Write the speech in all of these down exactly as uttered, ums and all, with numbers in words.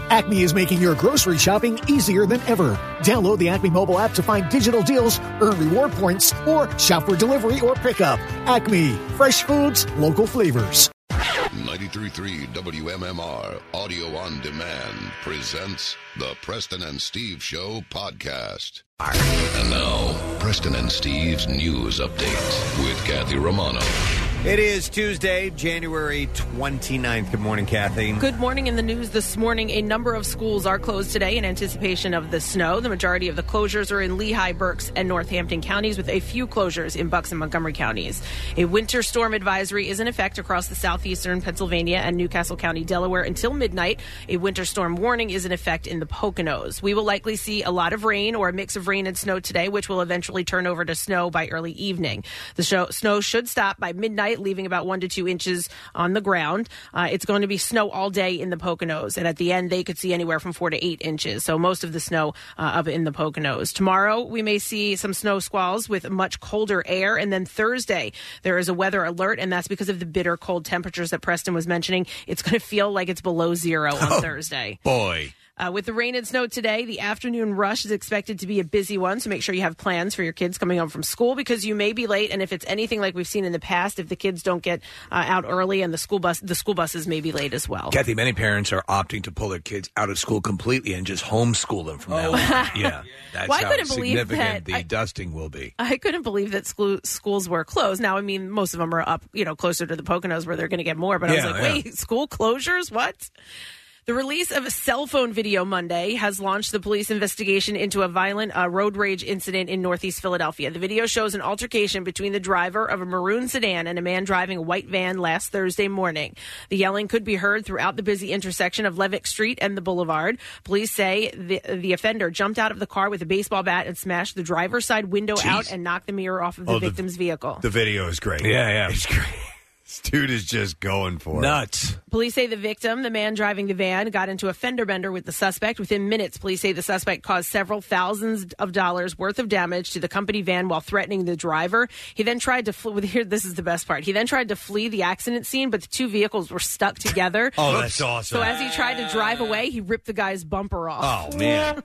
Acme is making your grocery shopping easier than ever. Download the Acme mobile app to find digital deals, earn reward points, or shop for delivery or pickup. Acme, fresh foods, local flavors. ninety-three point three W M M R Audio on Demand presents the Preston and Steve Show podcast. And now, Preston and Steve's News Update with Kathy Romano. It is Tuesday, January twenty-ninth. Good morning, Kathy. Good morning. In the news this morning, a number of schools are closed today in anticipation of the snow. The majority of the closures are in Lehigh, Berks, and Northampton counties, with a few closures in Bucks and Montgomery counties. A winter storm advisory is in effect across the southeastern Pennsylvania and Newcastle County, Delaware, until midnight. A winter storm warning is in effect in the Poconos. We will likely see a lot of rain or a mix of rain and snow today, which will eventually turn over to snow by early evening. The show, snow should stop by midnight, leaving about one to two inches on the ground. Uh, it's going to be snow all day in the Poconos, and at the end, they could see anywhere from four to eight inches. So most of the snow uh, up in the Poconos. Tomorrow, we may see some snow squalls with much colder air, and then Thursday, there is a weather alert, and that's because of the bitter cold temperatures that Preston was mentioning. It's going to feel like it's below zero on oh, Thursday. Boy. Uh, with the rain and snow today, the afternoon rush is expected to be a busy one, so make sure you have plans for your kids coming home from school because you may be late, and if it's anything like we've seen in the past, if the kids don't get uh, out early, and the school bus, the school buses may be late as well. Kathy, many parents are opting to pull their kids out of school completely and just homeschool them from now on. Yeah, that's well, I how couldn't believe significant that, the I, dusting will be. I couldn't believe that school, schools were closed. Now, I mean, most of them are up, you know, closer to the Poconos where they're going to get more, but Yeah, I was like, yeah. wait, school closures? What? The release of a cell phone video Monday has launched the police investigation into a violent uh, road rage incident in Northeast Philadelphia. The video shows an altercation between the driver of a maroon sedan and a man driving a white van last Thursday morning. The yelling could be heard throughout the busy intersection of Levick Street and the Boulevard. Police say the, the offender jumped out of the car with a baseball bat and smashed the driver's side window Jeez. out and knocked the mirror off of the Oh, victim's the, vehicle. The video is great. Yeah, yeah. It's great. This dude is just going for Nuts. it. Police say the victim, the man driving the van, got into a fender bender with the suspect. Within minutes, police say the suspect caused several thousands of dollars worth of damage to the company van while threatening the driver. He then tried to flee. Here, this is the best part. He then tried to flee the accident scene, but the two vehicles were stuck together. Oh, that's awesome. So as he tried to drive away, he ripped the guy's bumper off. Oh, man.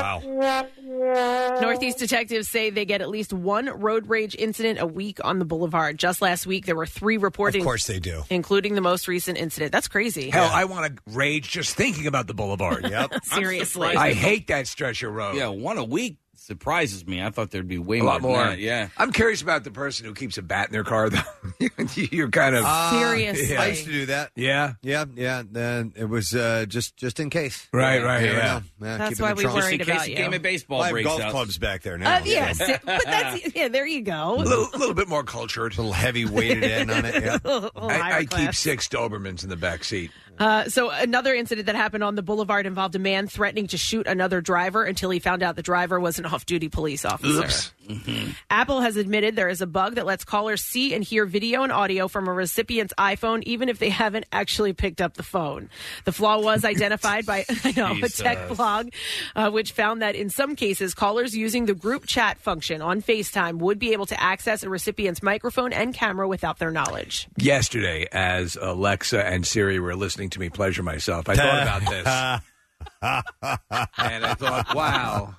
Wow. Northeast detectives say they get at least one road rage incident a week on the Boulevard. Just last week, there were three reportings. Of course they do. Including the most recent incident. That's crazy. Hell, I want to rage just thinking about the Boulevard. Yep. Seriously. I hate that stretch of road. Yeah, one a week surprises me. I thought there'd be way A lot more. more. Than that. Yeah. I'm curious about the person who keeps a bat in their car, though. You're kind of... Uh, Seriously. I used to do that. yeah? Yeah, yeah. Then it was uh, just just in case. Right, right, You never yeah. know. Yeah, That's keep it why in we trunk. worried Just in case about a you. game of baseball Well, I have breaks golf out. clubs back there now. Uh, yes, but that's yeah. There you go. A little, little bit more cultured. A little heavy weighted in on it. Yeah. A little higher I, I keep class. six Dobermans in the back seat. Uh, so another incident that happened on the Boulevard involved a man threatening to shoot another driver until he found out the driver was an off-duty police officer. Oops. Mm-hmm. Apple has admitted there is a bug that lets callers see and hear video and audio from a recipient's iPhone, even if they haven't actually picked up the phone. The flaw was identified by I know, a tech blog, uh, which found that in some cases, callers using the group chat function on FaceTime would be able to access a recipient's microphone and camera without their knowledge. Yesterday, as Alexa and Siri were listening to me pleasure myself, I thought about this. And I thought, wow.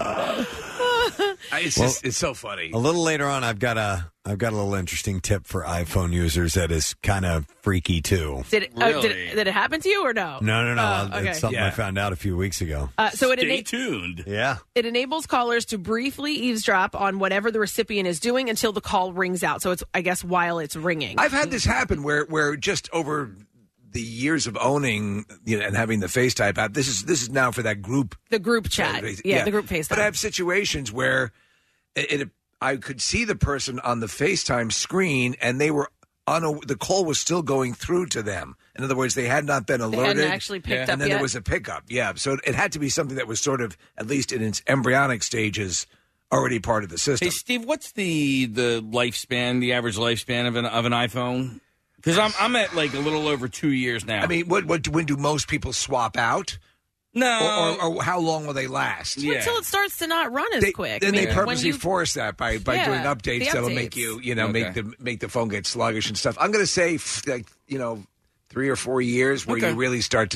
It's, Well, just, it's so funny. A little later on, I've got a I've got a little interesting tip for iPhone users that is kind of freaky too. Did it, uh, did Really? it, did it happen to you or no? No, no, no. Oh, okay. It's something Yeah. I found out a few weeks ago. Uh, so it, Stay ena- tuned. Yeah. it enables callers to briefly eavesdrop on whatever the recipient is doing until the call rings out. So it's, I guess, while it's ringing. I've had this happen where, where just over the years of owning you know, and having the FaceTime app, this is this is now for that group. the group chat. Yeah, the group FaceTime. But I have situations where it, it I could see the person on the FaceTime screen, and they were on a, the call was still going through to them. In other words, they had not been They alerted. hadn't actually picked Yeah. up and then yet. there was a pickup. Yeah, so it had to be something that was sort of, at least in its embryonic stages, already part of the system. Hey, Steve, what's the the lifespan, the average lifespan of an of an iPhone? Because I'm I'm at like a little over two years now. I mean, what what when do most people swap out? no, Or, or, or how long will they last? Yeah. Until it starts to not run as They, quick. Then I mean, they when purposely you- force that by, by Yeah, doing the updates that'll make updates. you, you know, make Okay. the make the phone get sluggish and stuff. I'm going to say, f- like, you know, three or four years where Okay. you really start to s-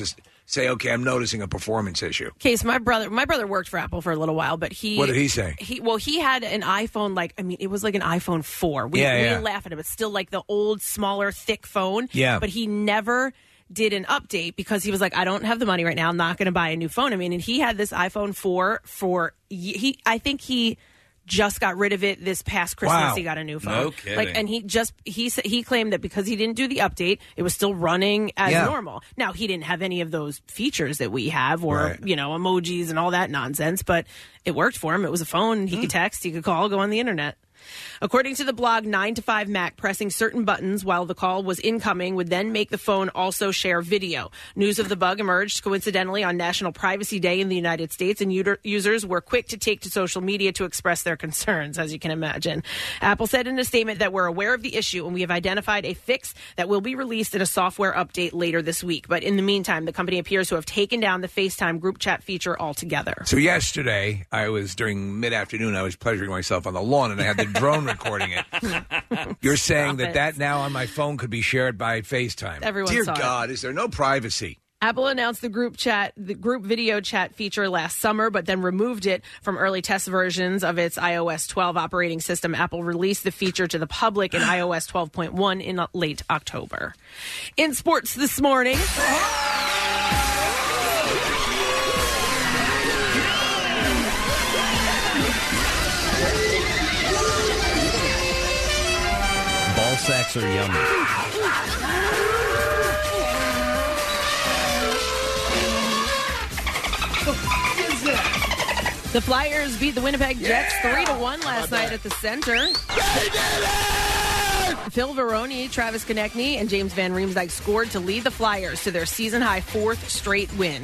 say, okay, I'm noticing a performance issue. Case, my brother, my brother worked for Apple for a little while, but he. What did he say? He well, he had an iPhone. Like, I mean, it was like an iPhone four. We, Yeah, yeah. we laugh at it, but still like the old, smaller, thick phone. Yeah. But he never did an update because he was like, I don't have the money right now. I'm not going to buy a new phone. I mean, and he had this iPhone four for he. I think he. Just got rid of it this past Christmas. Wow. He got a new phone. No kidding. Like, and he just he sa- he claimed that because he didn't do the update, it was still running as Yeah. normal. Now he didn't have any of those features that we have, or Right. you know, emojis and all that nonsense. But it worked for him. It was a phone. He could text. He could call. Go on the internet. According to the blog nine to five Mac, pressing certain buttons while the call was incoming would then make the phone also share video. News of the bug emerged coincidentally on National Privacy Day in the United States, and uter- users were quick to take to social media to express their concerns, as you can imagine. Apple said in a statement that we're aware of the issue and we have identified a fix that will be released in a software update later this week. But in the meantime, the company appears to have taken down the FaceTime group chat feature altogether. So yesterday, I was during mid-afternoon, I was pleasuring myself on the lawn, and I had the drone recording it. You're saying Stop that it. that now on my phone could be shared by FaceTime. Everyone Dear saw it. God, is there no privacy? Apple announced the group chat, the group video chat feature last summer, but then removed it from early test versions of its i O S twelve operating system. Apple released the feature to the public in i O S twelve point one in late October. In sports this morning. Ball sacks are yummy. The Flyers beat the Winnipeg Jets three to one last night at the Center. Phil Varone, Travis Konechny, and James Van Riemsdyk scored to lead the Flyers to their season-high fourth straight win.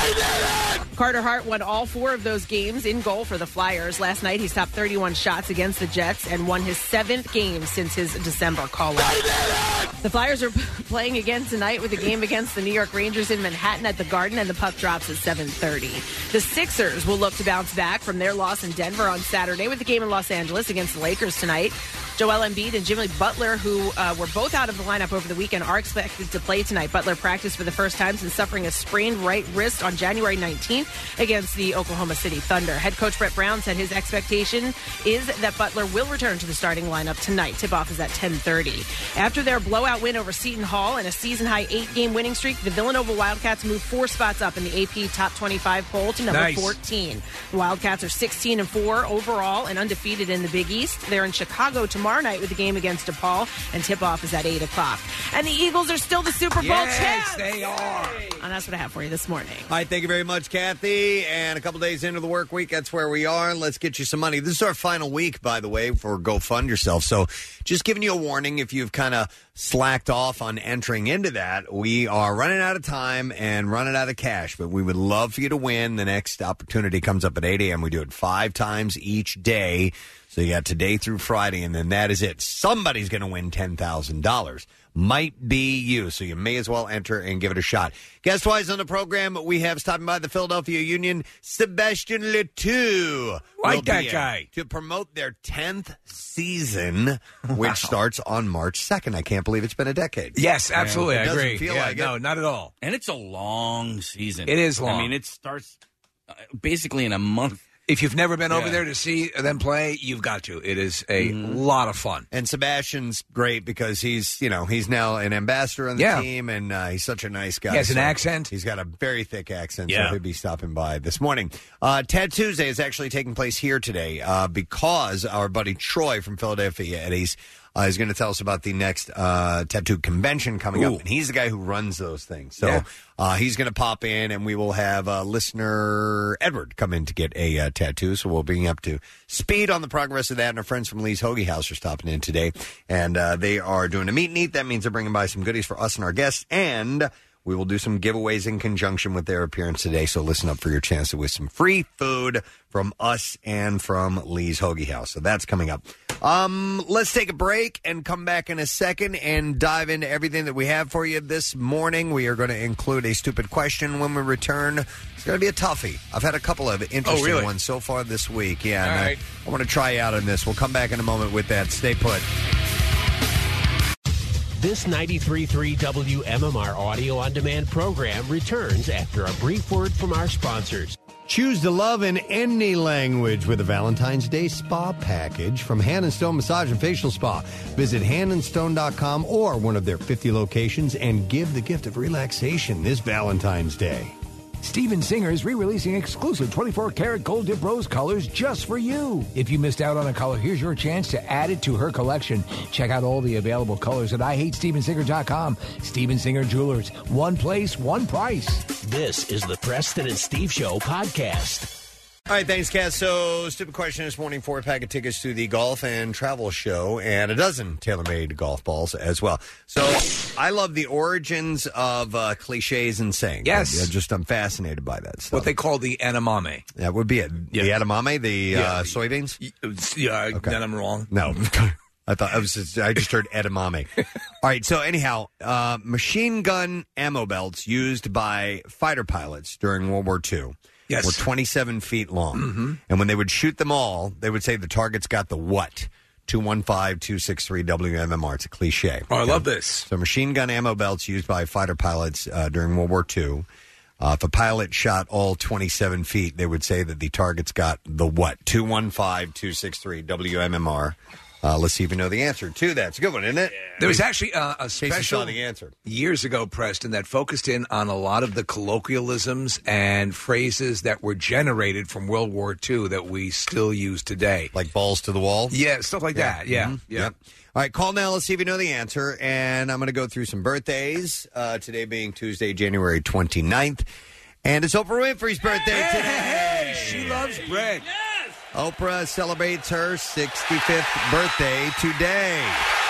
Carter Hart won all four of those games in goal for the Flyers. Last night, he stopped thirty-one shots against the Jets and won his seventh game since his December call-up. The Flyers are playing again tonight with a game against the New York Rangers in Manhattan at the Garden, and the puck drops at seven thirty. The Sixers will look to bounce back from their loss in Denver on Saturday with the game in Los Angeles against the Lakers tonight. Joel Embiid and Jimmy Butler, who uh, were both out of the lineup over the weekend, are expected to play tonight. Butler practiced for the first time since suffering a sprained right wrist on January nineteenth against the Oklahoma City Thunder. Head coach Brett Brown said his expectation is that Butler will return to the starting lineup tonight. Tip-off is at ten thirty. After their blowout win over Seton Hall and a season-high eight-game winning streak, the Villanova Wildcats moved four spots up in the A P Top twenty-five poll to number Nice. fourteen. The Wildcats are sixteen and four overall and undefeated in the Big East. They're in Chicago tomorrow night with a game against DePaul, and tip-off is at eight o'clock. And the Eagles are still the Super Bowl Yes, champs! they are. And that's what I have for you this morning. All right, thank you very much, Kathy. And a couple days into the work week, that's where we are. Let's get you some money. This is our final week, by the way, for Go Fund Yourself. So just giving you a warning, if you've kind of slacked off on entering into that, we are running out of time and running out of cash. But we would love for you to win. The next opportunity comes up at eight a.m. We do it five times each day. So you got today through Friday, and then that is it. Somebody's going to win ten thousand dollars. Might be you, so you may as well enter and give it a shot. Guest-wise on the program, we have stopping by the Philadelphia Union, Sebastian Letou. Like will that be here guy. to promote their tenth season, which starts on March second. I can't believe it's been a decade. Yes, absolutely. It I doesn't agree. feel Yeah, like it. no, not at all. And it's a long season. It is long. I mean, it starts uh, basically in a month. If you've never been over Yeah. there to see them play, you've got to. It is a Mm-hmm. lot of fun. And Sebastian's great because he's, you know, he's now an ambassador on the Yeah. team, and uh, he's such a nice guy. He has an So accent. He's got a very thick accent, Yeah. so he'll be stopping by this morning. Uh, Tat Tuesday is actually taking place here today uh, because our buddy Troy from Philadelphia Eddie's uh, is going to tell us about the next uh, tattoo convention coming Ooh. up, and he's the guy who runs those things. So Yeah. uh, he's going to pop in, and we will have uh, listener Edward come in to get a uh, tattoo. So we'll bring you up to speed on the progress of that. And our friends from Lee's Hoagie House are stopping in today, and uh, they are doing a meet and eat. That means they're bringing by some goodies for us and our guests, and we will do some giveaways in conjunction with their appearance today. So listen up for your chance to win some free food from us and from Lee's Hoagie House. So that's coming up. Um, let's take a break and come back in a second and dive into everything that we have for you this morning. We are going to include a stupid question when we return. It's going to be a toughie. I've had a couple of interesting Oh, really? ones so far this week. Yeah, All and I- right. I, want to try out on this. We'll come back in a moment with that. Stay put. This ninety-three point three W M M R audio on demand program returns after a brief word from our sponsors. Choose to love in any language with a Valentine's Day spa package from Hand and Stone Massage and Facial Spa. Visit hand and stone dot com or one of their fifty locations and give the gift of relaxation this Valentine's Day. Steven Singer is re-releasing exclusive twenty-four karat gold dip rose colors just for you. If you missed out on a color, here's your chance to add it to her collection. Check out all the available colors at I hate steven singer dot com. Steven Singer Jewelers. One place, one price. This is the Preston and Steve Show podcast. All right, thanks, Cass. So, stupid question this morning, four pack of tickets to the golf and travel show and a dozen tailor-made golf balls as well. So, I love the origins of uh, cliches and sayings. Yes. I, I just, I'm fascinated by that stuff. What they call the edamame. That would be it. Yeah. The edamame, the Yeah. uh, soybeans? Yeah, Okay. then I'm wrong. No. I thought I was just, I just heard edamame. All right, so anyhow, uh, machine gun ammo belts used by fighter pilots during World War Two Yes. were twenty-seven feet long. Mm-hmm. And when they would shoot them all, they would say the target's got the what? two one five, two six three W M M R. It's a cliche. Oh, I Okay? love this. So machine gun ammo belts used by fighter pilots uh, during World War Two. Uh, if a pilot shot all twenty-seven feet, they would say that the target's got the what? two one five, two six three W M M R. Uh, let's see if you know the answer to that. It's a good one, isn't it? There was actually uh, a Casey special saw the answer. years ago, Preston, that focused in on a lot of the colloquialisms and phrases that were generated from World War Two that we still use today. Like balls to the wall? Yeah, stuff like that. Yeah. Mhm. Yeah. Yep. All right, call now. Let's see if you know the answer. And I'm going to go through some birthdays. Uh, today being Tuesday, January twenty-ninth. And it's Oprah Winfrey's birthday Hey, today. hey, she loves bread. Oprah celebrates her sixty-fifth birthday today.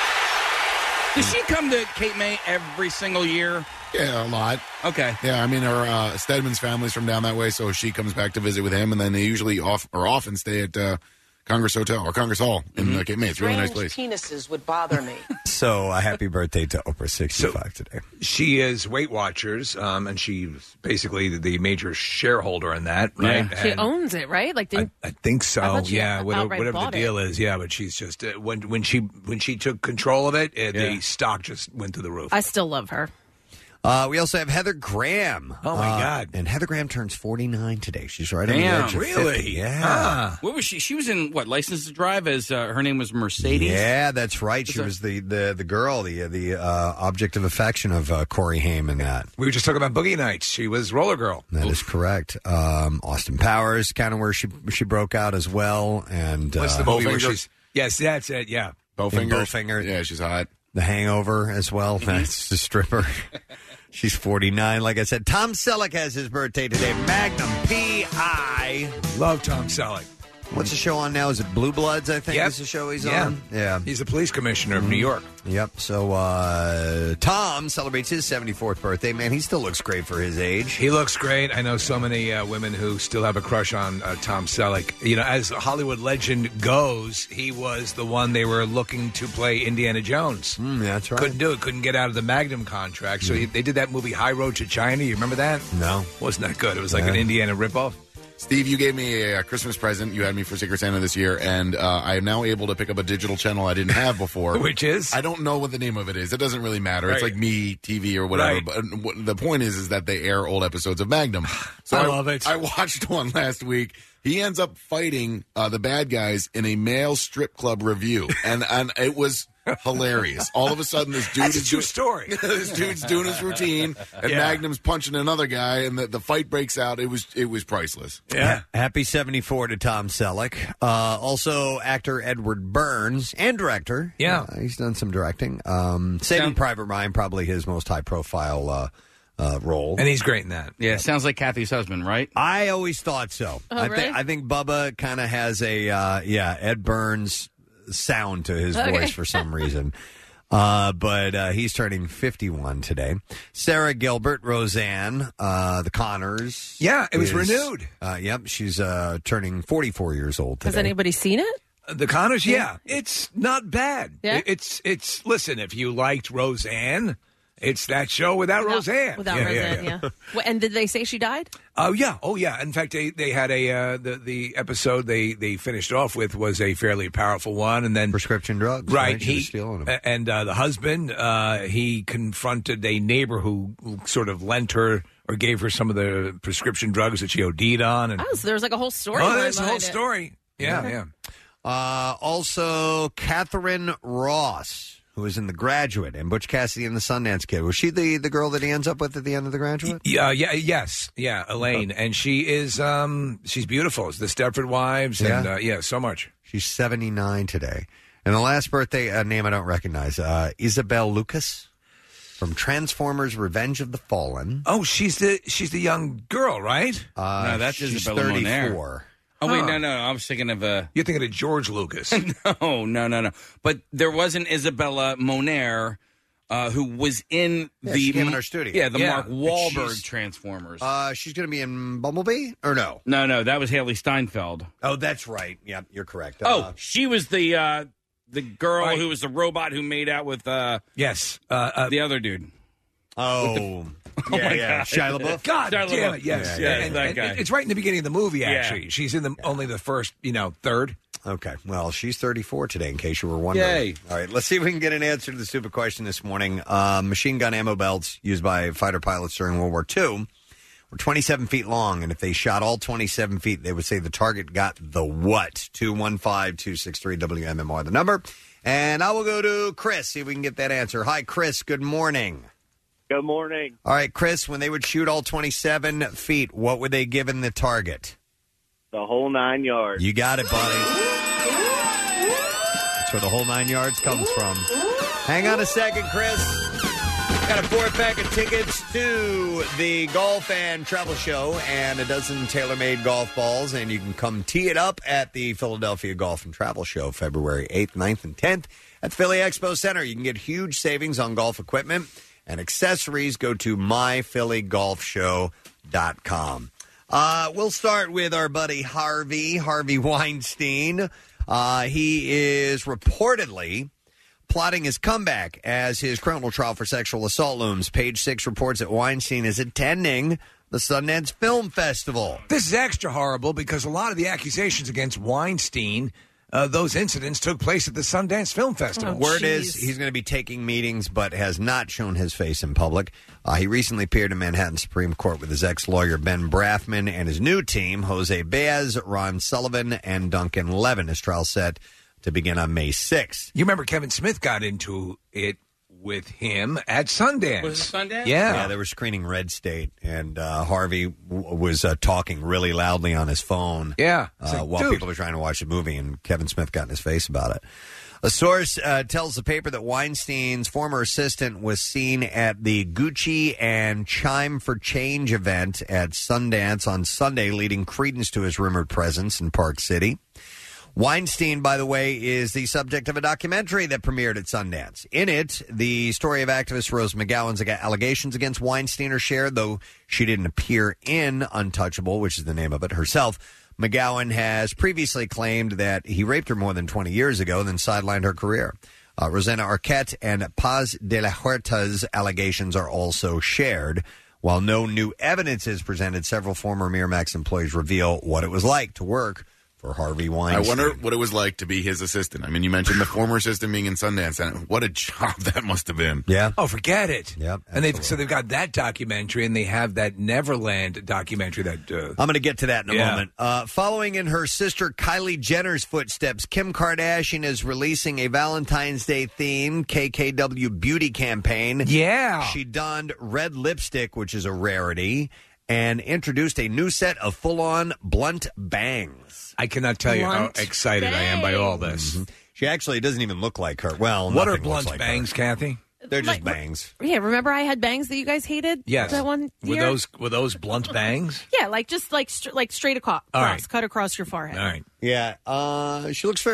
Does she come to Cape May every single year? Yeah, a lot. Okay. Yeah, I mean, her uh, Stedman's family's from down that way, so she comes back to visit with him, and then they usually off or often stay at uh, Congress Hotel or Congress Hall in Mm-hmm. uh, Cape May. It's a really nice place. Penises would bother me. So, a happy birthday to Oprah, sixty-five today. She is Weight Watchers, um, and she's basically the, the major shareholder in that, right? She And owns it, right? Like, didn't I think so. I thought she Yeah, whatever, outright whatever the bought deal it. is. Yeah, but she's just uh, when when she when she took control of it, uh, the stock just went through the roof. I still love her. Uh, we also have Heather Graham. Oh, my Uh, God. And Heather Graham turns forty-nine today. She's right on the Damn, edge of really? fifty. Yeah. Ah. What was she? She was in what? License to Drive as uh, her name was Mercedes. Yeah, that's right. She that? was the, the, the girl, the the uh, object of affection of uh, Corey Haim in that. We were just talking about Boogie Nights. She was Roller Girl. That is correct. Um, Austin Powers, kind of where she she broke out as well. And What's uh, the movie where Bowfinger? she's? Yes, that's it. Yeah. Bowfinger. Bowfinger. Yeah, she's hot. The Hangover as well. That's the stripper. She's forty-nine, like I said. Tom Selleck has his birthday today. Magnum P I. Love Tom Selleck. What's the show on now? Is it Blue Bloods, I think Yep. is the show he's Yeah. on? Yeah. He's the police commissioner of New York. Yep. So uh, Tom celebrates his seventy-fourth birthday. Man, he still looks great for his age. He looks great. I know so many uh, women who still have a crush on uh, Tom Selleck. You know, as Hollywood legend goes, he was the one they were looking to play Indiana Jones. Mm, that's right. Couldn't do it. Couldn't get out of the Magnum contract. So he, they did that movie High Road to China. You remember that? No. Wasn't that good? It was like Yeah. an Indiana ripoff. Steve, you gave me a, uh Christmas present. You had me for Secret Santa this year, and uh, I am now able to pick up a digital channel I didn't have before. Which is? I don't know what the name of it is. It doesn't really matter. It's Right. like Me T V or whatever. Right. But uh, what, the point is, is that they air old episodes of Magnum. So I love it. I watched one last week. He ends up fighting uh, the bad guys in a male strip club review, and and it was hilarious. All of a sudden, this dude That's a is true doing- story. this dude's doing his routine, and Yeah. Magnum's punching another guy, and the, the fight breaks out. It was it was priceless. Yeah. Happy seventy-four to Tom Selleck. Uh, also, actor Edward Burns and director. Yeah. Uh, he's done some directing. Um, Saving Sound- Private Ryan, probably his most high-profile uh, uh, role. And he's great in that. Yeah, sounds like Kathy's husband, right? I always thought so. Oh, I, really? think I think Bubba kind of has a uh, yeah Ed Burns sound to his Okay. voice for some reason. Uh, but uh, he's turning fifty-one today. Sarah Gilbert, Roseanne, uh, the Connors. Yeah, it was is- renewed. Uh, yep, she's uh, turning forty-four years old today. Has anybody seen it? The Connors, yeah, it's not bad. Yeah? It- It's it's listen, if you liked Roseanne It's that show without Without- Roseanne. Without Yeah, Roseanne, yeah, yeah. Well, and did they say she died? Oh yeah, oh yeah. In fact, they, they had a uh, the the episode they, they finished off with was a fairly powerful one, and then prescription drugs. Right, right? She was he stealing them. a- and uh, the husband uh, he confronted a neighbor who sort of lent her or gave her some of the prescription drugs that she OD'd on, and Oh, so there was like a whole story. oh, there's a behind whole it. story. Yeah, yeah. Uh, also, Catherine Ross, who was in The Graduate, and Butch Cassidy and the Sundance Kid. Was she the, the girl that he ends up with at the end of The Graduate? Yeah, yeah, yes, yeah, Elaine, and she is um, she's beautiful. It's the Stepford Wives, and Yeah. uh, yeah, so much. She's seventy-nine today. And the last birthday uh, name I don't recognize, uh, Isabel Lucas from Transformers: Revenge of the Fallen. Oh, she's the she's the young girl, right? Uh, No, that's she's Isabella Moner. thirty-four. Oh, wait, Huh. no, no. I was thinking of uh, You're thinking of George Lucas. no, no, no, no. But there was an Isabella Moner uh, who was in Yeah, the she came in our studio. Yeah, the Yeah, Mark but Wahlberg she's- Transformers. Uh, she's going to be in Bumblebee, or no? no, no, that was Haley Steinfeld. Oh, that's right. Yep, you're correct. Oh, Uh, she was the uh, the girl Right. who was the robot who made out with uh, yes, uh, uh, the other dude. oh, Oh yeah, my yeah. God. Shia LaBeouf. God Shia damn LaBeouf. it! Yes, Yeah, yeah, And- that and guy. it's right in the beginning of the movie. Yeah. Actually, she's in the only the first, you know, third. Okay, well, she's thirty-four today, in case you were wondering. Yay. All right, let's see if we can get an answer to the stupid question this morning. Uh, machine gun ammo belts used by fighter pilots during World War Two were twenty-seven feet long, and if they shot all twenty-seven feet, they would say the target got the what? two one five, two six three, W M M R, the number. And I will go to Chris, see if we can get that answer. Hi, Chris, good morning. Good morning. All right, Chris, when they would shoot all twenty-seven feet, what were they giving the target? The whole nine yards. You got it, buddy. That's where the whole nine yards comes from. Hang on a second, Chris. Got a four-pack of tickets to the Golf and Travel Show and a dozen tailor-made golf balls, and you can come tee it up at the Philadelphia Golf and Travel Show February eighth, ninth, and tenth at the Philly Expo Center. You can get huge savings on golf equipment and accessories. Go to my philly golf show dot com. Uh, we'll start with our buddy Harvey, Harvey Weinstein. Uh, he is reportedly plotting his comeback as his criminal trial for sexual assault looms. Page Six reports that Weinstein is attending the Sundance Film Festival. This is extra horrible because a lot of the accusations against Weinstein, uh, those incidents took place at the Sundance Film Festival. Word is he's going to be taking meetings but has not shown his face in public. Uh, he recently appeared in Manhattan Supreme Court with his ex-lawyer Ben Braffman and his new team, Jose Baez, Ron Sullivan, and Duncan Levin. His trial set to begin on May sixth. You remember Kevin Smith got into it with him at Sundance. Was it Sundance? Yeah. Yeah, they were screening Red State, and uh, Harvey w- was uh, talking really loudly on his phone Yeah. It's uh, like, while dude. people were trying to watch the movie, and Kevin Smith got in his face about it. A source uh, tells the paper that Weinstein's former assistant was seen at the Gucci and Chime for Change event at Sundance on Sunday, leading credence to his rumored presence in Park City. Weinstein, by the way, is the subject of a documentary that premiered at Sundance. In it, the story of activist Rose McGowan's allegations against Weinstein are shared, though she didn't appear in Untouchable, which is the name of it, herself. McGowan has previously claimed that he raped her more than twenty years ago and then sidelined her career. Uh, Rosanna Arquette and Paz de la Huerta's allegations are also shared. While no new evidence is presented, several former Miramax employees reveal what it was like to work for Harvey Weinstein. I wonder what it was like to be his assistant. I mean, you mentioned the former assistant being in Sundance, and what a job that must have been. Yeah. Oh, forget it. Yep. And they so they've got that documentary, and they have that Neverland documentary. That uh, I'm going to get to that in a Yeah. moment. Uh, following in her sister Kylie Jenner's footsteps, Kim Kardashian is releasing a Valentine's Day themed K K W beauty campaign. Yeah. She donned red lipstick, which is a rarity, and introduced a new set of full-on blunt bangs. I cannot tell you Blunt how excited I am by all this. She actually doesn't even look like her. Well, What are nothing looks blunt like bangs, her. Kathy? They're just Like- bangs. Yeah, remember I had bangs that you guys hated? Yes. That one Were year? those were those blunt bangs? Yeah, like just like str- like straight across, All right. cut across your forehead. All right. Yeah, uh, she looks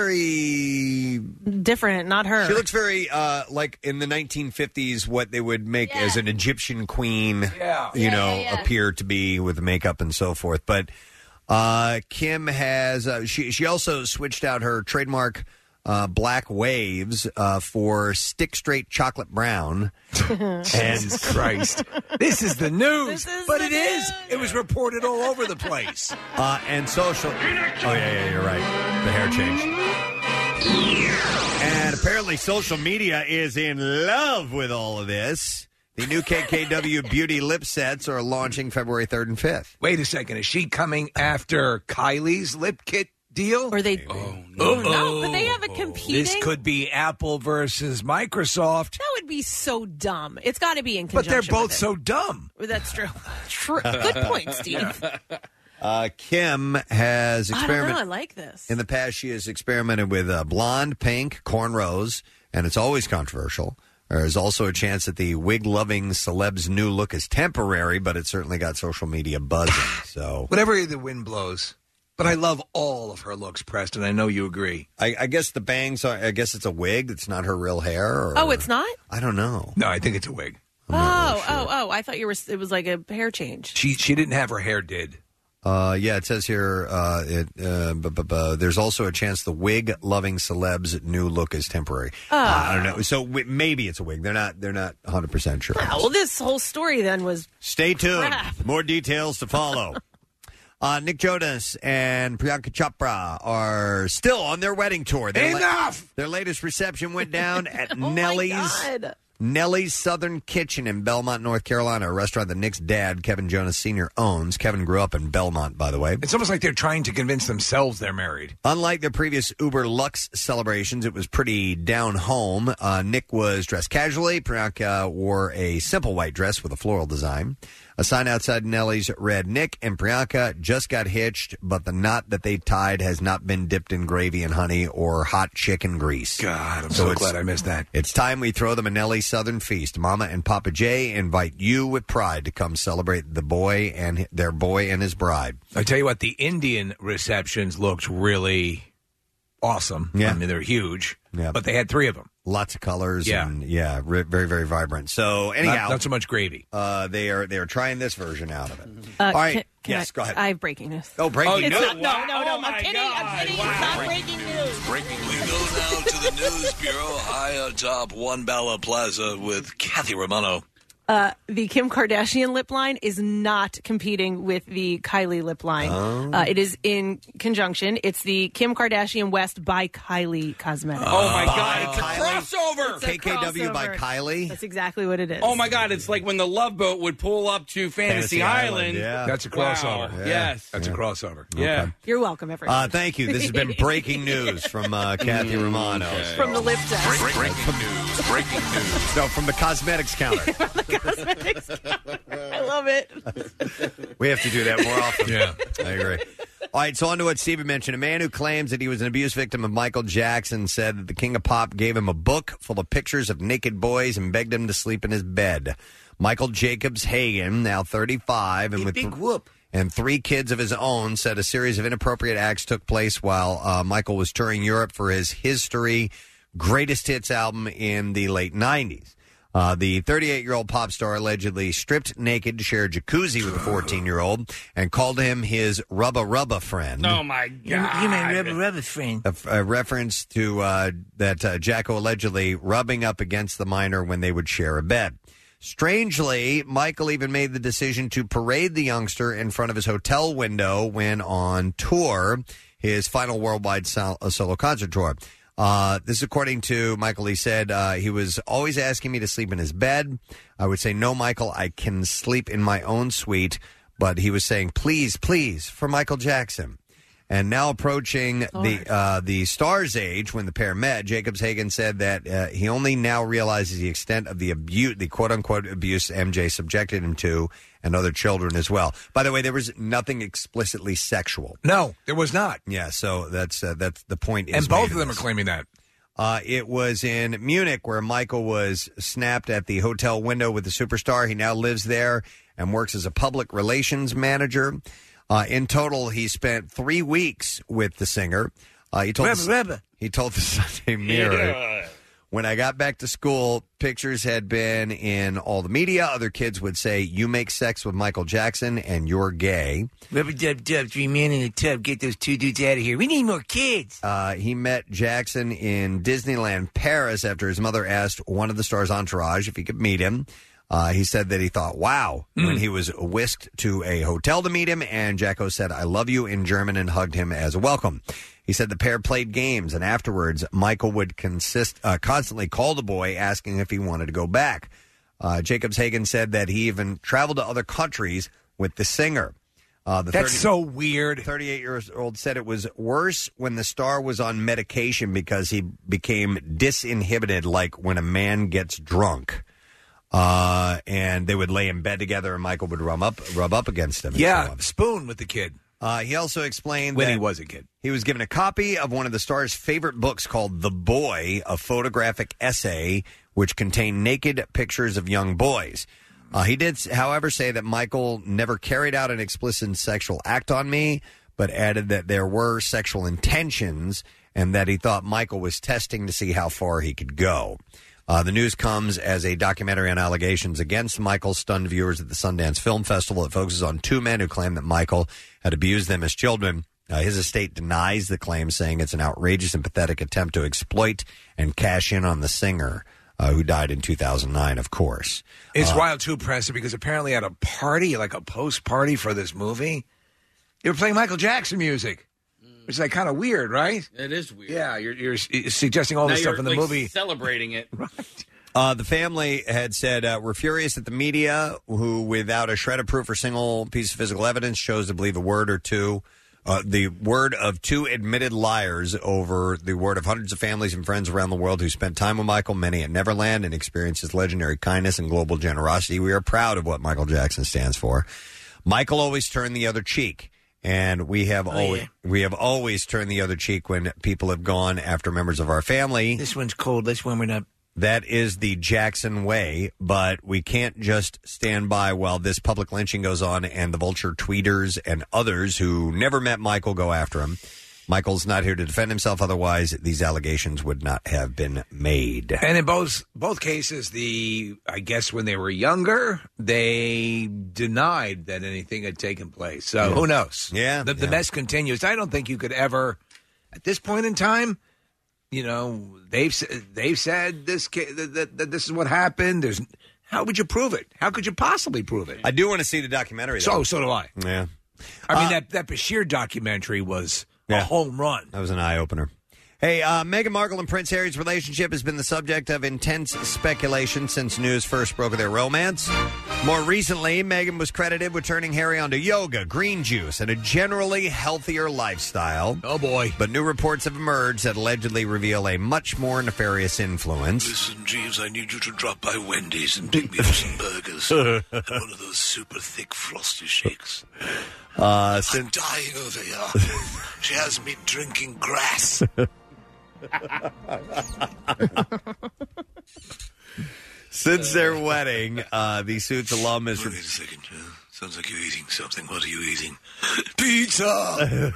very Different, not her. She looks very uh, like in the nineteen fifties, what they would make Yeah. as an Egyptian queen, Yeah. you Yeah, know, yeah, yeah. appear to be with makeup and so forth. But uh, Kim has uh, she she also switched out her trademark uh, Black Waves uh, for Stick Straight Chocolate Brown. Jesus Christ. This is the news. This is but the it is. It was reported all over the place. Uh, and social. Oh, yeah, yeah, you're right. The hair change. And apparently social media is in love with all of this. The new K K W Beauty lip sets are launching February third and fifth. Wait a second. Is she coming after Kylie's lip kit deal? Or they. Oh, no. no, but they have a competing. This could be Apple versus Microsoft. That would be so dumb. It's got to be in But conjunction. they're both with it. so dumb. That's true. True. Good point, Steve. Uh, Kim has I don't experimented. know. I like this. In the past, she has experimented with uh, blonde, pink, cornrows, and it's always controversial. There's also a chance that the wig-loving celeb's new look is temporary, but it certainly got social media buzzing. So, Whatever the wind blows. But I love all of her looks, Preston. I know you agree. I, I guess the bangs are. I guess it's a wig. It's not her real hair. Or, Oh, it's not? I don't know. No, I think it's a wig. Oh, oh, oh! I thought you were. It was like a hair change. She she didn't have her hair did. Uh, yeah, it says here. Uh, it uh, bu- bu- bu- there's also a chance the wig-loving celeb's new look is temporary. Oh. Uh, I don't know. So w- maybe it's a wig. They're not. They're not one hundred percent sure. Oh, well, this whole story then was. Stay tuned. Crap. More details to follow. uh, Nick Jonas and Priyanka Chopra are still on their wedding tour. Their la- Enough! their latest reception went down at Oh my Nellie's. God. Nellie's Southern Kitchen in Belmont, North Carolina, a restaurant that Nick's dad, Kevin Jonas Senior, owns. Kevin grew up in Belmont, by the way. It's almost like they're trying to convince themselves they're married. Unlike their previous Uber Lux celebrations, it was pretty down home. Uh, Nick was dressed casually. Priyanka wore a simple white dress with a floral design. A sign outside Nellie's read, Nick and Priyanka just got hitched, but the knot that they tied has not been dipped in gravy and honey or hot chicken grease. God, I'm so, it's- glad I missed that. It's time we throw them a Nellie's Southern Feast. Mama and Papa J invite you with pride to come celebrate the boy and their boy and his bride. I tell you what, the Indian receptions looked really awesome. Yeah. I mean, they're huge. Yeah. But they had three of them. Lots of colors. Yeah. And yeah, re- very, very vibrant. So anyhow, Not, not so much gravy. uh, they are they are trying this version out of it. Uh, All right. can- can yes, I, go ahead. I have breaking news. Oh, breaking Oh, news. It's not, no, Wow. no, no. Oh, my I'm kidding. God. I'm kidding. Wow. It's not breaking news. Breaking We go now to the News Bureau, high atop One Bella Plaza with Kathy Romano. Uh, the Kim Kardashian lip line is not competing with the Kylie lip line. Oh. Uh, it is in conjunction. It's the Kim Kardashian West by Kylie Cosmetics. Oh my By God! It's a Kylie. crossover. It's a K K W by crossover. Kylie. That's exactly what it is. Oh my God! It's like when the Love Boat would pull up to Fantasy, Fantasy Island. Island, yeah. That's a Wow. crossover. Yeah. Yes. That's a crossover. Yeah. Okay. You're welcome, everyone. Uh, thank you. This has been breaking news from uh, Kathy Romano. From the lip test. Break, breaking news, breaking news. No, from the cosmetics counter. I love it. We have to do that more often. Yeah. I agree. All right, so on to what Steven mentioned. A man who claims that he was an abuse victim of Michael Jackson said that the King of Pop gave him a book full of pictures of naked boys and begged him to sleep in his bed. Michael Jacobs Hagen, now thirty-five, and with big whoop. and three kids of his own, said a series of inappropriate acts took place while uh, Michael was touring Europe for his History Greatest Hits album in the late nineties. Uh, the thirty-eight-year-old pop star allegedly stripped naked to share a jacuzzi with a fourteen-year-old and called him his rubba rubba friend. Oh my God! You may rubber rubber friend. A, a reference to uh, that uh, Jacko allegedly rubbing up against the minor when they would share a bed. Strangely, Michael even made the decision to parade the youngster in front of his hotel window when on tour, his final worldwide sol- uh, solo concert tour. Uh, this is according to Michael. He said uh, he was always asking me to sleep in his bed. I would say, no, Michael, I can sleep in my own suite. But he was saying, please, please, for Michael Jackson. And now approaching the uh, the star's age, when the pair met, Jacobs Hagen said that uh, he only now realizes the extent of the abuse, the quote unquote abuse M J subjected him to, and other children as well. By the way, there was nothing explicitly sexual. No, there was not. Yeah, so that's uh, that's the point. Is And both made of them are this. claiming that. Uh, it was in Munich where Michael was snapped at the hotel window with the superstar. He now lives there and works as a public relations manager. Uh, in total, he spent three weeks with the singer. Uh, he told Rebbe, the, Rebbe. he told the Sunday Mirror, When I got back to school, pictures had been in all the media. Other kids would say, you make sex with Michael Jackson and you're gay. Rubber dub dub, three men in a tub. Get those two dudes out of here. We need more kids. Uh, he met Jackson in Disneyland Paris after his mother asked one of the star's entourage if he could meet him. Uh, he said that he thought, wow, mm. when he was whisked to a hotel to meet him, and Jacko said, I love you in German and hugged him as a welcome. He said the pair played games, and afterwards, Michael would consist, uh, constantly call the boy asking if he wanted to go back. Uh, Jacobs Hagen said that he even traveled to other countries with the singer. Uh, the That's thirty, so weird. thirty-eight-year-old said it was worse when the star was on medication because he became disinhibited, like when a man gets drunk. Uh, and they would lay in bed together, and Michael would rub up, rub up against him. Yeah, so spoon with the kid. Uh, he also explained when that he was a kid. He was given a copy of one of the star's favorite books called The Boy, a photographic essay which contained naked pictures of young boys. Uh, he did, however, say that Michael never carried out an explicit sexual act on me, but added that there were sexual intentions and that he thought Michael was testing to see how far he could go. Uh, the news comes as a documentary on allegations against Michael stunned viewers at the Sundance Film Festival. It focuses on two men who claim that Michael had abused them as children. Uh, his estate denies the claim, saying it's an outrageous and pathetic attempt to exploit and cash in on the singer, uh, who died in two thousand nine, of course. It's uh, wild, too, Preston, because apparently at a party, like a post-party for this movie, they were playing Michael Jackson music. Which is like kind of weird, right? It is weird. Yeah, you're, you're suggesting all now this stuff in the like movie. Celebrating it. Right. Uh, the family had said, uh, we're furious at the media who, without a shred of proof or single piece of physical evidence, chose to believe a word or two, uh, the word of two admitted liars over the word of hundreds of families and friends around the world who spent time with Michael, many at Neverland, and experienced his legendary kindness and global generosity. We are proud of what Michael Jackson stands for. Michael always turned the other cheek. And we have oh, always yeah. we have always turned the other cheek when people have gone after members of our family. This one's cold. Let's warm it up. That is the Jackson way, but we can't just stand by while this public lynching goes on and the vulture tweeters and others who never met Michael go after him. Michael's not here to defend himself. Otherwise, these allegations would not have been made. And in both both cases, the I guess when they were younger, they denied that anything had taken place. So yeah. who knows? Yeah, the, the yeah. mess continues. I don't think you could ever, at this point in time, you know, they've they've said this that, that, that this is what happened. There's how would you prove it? How could you possibly prove it? I do want to see the documentary. So though. so do I. Yeah, I mean uh, that that Bashir documentary was. Yeah. A home run. That was an eye-opener. Hey, uh, Meghan Markle and Prince Harry's relationship has been the subject of intense speculation since news first broke of their romance. More recently, Meghan was credited with turning Harry onto yoga, green juice, and a generally healthier lifestyle. Oh, boy. But new reports have emerged that allegedly reveal a much more nefarious influence. Listen, Jeeves, I need you to drop by Wendy's and pick me up some burgers and one of those super thick frosty shakes. Uh, I'm dying over here. She has me drinking grass. Since their wedding, uh, the Suits alum is... Wait a second. Uh, sounds like you're eating something. What are you eating? Pizza!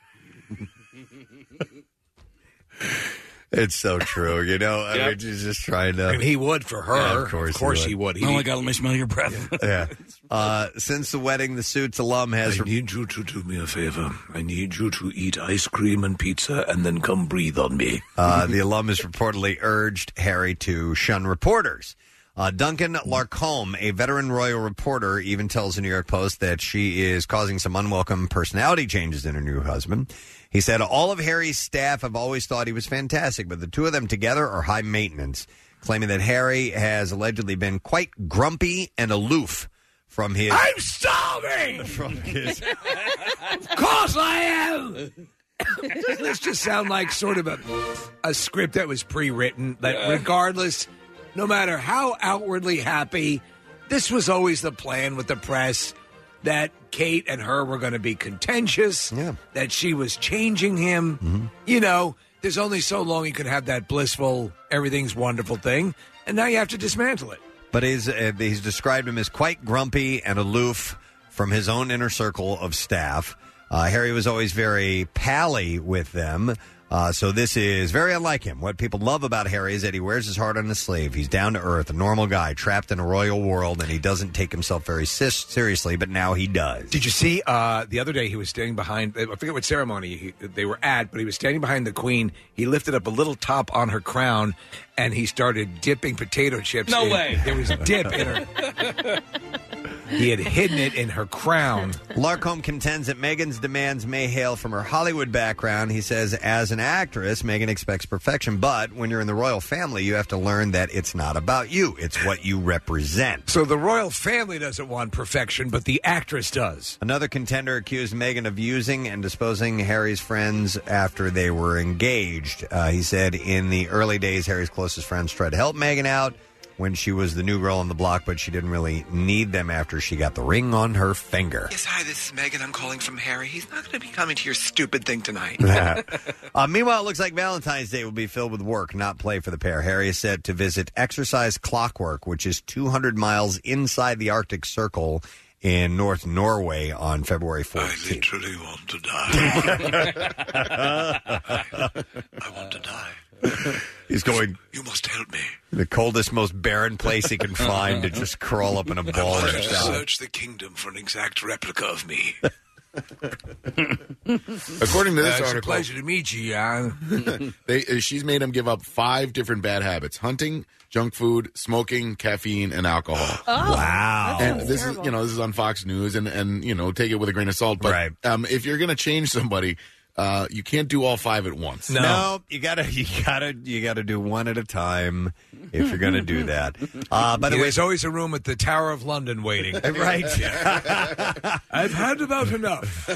It's so true, you know. I Yep. mean, she's just trying to. I mean, he would for her. Yeah, of course, of course he he would. would. Oh my God, let me smell your breath. Yeah. Uh, since the wedding, the Suits alum has. I need you to do me a favor. I need you to eat ice cream and pizza and then come breathe on me. Uh, the alum has reportedly urged Harry to shun reporters. Uh, Duncan Larcombe, a veteran royal reporter, even tells the New York Post that she is causing some unwelcome personality changes in her new husband. He said, all of Harry's staff have always thought he was fantastic, but the two of them together are high maintenance, claiming that Harry has allegedly been quite grumpy and aloof from his... I'm starving! From his... Of course I am! Doesn't this just sound like sort of a, a script that was pre-written, that yeah. regardless, no matter how outwardly happy, this was always the plan with the press, that Kate and her were going to be contentious, yeah. that she was changing him. Mm-hmm. You know, there's only so long you can have that blissful, everything's wonderful thing, and now you have to dismantle it. But he's, uh, he's described him as quite grumpy and aloof from his own inner circle of staff. Uh, Harry was always very pally with them, Uh, so this is very unlike him. What people love about Harry is that he wears his heart on his sleeve. He's down to earth, a normal guy trapped in a royal world, and he doesn't take himself very sis- seriously, but now he does. Did you see uh, the other day he was standing behind, I forget what ceremony he, they were at, but he was standing behind the Queen. He lifted up a little top on her crown, and he started dipping potato chips. No in. way. There was dip in her. He had hidden it in her crown. Larcombe contends that Meghan's demands may hail from her Hollywood background. He says, as an actress, Meghan expects perfection, but when you're in the royal family, you have to learn that it's not about you. It's what you represent. So the royal family doesn't want perfection, but the actress does. Another contender accused Meghan of using and disposing Harry's friends after they were engaged. Uh, he said in the early days, Harry's closest friends tried to help Meghan out when she was the new girl on the block, but she didn't really need them after she got the ring on her finger. Yes, hi, this is Megan. I'm calling from Harry. He's not going to be coming to your stupid thing tonight. uh, meanwhile, it looks like Valentine's Day will be filled with work, not play for the pair. Harry is set to visit Exercise Clockwork, which is two hundred miles inside the Arctic Circle in North Norway on February fourteenth. I literally want to die. I, I want to die. He's going. You must help me. The coldest, most barren place he can find to just crawl up in a I ball want and to die. search the kingdom for an exact replica of me. According to this Uh, it's a article, pleasure to meet you, Jan. they, uh, she's made him give up five different bad habits: hunting, junk food, smoking, caffeine, and alcohol. Oh, wow! And this is, you know, this is on Fox News, and and you know, take it with a grain of salt. But Right. um, if you're going to change somebody, uh, you can't do all five at once. No. you gotta, you gotta, you gotta do one at a time if you're gonna do that. Uh, by the way, There's always a room at the Tower of London waiting. right? I've had about enough.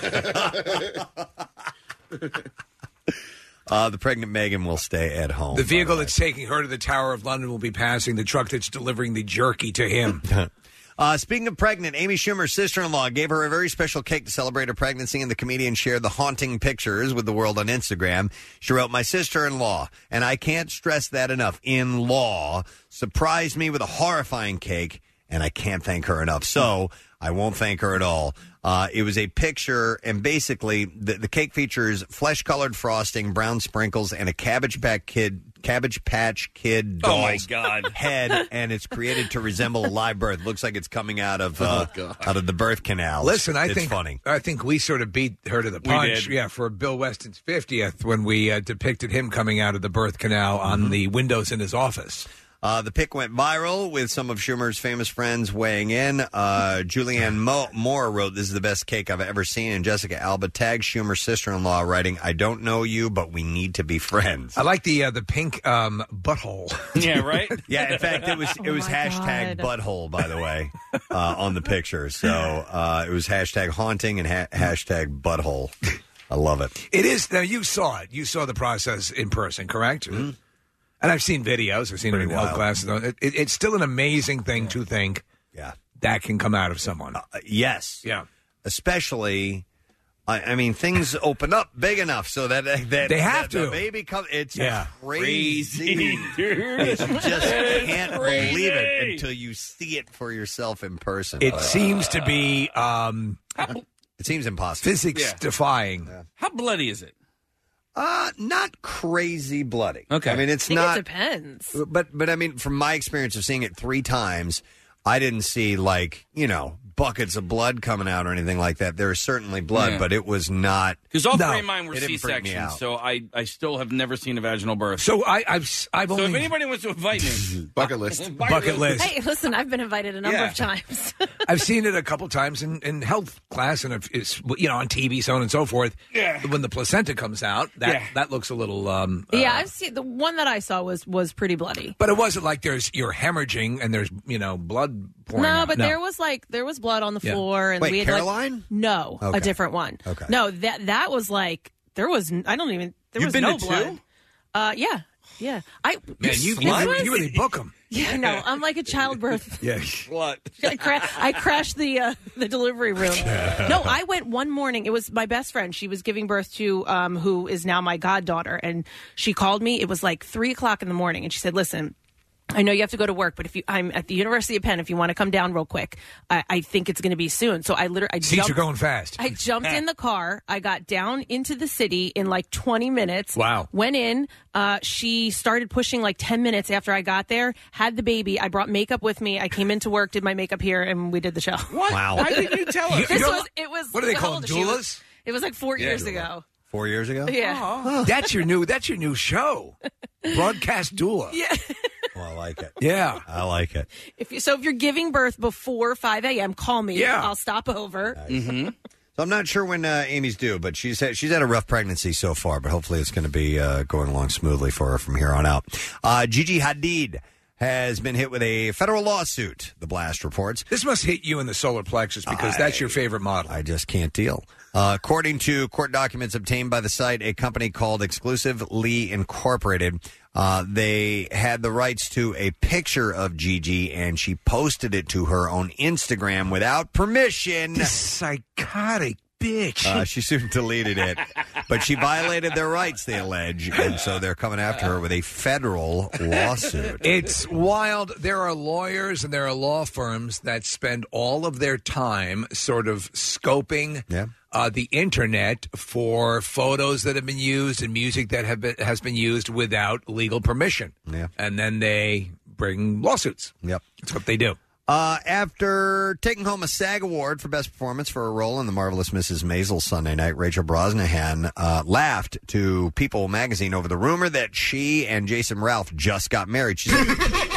uh, the pregnant Meghan will stay at home. The vehicle that's taking her to the Tower of London will be passing the truck that's delivering the jerky to him. Uh, speaking of pregnant, Amy Schumer's sister-in-law gave her a very special cake to celebrate her pregnancy, and the comedian shared the haunting pictures with the world on Instagram. She wrote, "My sister-in-law, and I can't stress that enough, in-law, surprised me with a horrifying cake, and I can't thank her enough. So I won't thank her at all." Uh, it was a picture, and basically the, the cake features flesh-colored frosting, brown sprinkles, and a Cabbage Patch Kid Cabbage Patch Kid Oh, my doll's God. head, and it's created to resemble a live birth. Looks like it's coming out of uh, Oh, out of the birth canal. Listen, I it's think funny. I think we sort of beat her to the We punch. did. Yeah, for Bill Weston's fiftieth when we uh, depicted him coming out of the birth canal Mm-hmm. on the windows in his office. Uh, the pic went viral with some of Schumer's famous friends weighing in. Uh, Julianne Mo- Moore wrote, "This is the best cake I've ever seen." And Jessica Alba tagged Schumer's sister-in-law, writing, "I don't know you, but we need to be friends." I like the uh, the pink um, butthole. Yeah, right? Yeah, in fact, it was it was Oh, my hashtag God. butthole, by the way, uh, on the picture. So uh, it was hashtag haunting and ha- hashtag butthole. I love it. It is. Now you saw it. You saw the process in person, correct? Mm-hmm. And I've seen videos. I've seen Pretty it in health wild. classes. It, it, it's still an amazing thing to think Yeah. that can come out of someone. Uh, yes. Yeah. Especially, I, I mean, things open up big enough so that that They have that the to. baby comes. It's Yeah. crazy. Dude. You just can't Crazy. believe it until you see it for yourself in person. It Uh, seems to be um, it seems impossible. physics Yeah. defying. How bloody is it? Uh, not crazy bloody. Okay. I mean, it's I think not. it depends. But but I mean, from my experience of seeing it three times, I didn't see like you know buckets of blood coming out or anything like that. There was certainly blood, Yeah. but it was not. Because all No, three of mine were it didn't freak me C-sections, out. so I, I still have never seen a vaginal birth. So I, I've I've So if only anybody wants to invite me, Bucket list. bucket list. Hey, listen, I've been invited a number Yeah. of times. I've seen it a couple times in, in health class, and if it's you know on T V, so on and so forth. Yeah. When the placenta comes out, that Yeah. that looks a little. Um, uh, yeah, I've seen the one that I saw was was pretty bloody. but it wasn't like there's you're hemorrhaging and there's you know blood pouring. No, out. but there was like there was blood on the Yeah. floor, and Wait, we had Caroline? like no, Okay. a different one. Okay. No, that that was like there was I don't even there You've was been no to blood. two? Uh, yeah, yeah. I Man, you, this you, was- you really book them. yeah, no, I'm like a childbirth. Yeah. what? I, cra- I crashed the uh, the delivery room. No, I went one morning. It was my best friend. She was giving birth to um, who is now my goddaughter, and she called me. It was like three o'clock in the morning, and she said, "Listen, I know you have to go to work, but if you, I'm at the University of Penn, if you want to come down real quick, I, I think it's going to be soon. So I literally, I Seats jumped, are going fast. I jumped in the car. I got down into the city in like twenty minutes. Wow. Went in. Uh, she started pushing like ten minutes after I got there. Had the baby. I brought makeup with me. I came into work, did my makeup here, and we did the show. What? Wow. Why didn't you tell us? This was, it was. What do they how call old them, is she? doulas? It was like four Yeah, years doula. ago. Four years ago? Yeah. That's your new. That's your new show, Broadcast Doula. Yeah. Well, I like it. Yeah. I like it. If you, so, if you're giving birth before five a.m., call me. Yeah. I'll stop over. Mm-hmm. So I'm not sure when uh, Amy's due, but she's had, she's had a rough pregnancy so far, but hopefully it's going to be uh, going along smoothly for her from here on out. Uh, Gigi Hadid has been hit with a federal lawsuit, the Blast reports. This must hit you in the solar plexus because I- that's your favorite model. I just can't deal. Uh, according to court documents obtained by the site, a company called Exclusively Incorporated, uh, they had the rights to a picture of Gigi, and she posted it to her own Instagram without permission. This psychotic bitch. Uh, she soon deleted it, but she violated their rights, they allege, and so they're coming after her with a federal lawsuit. It's wild. There are lawyers and there are law firms that spend all of their time sort of scoping Yeah. uh, the internet for photos that have been used and music that have been, has been used without legal permission. Yeah. And then they bring lawsuits. Yep. That's what they do. Uh, after taking home a SAG Award for Best Performance for her role in The Marvelous Missus Maisel Sunday night, Rachel Brosnahan uh, laughed to People magazine over the rumor that she and Jason Ralph just got married. She said,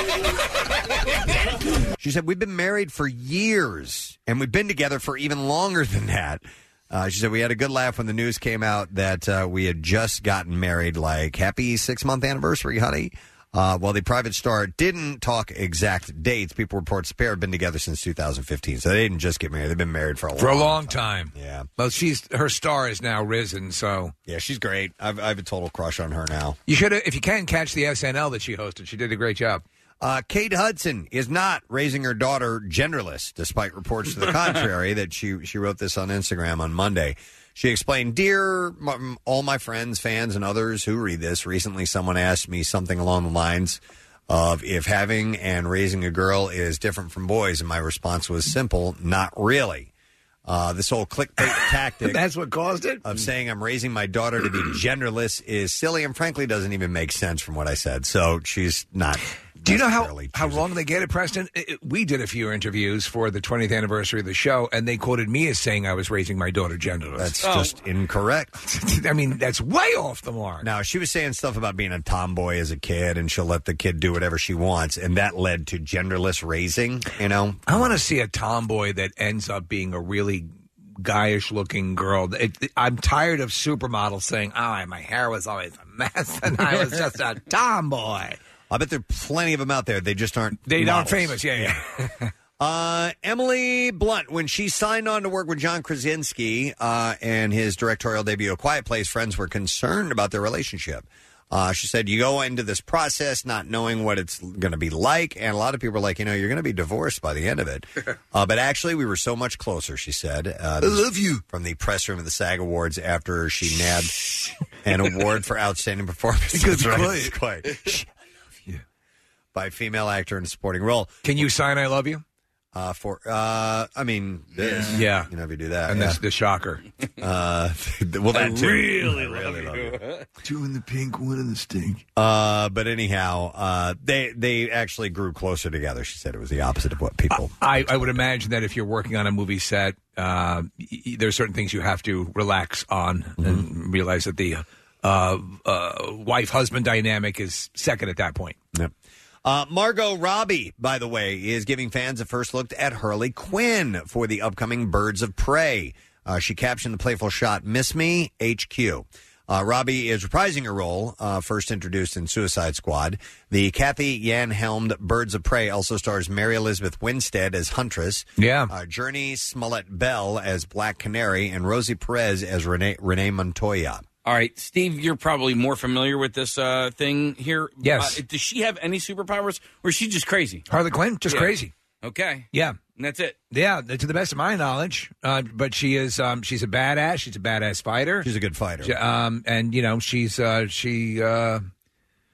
she said, we've been married for years, and we've been together for even longer than that. Uh, she said, we had a good laugh when the news came out that uh, we had just gotten married, like, happy six-month anniversary, honey. Uh, while the private star didn't talk exact dates, people report the pair have been together since two thousand fifteen. So they didn't just get married; they've been married for a For long a long time. time. Yeah. Well, she's her star is now risen, so Yeah, she's great. I've, I have a total crush on her now. you should, if you can, catch the S N L that she hosted. She did a great job. Uh, Kate Hudson is not raising her daughter genderless, despite reports to the contrary. That she she wrote this on Instagram on Monday. She explained, "Dear m- all my friends, fans, and others who read this, recently someone asked me something along the lines of if having and raising a girl is different from boys, and my response was simple, not really. Uh, this whole clickbait tactic That's what caused it? of saying I'm raising my daughter to be genderless is silly and frankly doesn't even make sense from what I said. So she's not. Do you know how, necessarily how choosing. wrong they get it, Preston? It- it- we did a few interviews for the twentieth anniversary of the show, and they quoted me as saying I was raising my daughter genderless. That's just incorrect. I mean, that's way off the mark. Now, she was saying stuff about being a tomboy as a kid, and she'll let the kid do whatever she wants, and that led to genderless raising, you know? I want to see a tomboy that ends up being a really guyish-looking girl. It, it- I'm tired of supermodels saying, oh, my hair was always a mess, and I was just a tomboy. I bet there are plenty of them out there. They just aren't They aren't models. famous, yeah, yeah. Uh, Emily Blunt, when she signed on to work with John Krasinski uh, and his directorial debut, A Quiet Place, friends were concerned about their relationship. Uh, she said, you go into this process not knowing what it's going to be like, and a lot of people are like, you know, you're going to be divorced by the end of it. uh, but actually, we were so much closer, she said. Uh, I love you. From the press room of the SAG Awards after she nabbed an award for outstanding performance. Because That's right. quiet. It's quiet. Shh, I love you. By a female actor in a supporting role. Can you sign I love you? Uh, for, uh, I mean, this. Yeah. You know, if you do that. And yeah. that's the shocker. Uh, well, that I too. really, I really love, love you. you. Two in the pink, one in the stink. Uh, but anyhow, uh, they they actually grew closer together. She said it was the opposite of what people. I, I would imagine that if you're working on a movie set, uh, y- y- there's certain things you have to relax on and realize that the uh, uh, wife-husband dynamic is second at that point. Yep. Uh, Margot Robbie, by the way, is giving fans a first look at Harley Quinn for the upcoming Birds of Prey. Uh, she captioned the playful shot, "Miss Me, H Q." Uh, Robbie is reprising her role, uh, first introduced in Suicide Squad. The Kathy Yan-helmed Birds of Prey also stars Mary Elizabeth Winstead as Huntress, Yeah. uh, Journey Smollett-Bell as Black Canary, and Rosie Perez as Renee, Renee Montoya. All right, Steve, you're probably more familiar with this uh, thing here. Yes. Uh, does she have any superpowers, or is she just crazy? Harley Quinn, just Yeah. crazy. Okay. Yeah. And that's it. Yeah, to the best of my knowledge. Uh, but she is, um, she's a badass. She's a badass fighter. She's a good fighter. She- um, and, you know, she's, uh, she, uh,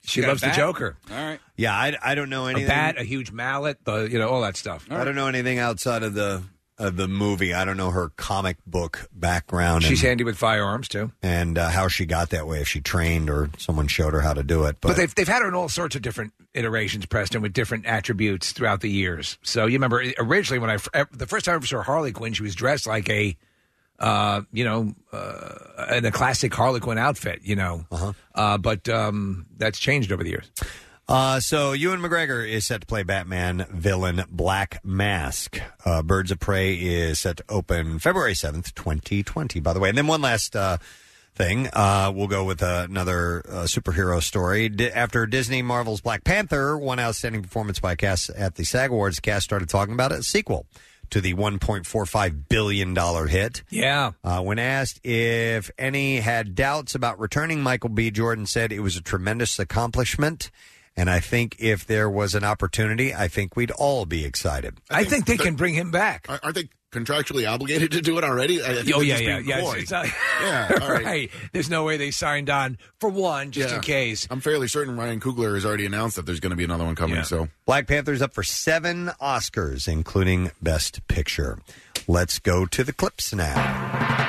She got loves a the bat? Joker. All right. Yeah, I, I don't know anything. A bat, a huge mallet, the you know all that stuff. I don't know anything outside of the of the movie. I don't know her comic book background. She's and, handy with firearms too, and uh, how she got that way. If she trained or someone showed her how to do it. But, but they've they've had her in all sorts of different iterations, Preston, with different attributes throughout the years. So you remember originally when I the first time I ever saw Harley Quinn, she was dressed like a. Uh, you know, uh, in a classic Harley Quinn outfit, you know. Uh-huh. Uh, but um, that's changed over the years. Uh, so Ewan McGregor is set to play Batman villain Black Mask. Uh, Birds of Prey is set to open February seventh, twenty twenty, by the way. And then one last uh, thing. Uh, we'll go with uh, another uh, superhero story. D- after Disney Marvel's Black Panther won Outstanding Performance by a cast at the SAG Awards, the cast started talking about a sequel to the one point four five billion dollars hit. Yeah. Uh, when asked if any had doubts about returning, Michael B. Jordan said it was a tremendous accomplishment. And I think if there was an opportunity, I think we'd all be excited. I think they can bring him back. Aren't they contractually obligated to do it already? I think Oh they're yeah, just yeah, being yeah. coy. It's, it's, uh, Yeah, all right. right. There's no way they signed on for one, just Yeah. in case. I'm fairly certain Ryan Coogler has already announced that there's going to be another one coming. Yeah. So Black Panther's up for seven Oscars, including Best Picture. Let's go to the clips now.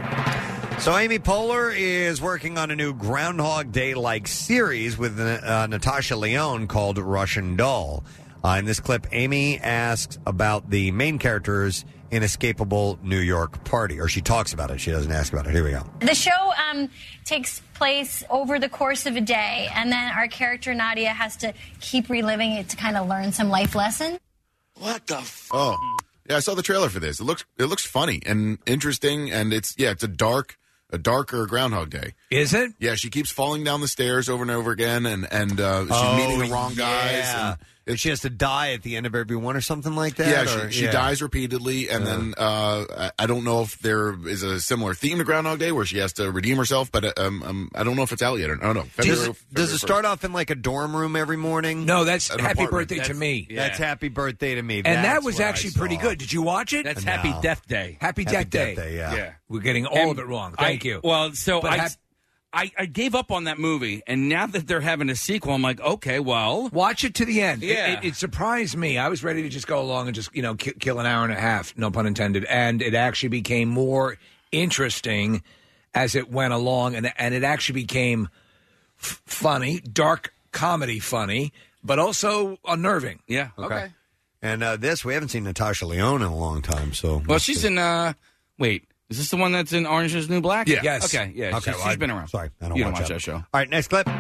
So Amy Poehler is working on a new Groundhog Day-like series with uh, Natasha Lyonne called Russian Doll. Uh, in this clip, Amy asks about the main character's inescapable New York party, or she talks about it. She doesn't ask about it. Here we go. The show um, takes place over the course of a day, and then our character Nadia has to keep reliving it to kind of learn some life lesson. what the? F- oh, yeah. I saw the trailer for this. It looks it looks funny and interesting, and it's yeah, it's a dark. A darker Groundhog Day. Is it? Yeah, she keeps falling down the stairs over and over again, and and uh, she's Oh, meeting the wrong guys. yeah. And she has to die at the end of every one or something like that? yeah, or- she, she yeah. dies repeatedly, and Yeah. then uh, I, I don't know if there is a similar theme to Groundhog Day where she has to redeem herself, but uh, um, um, I don't know if it's out yet. Or, I don't know. Does February- it, does February it start off in like a dorm room every morning? No, that's An Happy apartment. Birthday to That's- Me. yeah. That's Happy Birthday to Me. And that That's was what I actually pretty saw. good. Did you watch it? That's No. Happy Death Day. Happy, Happy Death Day. Death Day, yeah. Yeah. We're getting all And of it wrong. Thank I- you. Well, so But I, hap- I I gave up on that movie, and now that they're having a sequel, I'm like, okay, well, Watch it to the end. It- Yeah. It, it surprised me. I was ready to just go along and just, you know, ki- kill an hour and a half, no pun intended. And it actually became more interesting as it went along. And, and it actually became f- funny, dark comedy funny, but also unnerving. yeah, okay. And uh, this, we haven't seen Natasha Lyonne in a long time. So Well, she's in. uh Wait, is this the one that's in Orange Is the New Black? Yeah. Yes. Okay. Yeah. Okay, she's, well, she's I- been around. Sorry, I don't you watch don't watch that. that show. All right, next clip.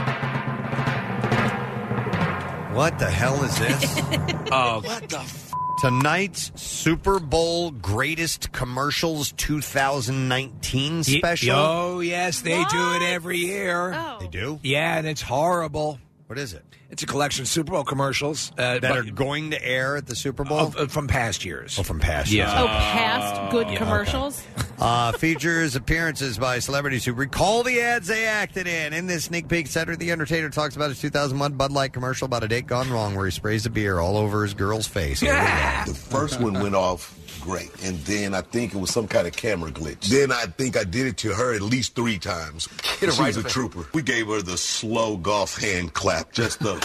What the hell is this? Oh, What the? F- Tonight's Super Bowl Greatest Commercials twenty nineteen special. Oh, yes, they do it every year. Oh. They do? Yeah, and it's horrible. What is it? It's a collection of Super Bowl commercials uh, That but- are going to air at the Super Bowl? of- of- from past years. Oh, from past Yeah. years. Oh, past good yeah, commercials? Uh, features appearances by celebrities who recall the ads they acted in. In this sneak peek, Cedric the Entertainer talks about his two thousand one Bud Light commercial about a date gone wrong where he sprays the beer all over his girl's face. Yeah. The first one went off great, and then I think it was some kind of camera glitch. Then I think I did it to her at least three times. Hit her she right was a in the- trooper. We gave her the slow golf hand clap, just the.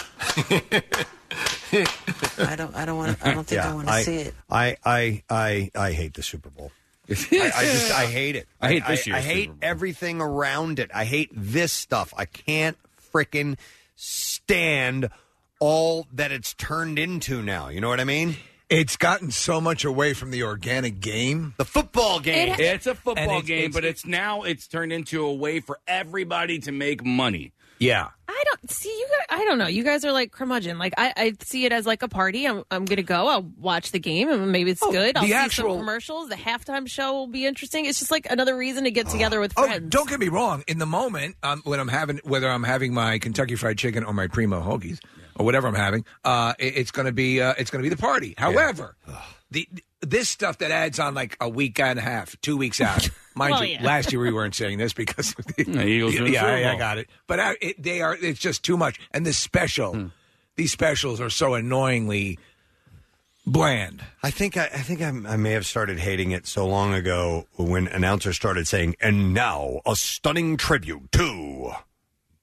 I don't. I don't want. I don't think Yeah, I want to see it. I, I, I, I hate the Super Bowl. I, I just, I hate it. I hate this I, year's I hate Super Bowl. everything around it. I hate this stuff. I can't frickin' stand all that it's turned into now. You know what I mean? It's gotten so much away from the organic game. The football game. It's a football And it's- game, it's- but it's now it's turned into a way for everybody to make money. Yeah. I don't see you guys. I don't know. You guys are like curmudgeon. Like I, I see it as like a party. I'm, I'm gonna go. I'll watch the game, and maybe it's Oh, good. I'll the see actual- some commercials. The halftime show will be interesting. It's just like another reason to get together with Oh, friends. don't get me wrong. In the moment, um, when I'm having, whether I'm having my Kentucky Fried Chicken or my Primo Hoagies or whatever I'm having, uh, it- it's going to be uh, it's going to be the party. However, the this stuff that adds on like a week and a half, two weeks out. Mind Well, you, yeah. last year we weren't saying this because of the, The Eagles yeah, win the yeah, Super I, I Bowl. got it. But I, it, they are. It's just too much. And this special, Hmm. these specials are so annoyingly bland. I think I, I think I, I may have started hating it so long ago when announcers started saying, "And now a stunning tribute to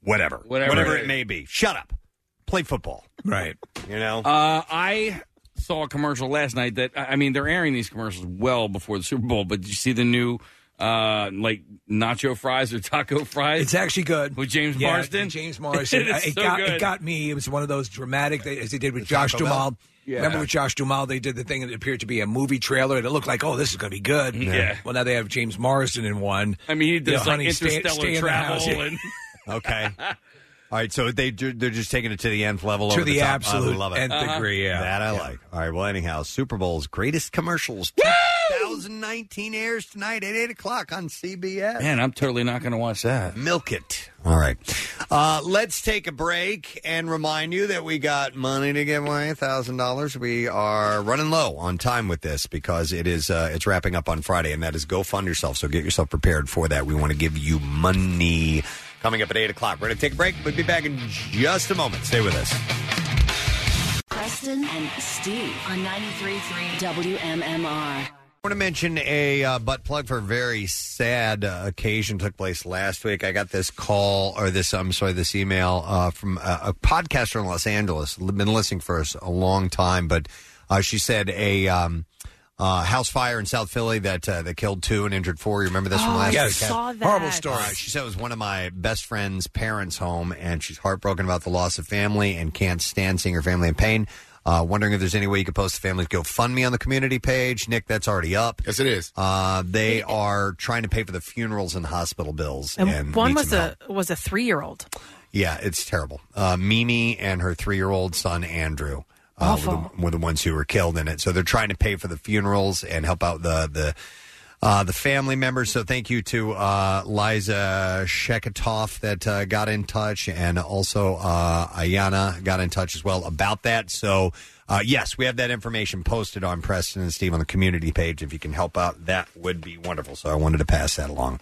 whatever. Whatever. Whatever it may be. Shut up. Play football. Right. You know? Uh, I saw a commercial last night that, I mean, they're airing these commercials well before the Super Bowl, but did you see the new, uh, like, nacho fries or taco fries? It's actually good. With James yeah, Marsden? James Marsden. It is it, so got, good. it got me. It was one of those dramatic, they, as they did with The Josh Taco Bell? Duhamel. Yeah. Remember with Josh Duhamel, they did the thing that appeared to be a movie trailer, and it looked like, oh, this is going to be good. Yeah. Well, now they have James Marsden in one. I mean, he does You know, like honey, stay- interstellar stay in the travel house. and... Okay. All right, so they they're just taking it to the nth level, To over the the top. absolute I love it. nth Uh-huh. degree, yeah. that I Yeah. like. All right, well, anyhow, Super Bowl's greatest commercials, twenty nineteen airs tonight at eight o'clock on C B S. Man, I'm totally not going to watch that. Milk it. All right, uh, let's take a break and remind you that we got money to give away, one thousand dollars. We are running low on time with this because it is uh, it's wrapping up on Friday, and that is Go Fund Yourself. So get yourself prepared for that. We want to give you money. Coming up at eight o'clock. We're going to take a break. We'll be back in just a moment. Stay with us. Preston and Steve on ninety-three point three W M M R. I want to mention a uh, butt plug for a very sad uh, occasion took place last week. I got this call, or this, I'm sorry, this email uh, from a, a podcaster in Los Angeles. Been listening for us a long time, but uh, she said a um, uh, house fire in South Philly that uh, that killed two and injured four. You remember this from Oh, last I week? saw that. Horrible story. Uh, she said it was one of my best friend's parents' home, and she's heartbroken about the loss of family and can't stand seeing her family in pain. Uh, wondering if there's any way you could post the family's GoFundMe on the community page. Nick, that's already up. Yes, it is. Uh, they are trying to pay for the funerals and hospital bills. And, And, one need was some a help. was a three year old. Yeah, it's terrible. Uh, Mimi and her three-year-old son, Andrew, uh, were, the, were the ones who were killed in it. So they're trying to pay for the funerals and help out the the uh, the family members. So thank you to uh, Liza Sheketoff that uh, got in touch, and also uh, Ayana got in touch as well about that. So, uh, yes, we have that information posted on Preston and Steve on the community page. If you can help out, that would be wonderful. So I wanted to pass that along.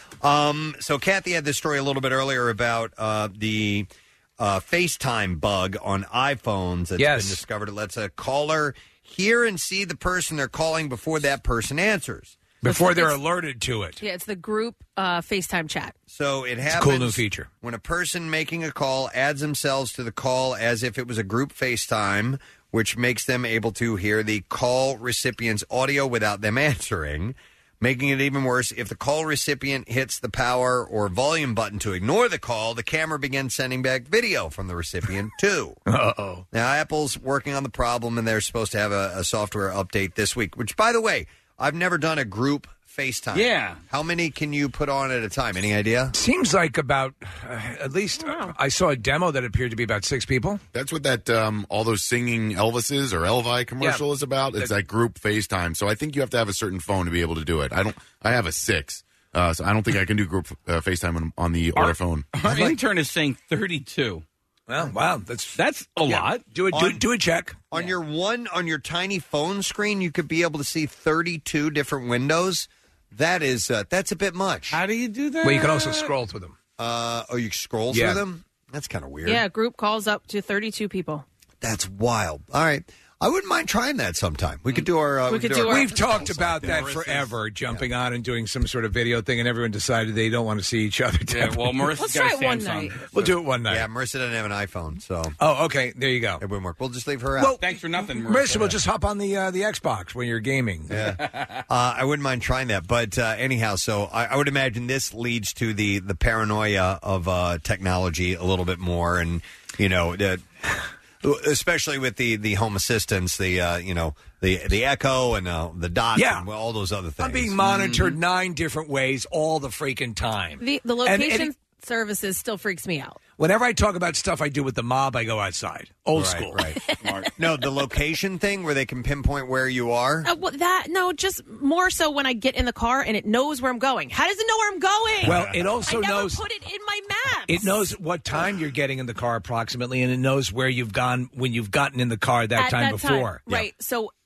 Um, so Kathy had this story a little bit earlier about uh, the uh, FaceTime bug on iPhones that's Yes. been discovered. It lets a caller hear and see the person they're calling before that person answers. Before they're It's- alerted to it. Yeah, it's the group uh, FaceTime chat. So it It's a happens cool new feature. when a person making a call adds themselves to the call as if it was a group FaceTime, which makes them able to hear the call recipient's audio without them answering. Making it even worse, if the call recipient hits the power or volume button to ignore the call, the camera begins sending back video from the recipient, too. Uh-oh. Now, Apple's working on the problem, and they're supposed to have a, a software update this week, which, by the way, I've never done a group FaceTime. Yeah. How many can you put on at a time? Any idea? Seems like about, uh, at least uh, I saw a demo that appeared to be about six people. That's what that um, all those singing Elvises or Elvi commercial Yeah. is about. It's The- that group FaceTime. So I think you have to have a certain phone to be able to do it. I don't. I have a six, uh, so I don't think I can do group uh, FaceTime on, on the other phone. Our intern is saying thirty-two. Well, wow, that's That's a yeah. lot. Do it. Do, On- do a check. On your one, on your tiny phone screen, you could be able to see thirty-two different windows. That is, uh, that's a bit much. How do you do that? Well, you can also scroll through them. Uh, oh, you scroll Yeah. through them? That's kind of weird. Yeah, group calls up to thirty-two people. That's wild. All right. I wouldn't mind trying that sometime. We could do our. Uh, We could do our our- We've talked calls about like that. that forever, jumping on and doing some sort of video thing, and everyone decided they don't want to see each other. Yeah, well, Marissa's Let's got try a it one Samsung. night. We'll do it one night. Yeah, Marissa doesn't have an iPhone, so Oh, okay. There you go. it wouldn't work. We'll just leave her out. Well, Thanks for nothing, Marissa. Marissa will just hop on the uh, the Xbox when you're gaming. Yeah. uh, I wouldn't mind trying that. But uh, anyhow, so I, I would imagine this leads to the, the paranoia of uh, technology a little bit more. And, you know, the, especially with the, the home assistants, the, uh, you know, the the Echo and uh, the Dot Yeah. and all those other things. I'm being monitored nine different ways all the freaking time. The the And- location and services still freaks me out. whenever I talk about stuff I do with the mob, I go outside. Old Right, school. right. No, the location thing where they can pinpoint where you are. Uh, well, that no, just more so when I get in the car and it knows where I'm going. How does it know where I'm going? Well, it also I never knows- put it in my map. It knows what time you're getting in the car approximately, and it knows where you've gone when you've gotten in the car that At time that before. right? So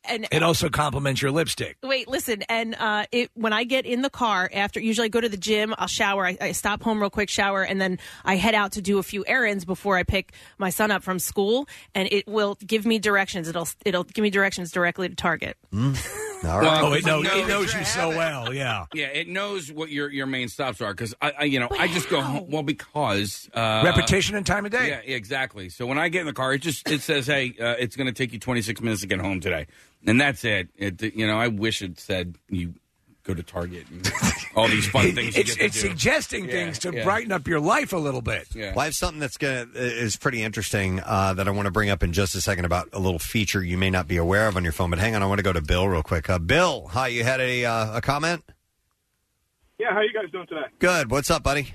And It also complements your lipstick. Wait, listen, and uh, it when I get in the car after, usually I go to the gym, I'll shower, I, I stop home real quick, shower, and then I head out to do a few errands before I pick my son up from school, and it will give me directions. It'll it'll give me directions directly to Target. Mm. All right. Well, Oh, it, knows, knows- it knows you so well, yeah. Yeah, it knows what your, your main stops are because I, I you know I just go home. Well, because uh, Repetition and time of day. Yeah, exactly. So when I get in the car, it just it says, "Hey, uh, it's going to take you twenty-six minutes to get home today," and that's it. It you know I wish it said you go to Target and all these fun things. You It's, get to it's do. suggesting Yeah, things to yeah. brighten up your life a little bit. Yeah. Well, I have something that's gonna is pretty interesting uh, that I want to bring up in just a second about a little feature you may not be aware of on your phone. But hang on, I want to go to Bill real quick. Uh, Bill, hi, you had a uh, a comment? Yeah, how you guys doing today? Good. What's up, buddy?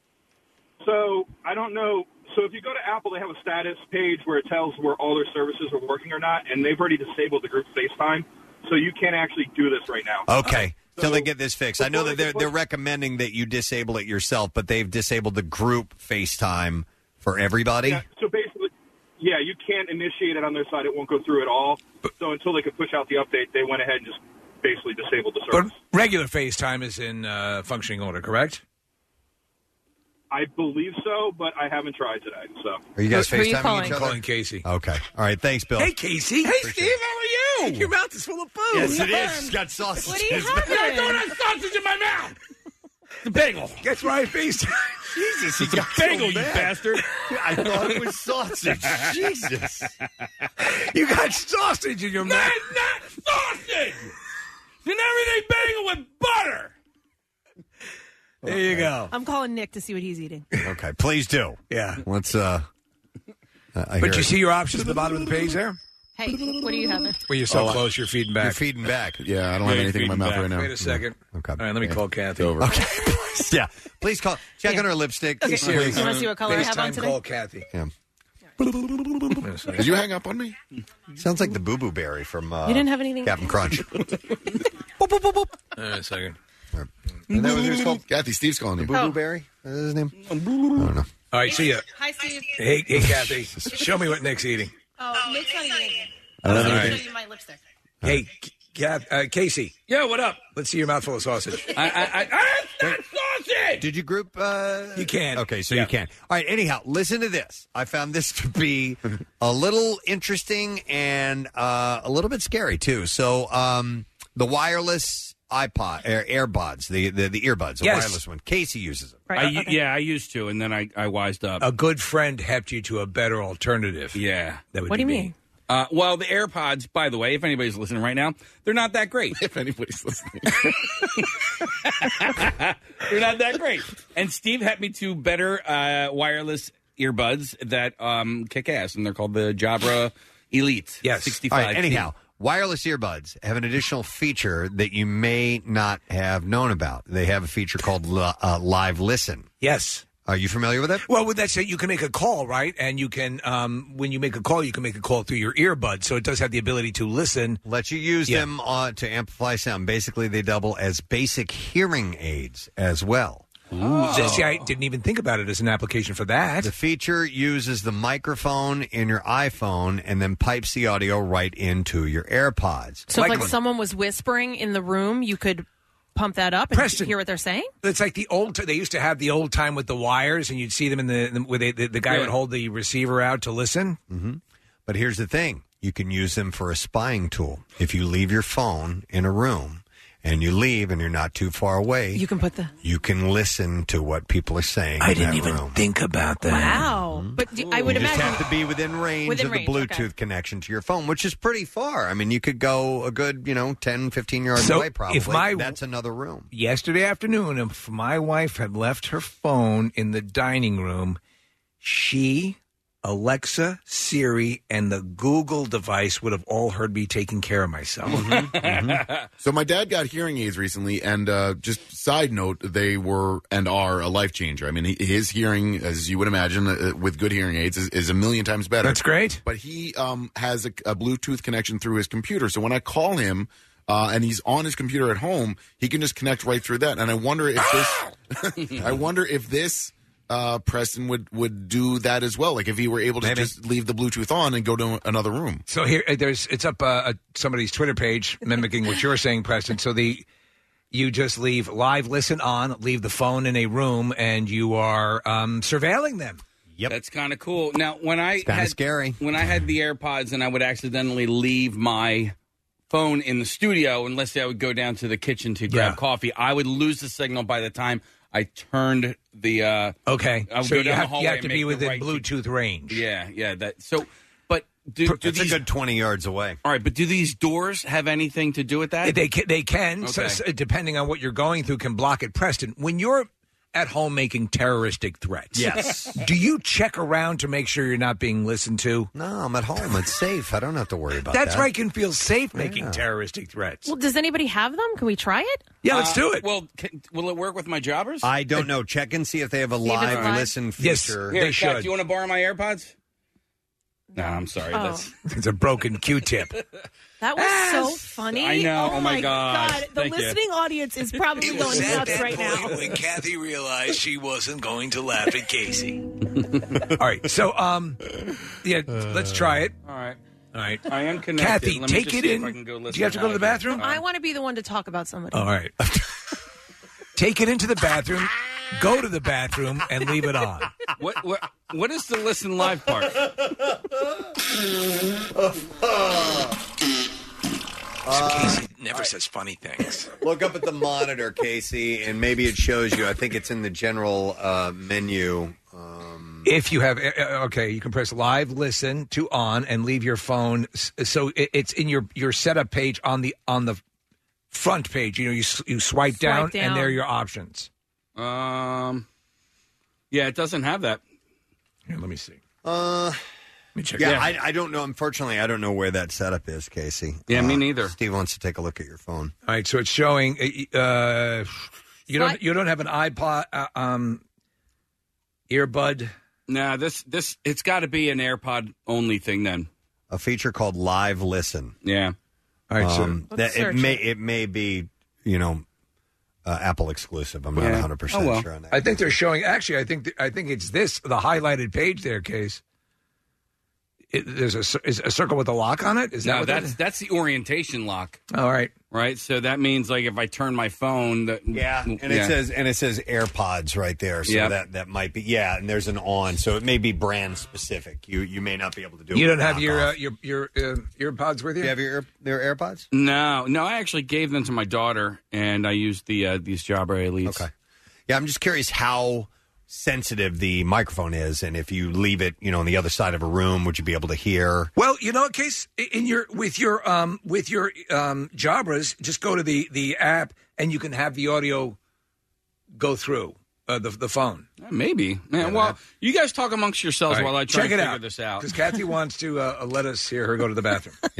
So I don't know. So if you go to Apple, they have a status page where it tells where all their services are working or not, and they've already disabled the group FaceTime, so you can't actually do this right now. Okay. Till they get this fixed. I know before that they they're put- they're recommending that you disable it yourself, but they've disabled the group FaceTime for everybody. Yeah, so basically, yeah, you can't initiate it on their side. It won't go through at all. So until they could push out the update, they went ahead and just basically disabled the But service. regular FaceTime is in uh, functioning order, correct? I believe so, but I haven't tried today. So Are you guys Who- who are you FaceTiming calling? each other? Calling Casey. Okay. All right. Thanks, Bill. Hey, Casey. Hey, Steve, how are you? Your mouth is full of food. Yes, it is. It's got sausage. What are you in it. having? I don't have sausage in my mouth. The bagel. That's why I FaceTime. Jesus, It's a bagel, you bastard. I thought it was sausage. Jesus. You got sausage in your mouth. That's not sausage. It's an everything bagel with butter. There you go. I'm calling Nick to see what he's eating. Okay, please do. Yeah. Let's. uh, uh I But hear you it. see your options at the bottom of the page there? Hey, what are you having? Where you're so Oh, I- close, you're feeding back. You're feeding back. Yeah, I don't have Yeah, anything in my feeding mouth back. right now. Wait a second. Okay. All right, let me call Kathy. Over. Okay. yeah. Please call. Check on her lipstick. Okay. Please. You want to see what color I have on FaceTime today? call Kathy. Yeah. Did you hang up on me? Sounds like the Boo Boo Berry from uh, You didn't have anything- Captain Crunch. All right, a second. Is that what it was called? Kathy, Steve's calling you. Boo Boo Berry? Is that his name? I don't know. All right, see ya. Hi, Steve. Hey, hey, Kathy. Show me what Nick's eating. Oh, Nick's not eating. I don't I'm know going to anything. show you my lipstick. Hey, Kath, uh, Casey. Yeah, what up? Let's see your mouth full of sausage. I, I, I, I that's not sausage. Did you group? Uh... You can. Okay, so Yeah. you can. All right. Anyhow, listen to this. I found this to be a little interesting and uh, a little bit scary too. So, um, the wireless iPod, Air, AirBuds, the, the the earbuds, the Yes. wireless one. Casey uses them. I, u- Yeah, I used to, and then I, I wised up. A good friend helped you to a better alternative. Yeah. That would What do be you me. mean? Uh, well, the AirPods, by the way, if anybody's listening right now, they're not that great. If anybody's listening. They're not that great. And Steve had me to better uh, wireless earbuds that um, kick ass, and they're called the Jabra Elite. Yes. sixty-five. All right. Anyhow, wireless earbuds have an additional feature that you may not have known about. They have a feature called li- uh, Live Listen. Yes. Are you familiar with it? Well, with that said, you can make a call, right? And you can, um, when you make a call, you can make a call through your earbud. So it does have the ability to listen. Let you use Yeah. them uh, to amplify sound. Basically, they double as basic hearing aids as well. So, see, I didn't even think about it as an application for that. The feature uses the microphone in your iPhone and then pipes the audio right into your AirPods. So if like someone was whispering in the room, you could pump that up and Preston. hear what they're saying? It's like the old. They used to have the old time with the wires, and you'd see them in the, the where they, the, the guy Yeah. would hold the receiver out to listen. Mm-hmm. But here's the thing. You can use them for a spying tool. If you leave your phone in a room and you leave and you're not too far away, You can put the... you can listen to what people are saying I in didn't that even room. think about that. Wow. But do- I would you just imagine... have to be within range Within of the range, Bluetooth okay. connection to your phone, which is pretty far. I mean, you could go a good, you know, ten, fifteen yards So away probably. if my- That's another room. Yesterday afternoon, if my wife had left her phone in the dining room, she, Alexa, Siri, and the Google device would have all heard me taking care of myself. So my dad got hearing aids recently, and uh, just side note, they were and are a life changer. I mean, he, his hearing, as you would imagine, uh, with good hearing aids, is, is a million times better. That's great. But he um, has a, a Bluetooth connection through his computer, so when I call him uh, and he's on his computer at home, he can just connect right through that. And I wonder if this, I wonder if this. uh, Preston would, would do that as well. Like if he were able to Maybe. just leave the Bluetooth on and go to another room. So here, uh, there's it's up uh, at somebody's Twitter page mimicking what you're saying, Preston. So the you just leave live listen on, leave the phone in a room, and you are um, surveilling them. Yep, that's kind of cool. Now, when I kinda had scary. when I had the AirPods and I would accidentally leave my phone in the studio, and let's say I would go down to the kitchen to grab Yeah. coffee, I would lose the signal by the time I turned the. Uh, Okay, I would so go you down the have, hallway you have and to make be the within right- Bluetooth range. Yeah, yeah. That so, but do, do It's these a good twenty yards away. all right? But do these doors have anything to do with that? They can, they can so, Okay. so depending on what you're going through, can block it. Preston, when you're at home making terroristic threats, Yes. do you check around to make sure you're not being listened to? No, I'm at home. It's safe. I don't have to worry about that. That's right. Can feel safe making Yeah. terroristic threats. Well, does anybody have them? Can we try it? Yeah, let's Uh, do it. Well, can, will it work with my jobbers? I don't know. Check and see if they have a See if it's live live. listen Yes. feature. Here, They Kat, should. do you want to borrow my AirPods? No, I'm sorry. Oh. That's It's a broken Q-tip. That was so funny. I know. Oh, Oh, my gosh. God. The Thank you. listening audience is probably It was going at nuts that right point now. when Kathy realized she wasn't going to laugh at Casey. All right. So, um, yeah, let's try it. all right. All right. I am connected. Kathy, Let me take just it see if in. I can go Do listen you have to go to the live. bathroom? I want to be the one to talk about somebody. All right. Take it into the bathroom, go to the bathroom, and leave it on. What what what is the listen live part? So Casey never says funny things. Look up at the monitor, Casey, and maybe it shows you. I think it's in the general uh, menu. Um, If you have, uh, okay, you can press live listen to on and leave your phone. S- So it- it's in your, your setup page on the on the front page. You know, you s- you swipe, down, down. and there are your options. Um, yeah, it doesn't have that. Here, let me see. uh, Let me check. yeah, it out. I, I don't know. Unfortunately, I don't know where that setup is, Casey. Yeah, me Uh, neither. Steve wants to take a look at your phone. All right, so it's showing. Uh, you don't What? you don't have an iPod uh, um, earbud. No, this this it's got to be an AirPod only thing then. A feature called Live Listen. Yeah. All right, Um, Let's that it search may it. it may be you know uh, Apple exclusive. I'm not Yeah. 100 percent Oh, well. sure on that. I think they're showing. Actually, I think th- I think it's this the highlighted page there, Case. It, there's a, cir- is a circle with a lock on it. Is that No, what that's that that's the orientation lock, is? All right. right? So that means like if I turn my phone, that Yeah, and it yeah. says and it says AirPods right there, so Yep. that that might be yeah. And there's an on, so it may be brand specific. You you may not be able to do. it You with don't have your uh, knockoff. your your uh, earpods with you. you have your ear, their AirPods? No, no, I actually gave them to my daughter, and I used the uh, these Jabra Elites. Okay. Yeah, I'm just curious how sensitive the microphone is, and if you leave it, you know, on the other side of a room, would you be able to hear? Well, you know, Case, in your with your um with your um Jabras, just go to the the app and you can have the audio go through uh, the the phone. Uh, Maybe. Man, well, you guys talk amongst yourselves All right, while I try check to it figure out, this out. because Kathy wants to uh, let us hear her go to the bathroom. Yeah.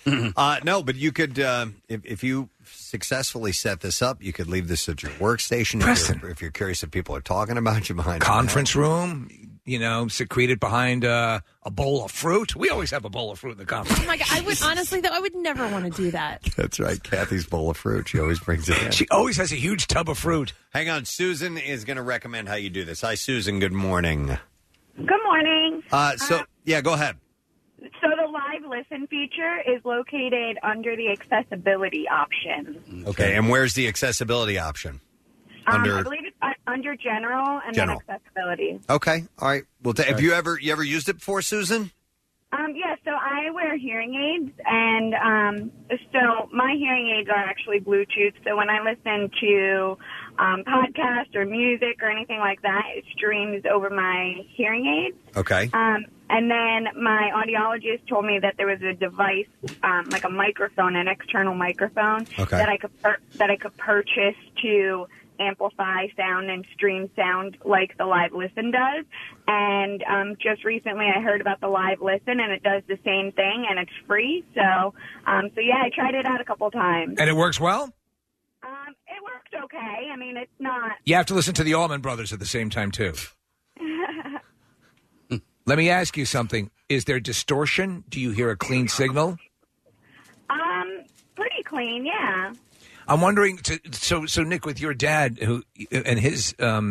Uh, no, but you could, uh, if, if you successfully set this up, you could leave this at your workstation. If you're, if you're curious if people are talking about you behind Conference room, you know, secreted behind uh, a bowl of fruit. We always have a bowl of fruit in the conference. Oh my God! I would honestly, though, I would never want to do that. That's right. Kathy's bowl of fruit. She always brings it in. She always has a huge tub of fruit. Hang on. Susan is going to recommend how you do this. Hi, Susan. Good morning. Good morning. Uh, so, yeah, go ahead. So the live listen feature is located under the accessibility option. Okay. And where's the accessibility option? Um, Under. I believe it's uh, under general and General. then accessibility. Okay. All right. Well, ta- have you ever you ever used it before, Susan? Um, yeah, so I wear hearing aids, and um, so my hearing aids are actually Bluetooth. So when I listen to um, podcasts or music or anything like that, it streams over my hearing aids. Okay. Um, and then my audiologist told me that there was a device, um, like a microphone, an external microphone, Okay. that I could pur- that I could purchase to amplify sound and stream sound like the Live Listen does. And um, just recently I heard about the Live Listen, and it does the same thing, and it's free. So, um, so yeah, I tried it out a couple times. And it works well? Um, it worked okay. I mean, it's not... You have to listen to the Allman Brothers at the same time, too. Let me ask you something. Is there distortion? Do you hear a clean signal? um, pretty clean, yeah. I'm wondering, to, so so Nick, with your dad who and his um,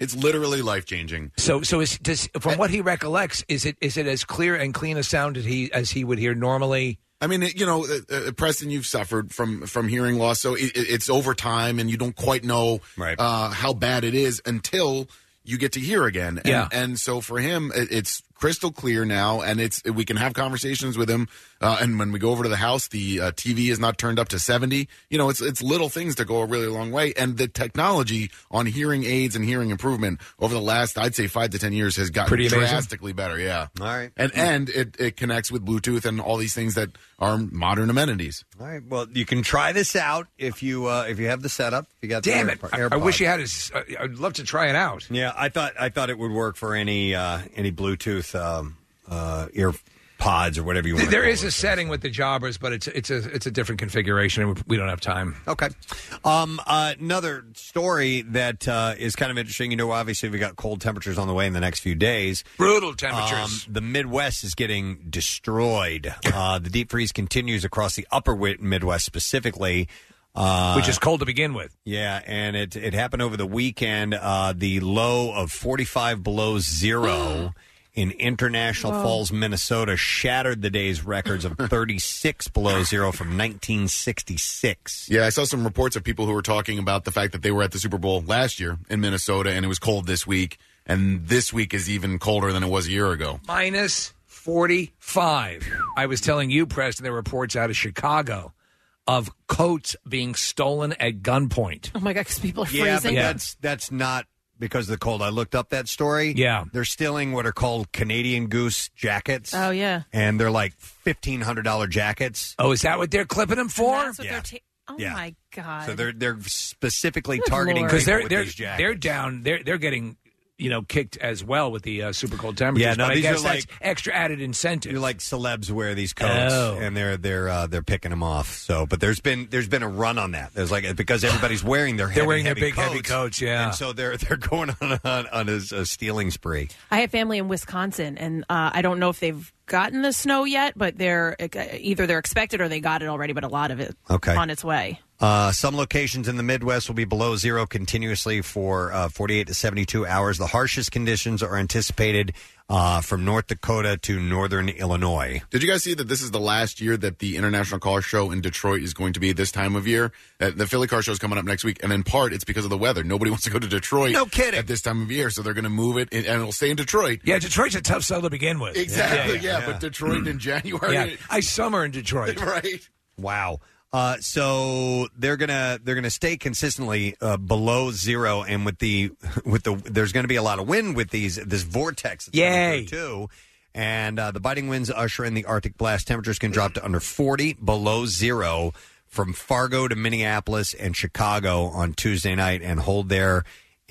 It's literally life changing. So, so is, does, from what he recollects, is it is it as clear and clean a sound as he as he would hear normally? I mean, you know, uh, uh, Preston, you've suffered from from hearing loss, so it, it's over time, and you don't quite know right. uh, how bad it is until you get to hear again. And, Yeah. and so for him, it, it's crystal clear now, and it's we can have conversations with him. Uh, and when we go over to the house, the uh, T V is not turned up to seventy. You know, it's it's little things that go a really long way. And the technology on hearing aids and hearing improvement over the last, I'd say, five to ten years has gotten Pretty amazing. drastically better. Yeah. All right. And and it, it connects with Bluetooth and all these things that are modern amenities. All right. Well, you can try this out if you uh, if you have the setup. If you got Damn the it! Air- I, I wish AirPods. you had his. Uh, I'd love to try it out. Yeah, I thought I thought it would work for any uh, any Bluetooth um, uh, ear pods or whatever you want. There to call is it. a setting with the jobbers, but it's it's a it's a different configuration, and we don't have time. Okay. Um, uh, another story that uh, is kind of interesting. You know, obviously we got cold temperatures on the way in the next few days. Brutal temperatures. Um, the Midwest is getting destroyed. Uh, the deep freeze continues across the upper wi- Midwest specifically. Uh, Which is cold to begin with. Yeah, and it it happened over the weekend. Uh, the low of forty-five below zero in International Whoa. Falls, Minnesota, shattered the day's records of thirty-six below zero from nineteen sixty-six. Yeah, I saw some reports of people who were talking about the fact that they were at the Super Bowl last year in Minnesota, and it was cold this week, and this week is even colder than it was a year ago. Minus forty-five. I was telling you, Preston, there were reports out of Chicago of coats being stolen at gunpoint. Oh my God, because people are Yeah, but freezing. that's that's not because of the cold. I looked up that story. Yeah. They're stealing what are called Canadian Goose jackets. Oh, yeah. And they're like fifteen hundred dollars jackets. Oh, is that what they're clipping them for? That's what Yeah. they're ta- oh Yeah. my God. So they're they're specifically Good targeting Lord. Because people they're with they're these jackets. they're down. They're they're getting you know kicked as well with the uh, super cold temperatures. Yeah, no, but I these guess are that's like- extra added incentive. You're like celebs wear these coats, Oh. and they're they're uh, they're picking them off. So, but there's been there's been a run on that. There's like because everybody's wearing their They're heavy, wearing their heavy big, coats, heavy coats, yeah. and so they're they're going on on, on a, a stealing spree. I have family in Wisconsin, and uh, I don't know if they've gotten the snow yet, but they're uh, either they're expected or they got it already, but a lot of it Okay. on its way. Uh, some locations in the Midwest will be below zero continuously for uh, forty-eight to seventy-two hours. The harshest conditions are anticipated uh, from North Dakota to northern Illinois. Did you guys see that this is the last year that the International Car Show in Detroit is going to be this time of year? Uh, the Philly Car Show is coming up next week, and in part, it's because of the weather. Nobody wants to go to Detroit No kidding. at this time of year, so they're going to move it, and it'll stay in Detroit. yeah, Detroit's a tough sell to begin with. Exactly, yeah, yeah. but Detroit in January. Yeah, I summer in Detroit. Right. Wow. Uh, so they're gonna they're gonna stay consistently uh, below zero, and with the with the there's going to be a lot of wind with these this vortex. That's coming Yay. through, too. And uh, the biting winds usher in the Arctic blast. Temperatures can drop to under forty below zero from Fargo to Minneapolis and Chicago on Tuesday night, and hold there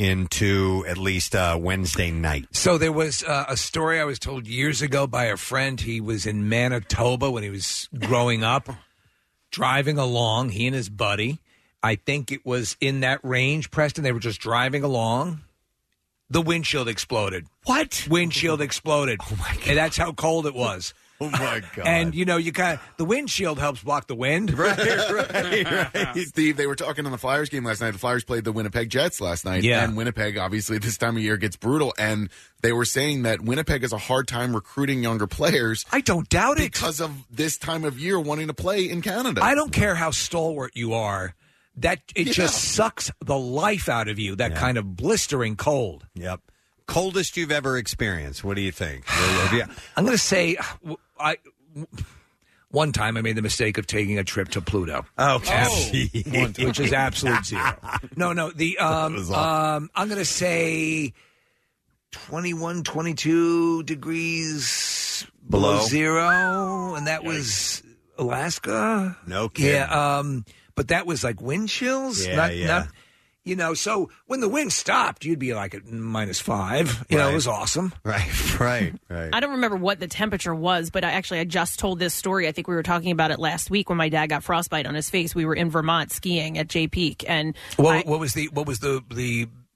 into at least uh, Wednesday night. So there was uh, a story I was told years ago by a friend. He was in Manitoba when he was growing up, driving along, he and his buddy. I think it was in that range, Preston. They were just driving along. The windshield exploded. What? Windshield exploded. Oh, my God. And that's how cold it was. Oh, my God. And, you know, you kind of, the windshield helps block the wind. Right, right, right. Steve, they were talking on the Flyers game last night. The Flyers played the Winnipeg Jets last night. Yeah. And Winnipeg, obviously, this time of year gets brutal. And they were saying that Winnipeg has a hard time recruiting younger players. I don't doubt it. Because of this time of year wanting to play in Canada. I don't care how stalwart you are. That it Yeah. just sucks the life out of you, that kind of blistering cold. Yep. Coldest you've ever experienced. What do you think? Have you- I'm going to say, I one time I made the mistake of taking a trip to Pluto. Oh, Abs- which is absolute zero. No, no. The um, was awful. um I'm going to say twenty-one, twenty-two degrees below, Below? zero, and that was Alaska. No kidding. Yeah. Um, but that was like wind chills. Yeah, not, yeah. Not, you know, so when the wind stopped, you'd be like at minus five. You know, Right. it was awesome. Right, right, right. I don't remember what the temperature was, but I actually I just told this story. I think we were talking about it last week when my dad got frostbite on his face. We were in Vermont skiing at Jay Peak, and What, I- what was the what was the the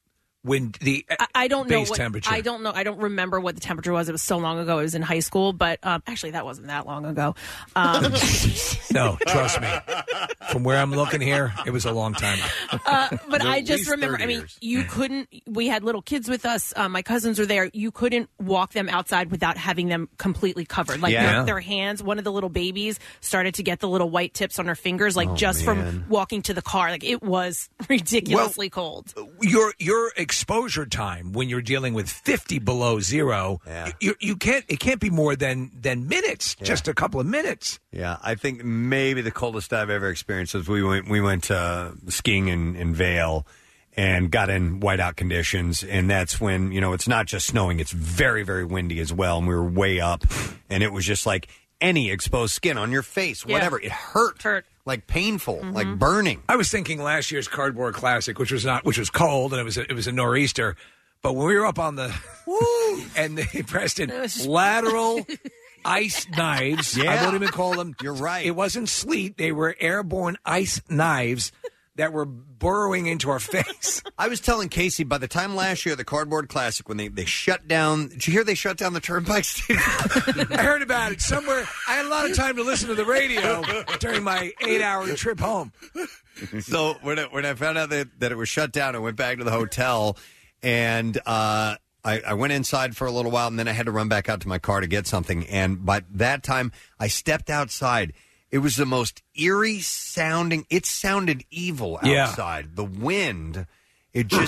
when the I, I don't know base what temperature. I don't know. I don't remember what the temperature was. It was so long ago. It was in high school, but um, actually, that wasn't that long ago. Um, No, trust me. From where I'm looking here, it was a long time. Uh, but At I just least remember, thirty I mean, years. you couldn't, we had little kids with us. Uh, my cousins were there. You couldn't walk them outside without having them completely covered. Like Yeah. their, their hands, one of the little babies started to get the little white tips on her fingers, like Oh, just man. from walking to the car. Like it was ridiculously cold. Your your exposure time when you're dealing with fifty below zero, you you can't it can't be more than than minutes, just a couple of minutes. Yeah, I think maybe the coldest I've ever experienced was we went we went uh, skiing in, in Vail and got in whiteout conditions, and that's when, you know, it's not just snowing, it's very, very windy as well, and we were way up, and it was just like any exposed skin on your face, Yeah. whatever. It hurt. Hurt. Like painful, Mm-hmm. like burning. I was thinking last year's Cardboard Classic, which was not which was cold and it was a, it was a nor'easter, but when we were up on the and they Preston lateral ice knives. Yeah. I won't even call them. You're right. It wasn't sleet; they were airborne ice knives that were burrowing into our face. I was telling Casey, by the time last year, the Cardboard Classic, when they, they shut down, did you hear they shut down the turnpike station? I heard about it somewhere. I had a lot of time to listen to the radio during my eight-hour trip home. So when I, when I found out that, that it was shut down, I went back to the hotel, and uh, I, I went inside for a little while, and then I had to run back out to my car to get something. And by that time, I stepped outside. It was the most eerie sounding. It sounded evil Yeah. outside. The wind, it just,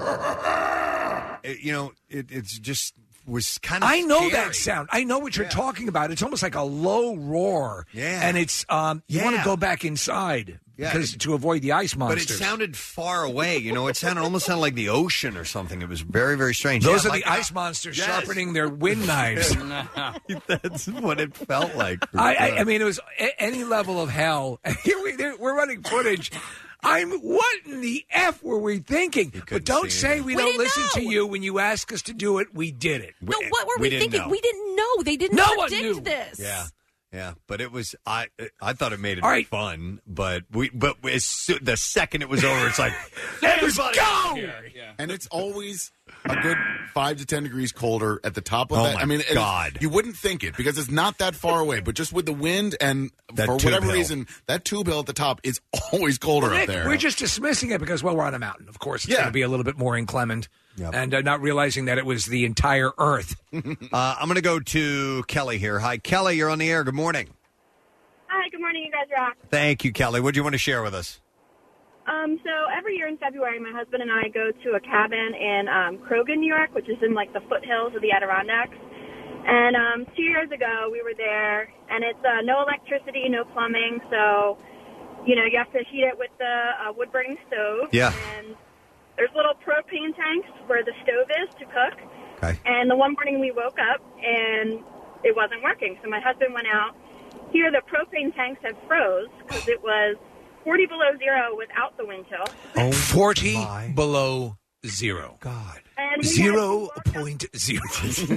it, you know, it, it's just was kind of. I know scary. that sound. I know what you're talking about. It's almost like a low roar. Yeah. And it's um you want to Yeah. go back inside Yeah. because to avoid the ice But it monsters. sounded far away. You know, it sounded almost sounded like the ocean or something. It was very, very strange. Those Yeah, are like- the ice monsters Yes. sharpening their wind knives. That's what it felt like. I, I, I mean, it was a, any level of hell. Here we, there, we're running footage. I'm what in the F were we thinking? But don't see say it. we, We don't didn't listen to know. you when you ask us to do it. We did it. No, what were we we, didn't thinking? know. We didn't know. They didn't No one predict knew. this. Yeah, yeah, but it was I. I thought it made it All right. fun, but we. But as soo- the second it was over, it's like Everybody go! And it's always a good five to ten degrees colder at the top of Oh, that. my I mean, it- God. you wouldn't think it because it's not that far away. But just with the wind and That for tube whatever hill. reason, that tube hill at the top is always colder Nick, up there. we're just dismissing it because, well, we're on a mountain. Of course, it's Yeah. going to be a little bit more inclement. Yep. And uh, not realizing that it was the entire Earth. Uh, I'm going to go to Kelly here. Hi, Kelly. You're on the air. Good morning. Hi, good morning. You guys rock. Thank you, Kelly. What do you want to share with us? Um, so every year in February, my husband and I go to a cabin in um, Krogan, New York, which is in like the foothills of the Adirondacks. And um, two years ago, we were there, and it's uh, no electricity, no plumbing. So, you know, you have to heat it with the uh, wood-burning stove. Yeah. And there's little propane tanks where the stove is to cook. Okay. And the one morning we woke up, and it wasn't working. So my husband went out. Here, the propane tanks had froze because it was forty below zero without the wind chill. Oh, forty below zero. God. And we Zero point zero. So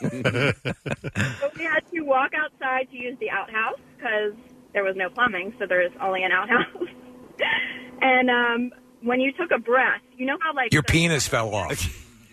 we had to walk outside to use the outhouse because there was no plumbing, so there's only an outhouse. And um, when you took a breath, you know how like Your the- penis fell off.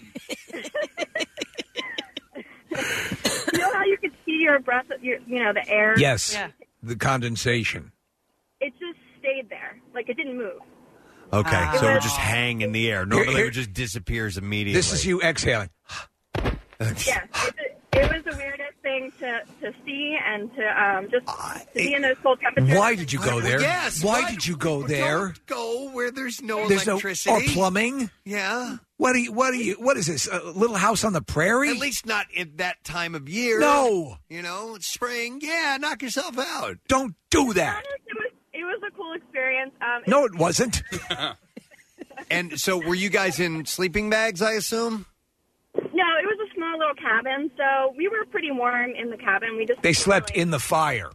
you know how you could see your breath, your, you know, the air. Yes. Yeah. The condensation. It just stayed there, like it didn't move. Okay, Ah. so it It would was- just hang in the air. Normally, Here- it just disappears immediately. This is you exhaling. Yeah, it, it was the weirdest thing to, to see and to um, just to be in those cold temperatures. Why did you go there? Yes. Why why- did you go there? Don't go where there's no There's no electricity or plumbing. Yeah. What are you? What are you? What is this? A little house on the prairie? At least not at that time of year. No. You know, it's spring. Yeah, knock yourself out. Don't do that. It was, it was a cool experience. Um, it- No, it wasn't. And so, were you guys in sleeping bags? I assume. No, it was a small little cabin, so we were pretty warm in the cabin. We just They slept in the fire.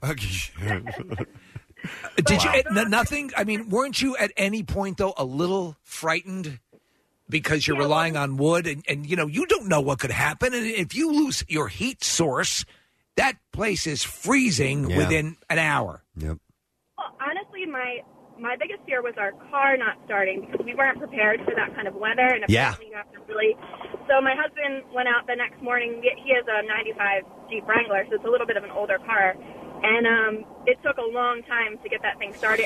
Did you? n- Nothing. I mean, weren't you at any point though a little frightened because you're relying on wood and, and you know you don't know what could happen, and if you lose your heat source, that place is freezing Yeah. within an hour. Yep. Well, honestly, my my biggest fear was our car not starting because we weren't prepared for that kind of weather. And Yeah. apparently you have to really. So my husband went out the next morning. He has a ninety-five Jeep Wrangler, so it's a little bit of an older car. And um, it took a long time to get that thing started.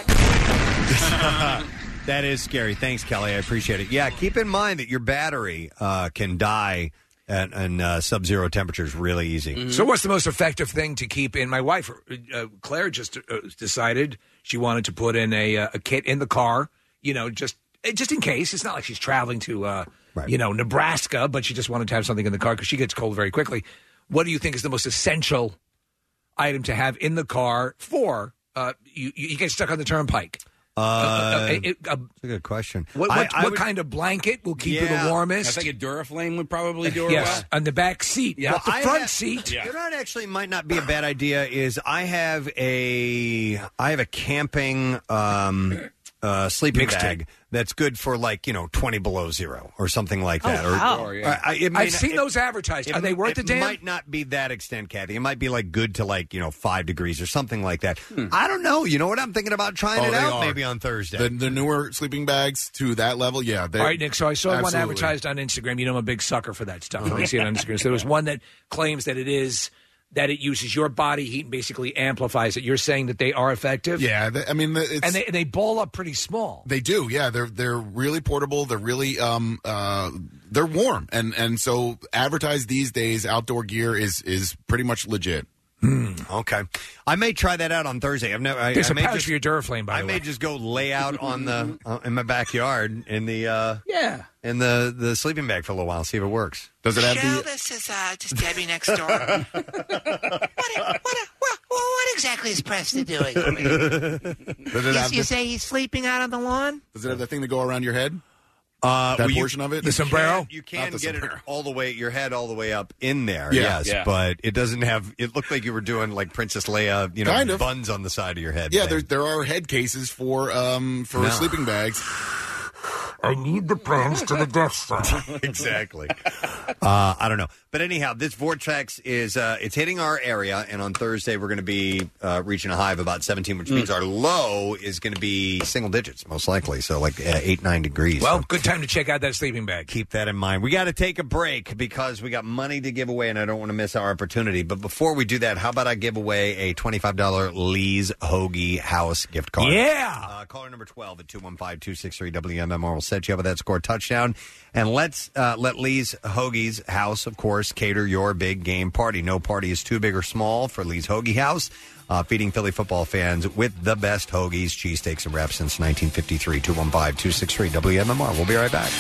And, like, That is scary. Thanks, Kelly. I appreciate it. Yeah, keep in mind that your battery uh, can die at in, uh, sub-zero temperatures really easy. So what's the most effective thing to keep in? My wife, uh, Claire, just uh, decided she wanted to put in a, uh, a kit in the car, you know, just just in case. It's not like she's traveling to, uh, you know, Nebraska, but she just wanted to have something in the car because she gets cold very quickly. What do you think is the most essential item to have in the car for uh, you, you get stuck on the turnpike? Uh, uh, it, uh, that's a good question. What, I- what, I what would- kind of blanket will keep you Yeah. the warmest? I think a Duraflame would probably do it yes, well. on the back seat. Yeah. Not the I front have- seat. You know what actually might not be a bad idea is I have a I have a camping um, uh, sleeping Mixtape. bag that's good for like you know twenty below zero or something like Oh, that. wow. Or, Yeah. I, it may I've not- seen it- those advertised. it- Are they worth it the damn? might not be that extent, Kathy. It might be like good to like you know five degrees or something like that. I don't know. You know what? I'm thinking about trying Oh, it they out are. maybe on Thursday. The, the newer sleeping bags to that level, yeah. All right, Nick. So I saw one absolutely. advertised on Instagram. You know, I'm a big sucker for that stuff. When I see it on Instagram, so there was one that claims that it is that it uses your body heat and basically amplifies it. You're saying that they are effective? Yeah, they, I mean, it's, and they they ball up pretty small. They do, yeah. They're they're really portable. They're really um uh they're warm, and and so advertised these days, outdoor gear is is pretty much legit. Okay, I may try that out on Thursday. I've never. I, There's I a may pouch just, for your Duraflame, by I the may way. just go lay out on the uh, in my backyard in the uh, yeah in the the sleeping bag for a little while. See if it works. Does it have Michelle, the? this is uh, just Debbie next door. what, what, what, what, what exactly is Preston doing? Does it You, have you the, say he's sleeping out on the lawn? Does it have the thing to go around your head? Uh, that well, you- portion of it, you can- You Not can the get it sombrero. all the way, your head all the way up in there. Yeah. Yes, Yeah. but it doesn't have. It looked like you were doing like Princess Leia, you know, Kind of. buns on the side of your head. Yeah, thing. there there are head cases for um for No. sleeping bags. I need the plans to the Death Star. exactly. Uh, I don't know, but anyhow, this vortex is uh, it's hitting our area, and on Thursday we're going to be uh, reaching a high of about seventeen, which means our low is going to be single digits, most likely, so like uh, eight nine degrees. Well, So good time to check out that sleeping bag. keep that in mind. We got to take a break because we got money to give away, and I don't want to miss our opportunity. But before we do that, how about I give away a twenty-five dollars Lee's Hoagie House gift card? Yeah. Uh, caller number twelve at two one five, two six three, W M M R will set you up with that score touchdown. And let's uh, let Lee's Hoagie's House, of course, cater your big game party. No party is too big or small for Lee's Hoagie House, uh, feeding Philly football fans with the best hoagies, cheesesteaks, and wraps since nineteen fifty-three. two one five, two six three, W M M R. We'll be right back.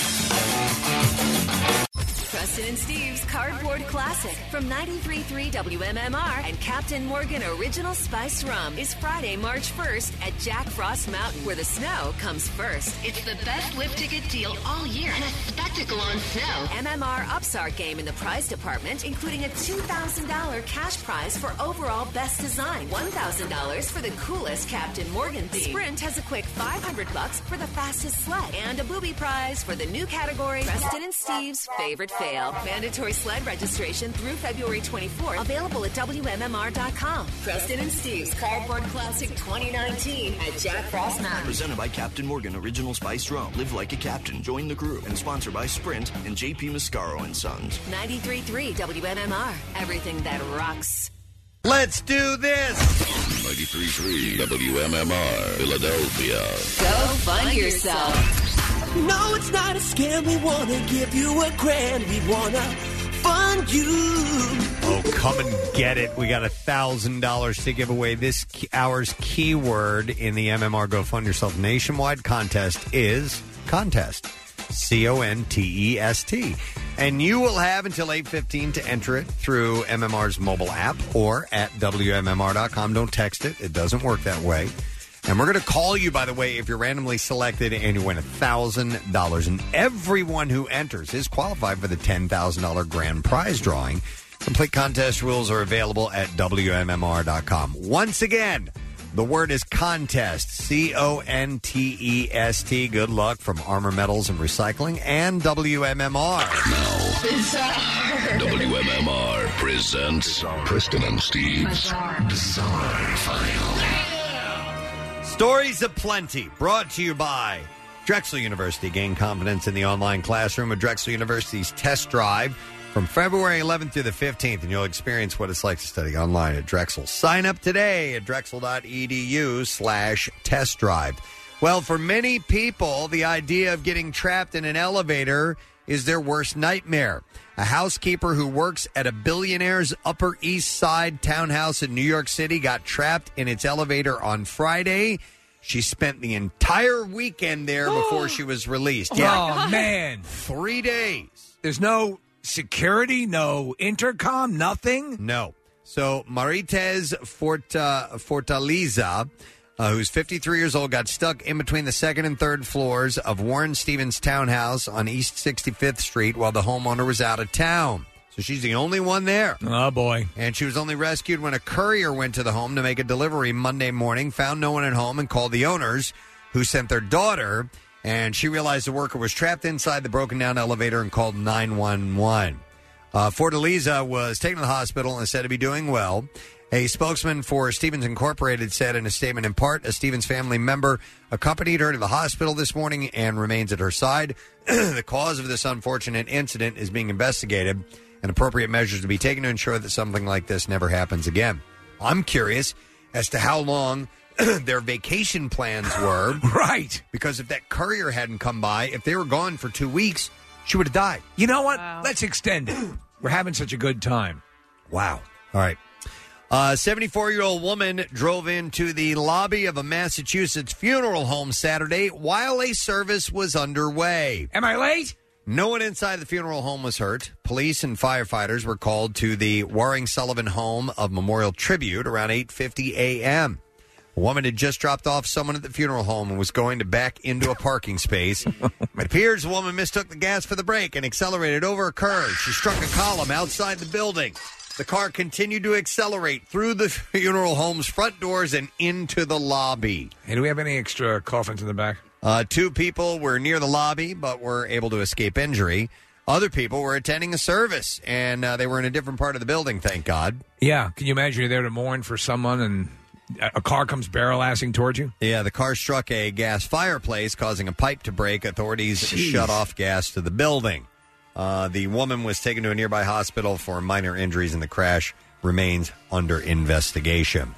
Preston and Steve's Cardboard Classic from ninety-three point three W M M R and Captain Morgan Original Spiced Rum is Friday, March first at Jack Frost Mountain, where the snow comes first. It's the best lift ticket deal all year and a spectacle on snow. M M R ups our game in the prize department, including a two thousand dollars cash prize for overall best design, one thousand dollars for the coolest Captain Morgan theme. Sprint has a quick five hundred bucks for the fastest sled and a booby prize for the new category, Preston and Steve's favorite fail. Mandatory sled registration through February twenty-fourth. Available at W M M R dot com. Preston and Steve's Cardboard Classic twenty nineteen at Jack Frost Mountain. Presented by Captain Morgan Original Spiced Rum. Live like a captain. Join the crew. And sponsored by Sprint and J P Mascaro and Sons. ninety-three point three W M M R. Everything that rocks. Let's do this. ninety-three point three W M M R, Philadelphia. Go fund yourself. No, it's not a scam. We want to give you a grand. We want to fund you. Oh, come and get it. We got a thousand dollars to give away. This key- hour's keyword in the M M R Go Fund Yourself nationwide contest is contest. C O N T E S T. And you will have until eight fifteen to enter it through M M R's mobile app or at W M M R dot com. Don't text it. It doesn't work that way. And we're going to call you, by the way, if you're randomly selected and you win one thousand dollars. And everyone who enters is qualified for the ten thousand dollars grand prize drawing. Complete contest rules are available at W M M R dot com. Once again, the word is contest, C O N T E S T. Good luck from Armor Metals and Recycling and W M M R. Now, W M M R presents Preston and Steve's Bizarre File. Stories aplenty, brought to you by Drexel University. Gain confidence in the online classroom with Drexel University's Test Drive from February eleventh through the fifteenth, and you'll experience what it's like to study online at Drexel. Sign up today at drexel.edu slash test drive. Well, for many people, the idea of getting trapped in an elevator is their worst nightmare. A housekeeper who works at a billionaire's Upper East Side townhouse in New York City got trapped in its elevator on Friday. She spent the entire weekend there before she was released. Oh, man. Three days. There's no security, no intercom, nothing? No. So Marites Forta, Fortaleza, uh, who's fifty-three years old, got stuck in between the second and third floors of Warren Stevens' townhouse on East sixty-fifth Street while the homeowner was out of town. So she's the only one there. Oh, boy. And she was only rescued when a courier went to the home to make a delivery Monday morning, found no one at home, and called the owners, who sent their daughter. And she realized the worker was trapped inside the broken-down elevator and called nine one one. Uh, Fortaleza was taken to the hospital and is said to be doing well. A spokesman for Stevens Incorporated said in a statement, in part, a Stevens family member accompanied her to the hospital this morning and remains at her side. The cause of this unfortunate incident is being investigated, and appropriate measures to be taken to ensure that something like this never happens again. I'm curious as to how long their vacation plans were. Right. Because if that courier hadn't come by, if they were gone for two weeks, she would have died. You know what? Let's extend it. We're having such a good time. Wow. All right. A seventy-four-year-old woman drove into the lobby of a Massachusetts funeral home Saturday while a service was underway. Am I late? No one inside the funeral home was hurt. Police and firefighters were called to the Waring Sullivan home of Memorial Tribute around eight fifty a.m. A woman had just dropped off someone at the funeral home and was going to back into a parking space. It appears the woman mistook the gas for the brake and accelerated over a curve. She struck a column outside the building. The car continued to accelerate through the funeral home's front doors and into the lobby. Hey, do we have any extra coffins in the back? Uh, two people were near the lobby, but were able to escape injury. Other people were attending a service, and uh, they were in a different part of the building, thank God. Yeah. Can you imagine you're there to mourn for someone and a car comes barrel-assing towards you? Yeah, the car struck a gas fireplace, causing a pipe to break. Authorities Jeez. shut off gas to the building. Uh, the woman was taken to a nearby hospital for minor injuries, and the crash remains under investigation.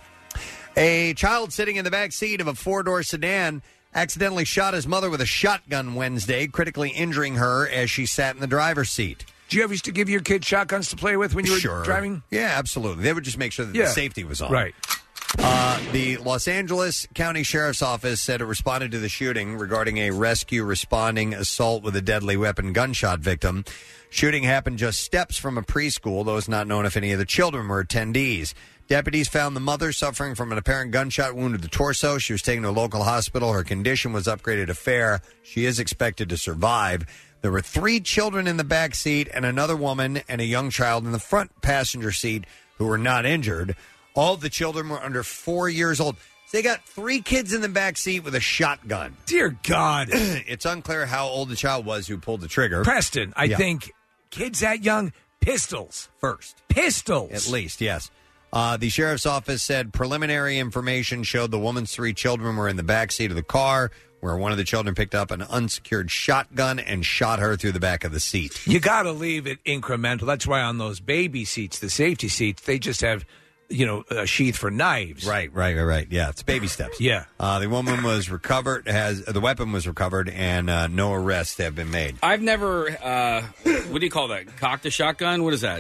A child sitting in the back seat of a four-door sedan accidentally shot his mother with a shotgun Wednesday, critically injuring her as she sat in the driver's seat. Do you ever used to give your kids shotguns to play with when you were sure. driving? Yeah, absolutely. They would just make sure that yeah. the safety was on. Right. Uh, the Los Angeles County Sheriff's Office said it responded to the shooting regarding a rescue responding assault with a deadly weapon gunshot victim. Shooting happened just steps from a preschool, though it's not known if any of the children were attendees. Deputies found the mother suffering from an apparent gunshot wound to the torso. She was taken to a local hospital. Her condition was upgraded to fair. She is expected to survive. There were three children in the back seat and another woman and a young child in the front passenger seat who were not injured. All of the children were under four years old. So they got three kids in the back seat with a shotgun. Dear God. It's unclear how old the child was who pulled the trigger. Preston, I Yeah. think kids that young, pistols. First. Pistols. At least, yes. Uh, the sheriff's office said preliminary information showed the woman's three children were in the back seat of the car, where one of the children picked up an unsecured shotgun and shot her through the back of the seat. You got to leave it incremental. That's why on those baby seats, the safety seats, they just have, you know, a sheath for knives. Right, right, right, right. Yeah, it's baby steps. Yeah. Uh, the woman was recovered, has the weapon was recovered, and uh, no arrests have been made. I've never, uh, what do you call that? Cocked a shotgun? What is that?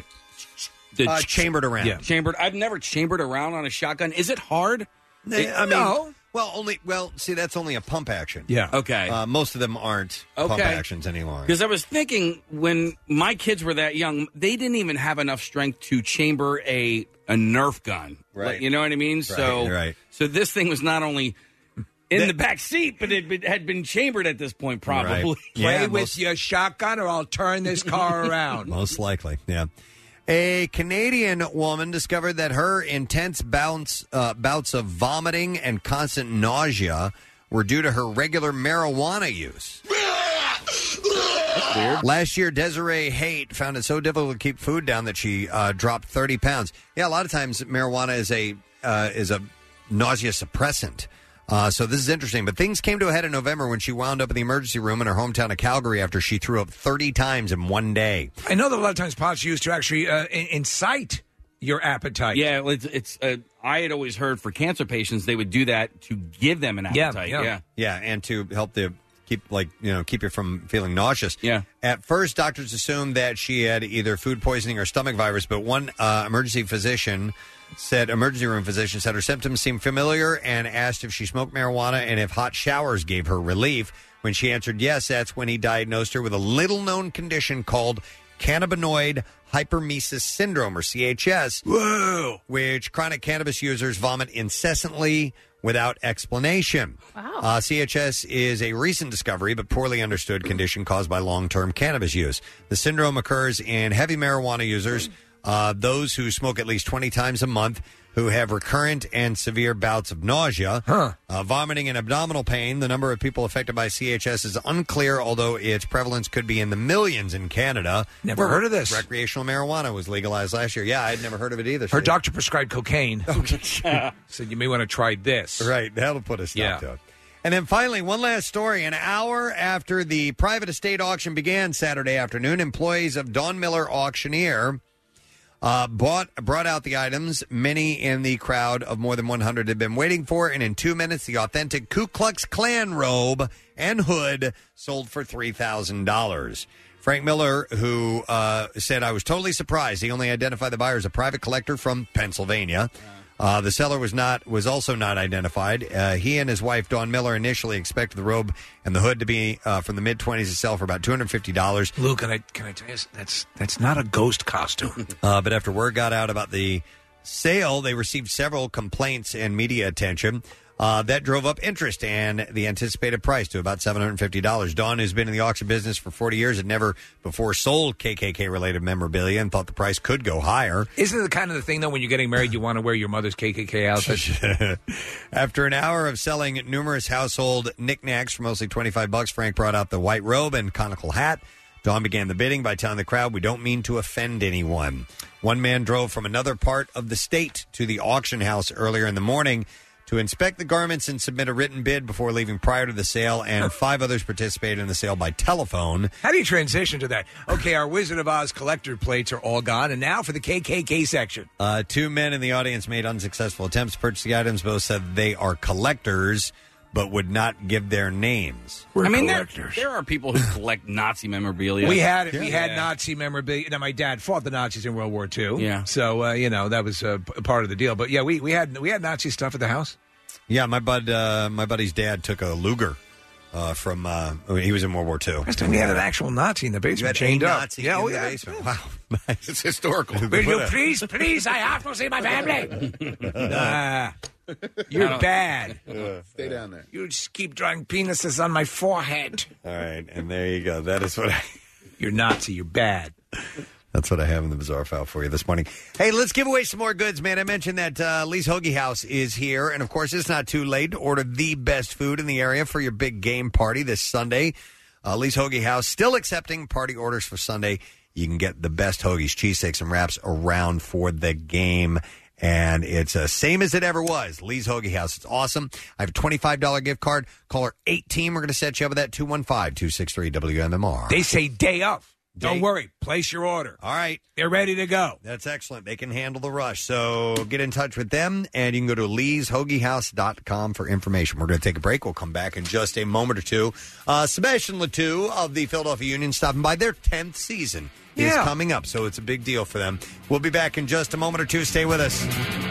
The Uh, chambered around. Yeah. Chambered. I've never chambered around on a shotgun. Is it hard? They- I mean, No. well, only well, see, that's only a pump action. Yeah. Okay. Uh, most of them aren't pump Okay. actions anymore. Because I was thinking when my kids were that young, they didn't even have enough strength to chamber a a Nerf gun. Right. Like, you know what I mean? Right, so, right. so this thing was not only in the back seat, but it had been chambered at this point, probably. Right. Play Yeah, with most- your shotgun or I'll turn this car around. Most likely, yeah. A Canadian woman discovered that her intense bouts, uh, bouts of vomiting and constant nausea were due to her regular marijuana use. Last year, Desiree Haight found it so difficult to keep food down that she uh, dropped thirty pounds. Yeah, a lot of times marijuana is a uh, is a nausea suppressant. Uh, so this is interesting. But things came to a head in November when she wound up in the emergency room in her hometown of Calgary after she threw up thirty times in one day. I know that a lot of times pot's used to actually uh, in- incite your appetite. Yeah, well, it's, it's uh, I had always heard for cancer patients they would do that to give them an appetite. Yeah, yeah, yeah, and to help the keep like you know keep you from feeling nauseous. Yeah. At first, doctors assumed that she had either food poisoning or stomach virus, but one uh, emergency physician said, emergency room physician said her symptoms seemed familiar and asked if she smoked marijuana and if hot showers gave her relief. When she answered yes, that's when he diagnosed her with a little-known condition called cannabinoid hyperemesis syndrome, or C H S, Whoa. which chronic cannabis users vomit incessantly without explanation. Wow. Uh, C H S is a recent discovery, but poorly understood condition caused by long-term cannabis use. The syndrome occurs in heavy marijuana users, uh, those who smoke at least twenty times a month, who have recurrent and severe bouts of nausea, huh. uh, vomiting, and abdominal pain. The number of people affected by C H S is unclear, although its prevalence could be in the millions in Canada. Never heard of this. Recreational marijuana was legalized last year. Yeah, I'd never heard of it either. Her Steve. doctor prescribed cocaine. Said you may want to try this. Right, that'll put a stop Yeah. to it. And then finally, one last story. An hour after the private estate auction began Saturday afternoon, employees of Don Miller Auctioneer uh, bought brought out the items many in the crowd of more than one hundred had been waiting for, and in two minutes, the authentic Ku Klux Klan robe and hood sold for three thousand dollars. Frank Miller, who uh, said, I was totally surprised. He only identified the buyer as a private collector from Pennsylvania. Uh, the seller was not was also not identified. Uh, he and his wife, Dawn Miller, initially expected the robe and the hood to be uh, from the mid-twenties to sell for about two hundred fifty dollars. Luke, can I, can I tell you, that's, that's not a ghost costume. Uh, but after word got out about the sale, they received several complaints and media attention. Uh, that drove up interest and the anticipated price to about seven hundred fifty dollars. Dawn, who's been in the auction business for forty years, had never before sold K K K-related memorabilia and thought the price could go higher. Isn't it the kind of the thing, though, when you're getting married, you want to wear your mother's K K K outfit? After an hour of selling numerous household knickknacks for mostly twenty-five bucks, Frank brought out the white robe and conical hat. Dawn began the bidding by telling the crowd, we don't mean to offend anyone. One man drove from another part of the state to the auction house earlier in the morning to inspect the garments and submit a written bid before leaving prior to the sale, and five others participated in the sale by telephone. How do you transition to that? Okay, our Wizard of Oz collector plates are all gone, and now for the K K K section. Uh, two men in the audience made unsuccessful attempts to purchase the items. Both said they are collectors, but would not give their names. I mean, there, there are people who collect Nazi memorabilia. We had we Yeah. had Nazi memorabilia. Now, my dad fought the Nazis in World War Two. Yeah. So uh, you know that was uh, p- part of the deal. But yeah, we, we had we had Nazi stuff at the house. Yeah, my bud, uh, my buddy's dad took a Luger uh, from. Uh, he was in World War Two. Last time we had an actual Nazi in the You basement, had chained a up. Nazi yeah, in oh, the yeah. basement. Wow, it's historical. Will you please, please? I have to see my family. Ah, you're bad. Stay down there. You just keep drawing penises on my forehead. All right, and there you go. That is what I. You're Nazi. You're bad. That's what I have in the bizarre file for you this morning. Hey, let's give away some more goods, man. I mentioned that uh, Lee's Hoagie House is here, and of course, it's not too late to order the best food in the area for your big game party this Sunday. Uh, Lee's Hoagie House still accepting party orders for Sunday. You can get the best hoagies, cheesesteaks, and wraps around for the game. And it's the uh, same as it ever was. Lee's Hoagie House. It's awesome. I have a twenty-five dollars gift card. Caller eighteen. We're going to set you up with that. two one five, two six three, W M M R. They say day of. Don't Day- worry. Place your order. All right. They're ready to go. That's excellent. They can handle the rush. So get in touch with them, and you can go to lees hoagie house dot com for information. We're going to take a break. We'll come back in just a moment or two. Uh, Sebastian Latou of the Philadelphia Union stopping by. Their tenth season is Yeah. coming up, so it's a big deal for them. We'll be back in just a moment or two. Stay with us.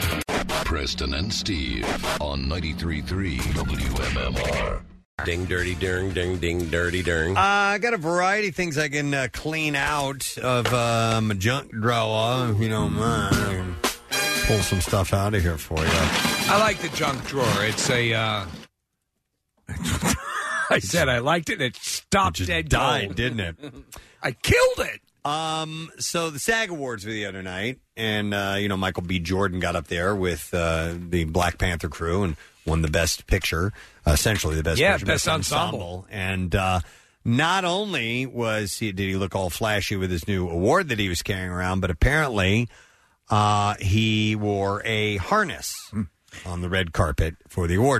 Preston and Steve on ninety-three point three W M M R. Ding, dirty, ding, ding, ding, dirty, ding. Uh, I got a variety of things I can uh, clean out of um, a junk drawer. If you don't mind, I can pull some stuff out of here for you. I like the junk drawer. It's a. Uh... I said I liked it. It stopped Just dead died, cold. didn't it? I killed it. Um, so the SAG Awards were the other night, and uh, you know Michael B. Jordan got up there with uh, the Black Panther crew and won the Best Picture, uh, essentially the Best Yeah, Picture, Best Ensemble. And uh, not only was he did he look all flashy with his new award that he was carrying around, but apparently uh, he wore a harness on the red carpet for the award show.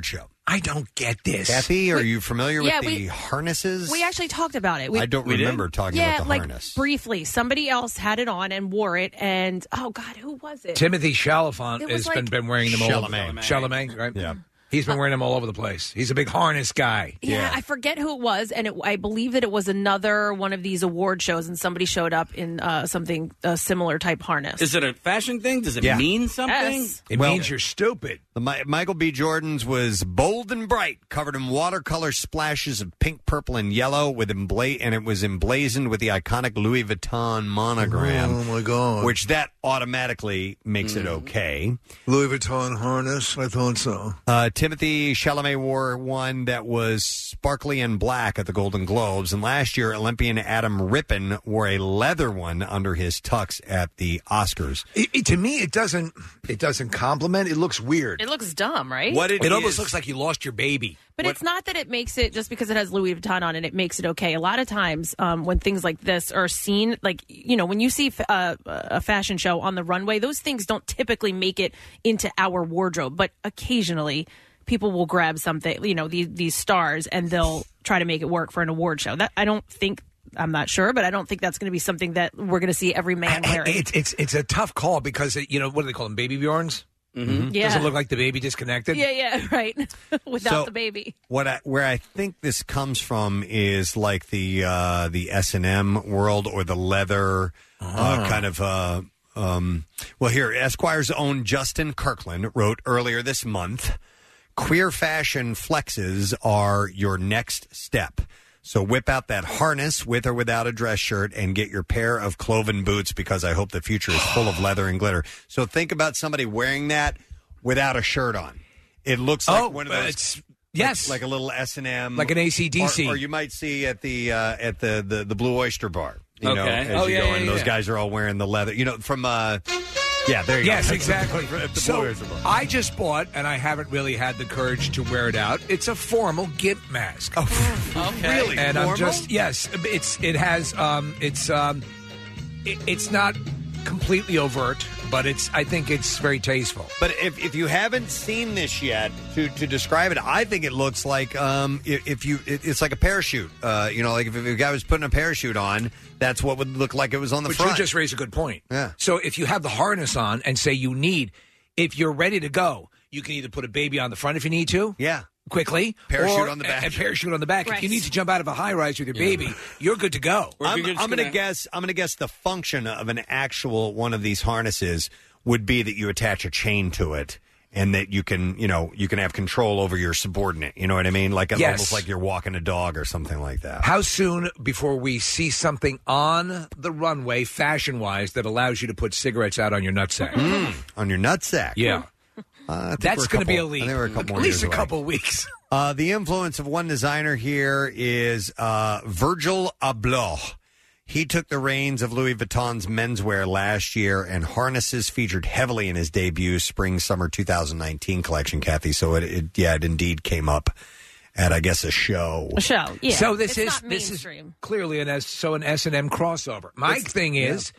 I don't get this. Kathy, are you familiar Yeah, with the we- harnesses? We actually talked about it. We, I don't remember talking yeah, about the like harness. briefly. Somebody else had it on and wore it, and oh god, who was it? Timothy Chalamet It has was been, like- been wearing them all Chalamet. over. Chalamet, right? Yeah. He's been wearing them all over the place. He's a big harness guy. Yeah, I forget who it was, and it, I believe that it was another one of these award shows, and somebody showed up in uh, something a similar type harness. Is it a fashion thing? Does it Yeah. mean something? Yes. It Well- means you're stupid. The Mi- Michael B. Jordan's was bold and bright, covered in watercolor splashes of pink, purple, and yellow, with embla- and it was emblazoned with the iconic Louis Vuitton monogram. Oh, my God. Which that automatically makes it okay. Louis Vuitton harness? I thought so. Uh, Timothy Chalamet wore one that was sparkly and black at the Golden Globes, and last year Olympian Adam Rippon wore a leather one under his tux at the Oscars. It, it- to me, it doesn't. It doesn't compliment. It looks weird. It looks dumb, right? What it It almost is- looks like you lost your baby. But it's not that it makes it just because it has Louis Vuitton on it, it makes it okay. A lot of times um, when things like this are seen, like, you know, when you see f- uh, a fashion show on the runway, those things don't typically make it into our wardrobe. But occasionally people will grab something, you know, these, these stars, and they'll try to make it work for an award show. That I don't think, I'm not sure, but I don't think that's going to be something that we're going to see every man wearing. It's it's it's a tough call because it, you know, what do they call them? Baby Bjorns. Mm-hmm. Yeah. Does it look like the baby disconnected? Yeah, yeah, right. Without So- the baby. What I, where I think this comes from is like the uh, the S and M world or the leather uh, Ah. kind of. Uh, um, well, here Esquire's own Justin Kirkland wrote earlier this month: "Queer fashion flexes are your next step. So whip out that harness with or without a dress shirt and get your pair of cloven boots, because I hope the future is full of leather and glitter." So think about somebody wearing that without a shirt on. It looks like Oh, one of uh, those. it's- like- yes. like a little S and M, Like an A C D C. or, or you might see at the uh, at the, the the Blue Oyster Bar. You know, Okay. as Oh, you yeah, go yeah, in, those yeah. guys are all wearing the leather. You know, from uh, yeah, there you Yes, go. exactly. At the So Blue Oyster Bar. I just bought, and I haven't really had the courage to wear it out. It's a formal gimp mask. Oh, Okay. really? And Formal? I'm just yes, it's it has um, it's um, it, it's not completely overt, but it's I think it's very tasteful. But if, if you haven't seen this yet, to, to describe it, I think it looks like um, if, if you it, it's like a parachute. Uh, you know, like if, if a guy was putting a parachute on, that's what would look like it was on the But front. you just raised a good point. Yeah. So if you have the harness on and say you need, if you're ready to go, you can either put a baby on the front if you need to. Yeah. Quickly. Parachute or on the a- back. And parachute on the back. Right. If you need to jump out of a high rise with your baby, you're good to go. Or if I'm, you're just I'm going to gonna- guess. I'm going to guess the function of an actual one of these harnesses would be that you attach a chain to it, and that you can, you know, you can have control over your subordinate. You know what I mean? Like Yes. almost like you're walking a dog or something like that. How soon before we see something on the runway, fashion wise, that allows you to put cigarettes out on your nutsack? Mm, on your nutsack. Yeah. Uh, I think That's we're a going to be a couple- leak. I think we're a couple At more least years a away. couple weeks. Uh, the influence of one designer here is uh, Virgil Abloh. He took the reins of Louis Vuitton's menswear last year, and harnesses featured heavily in his debut spring-summer two thousand nineteen collection, Kathy. So it, it, yeah, it indeed came up at, I guess, a show. A show, yeah. So this It's is not this is mainstream. clearly an S so an S and M crossover. My It's- thing is,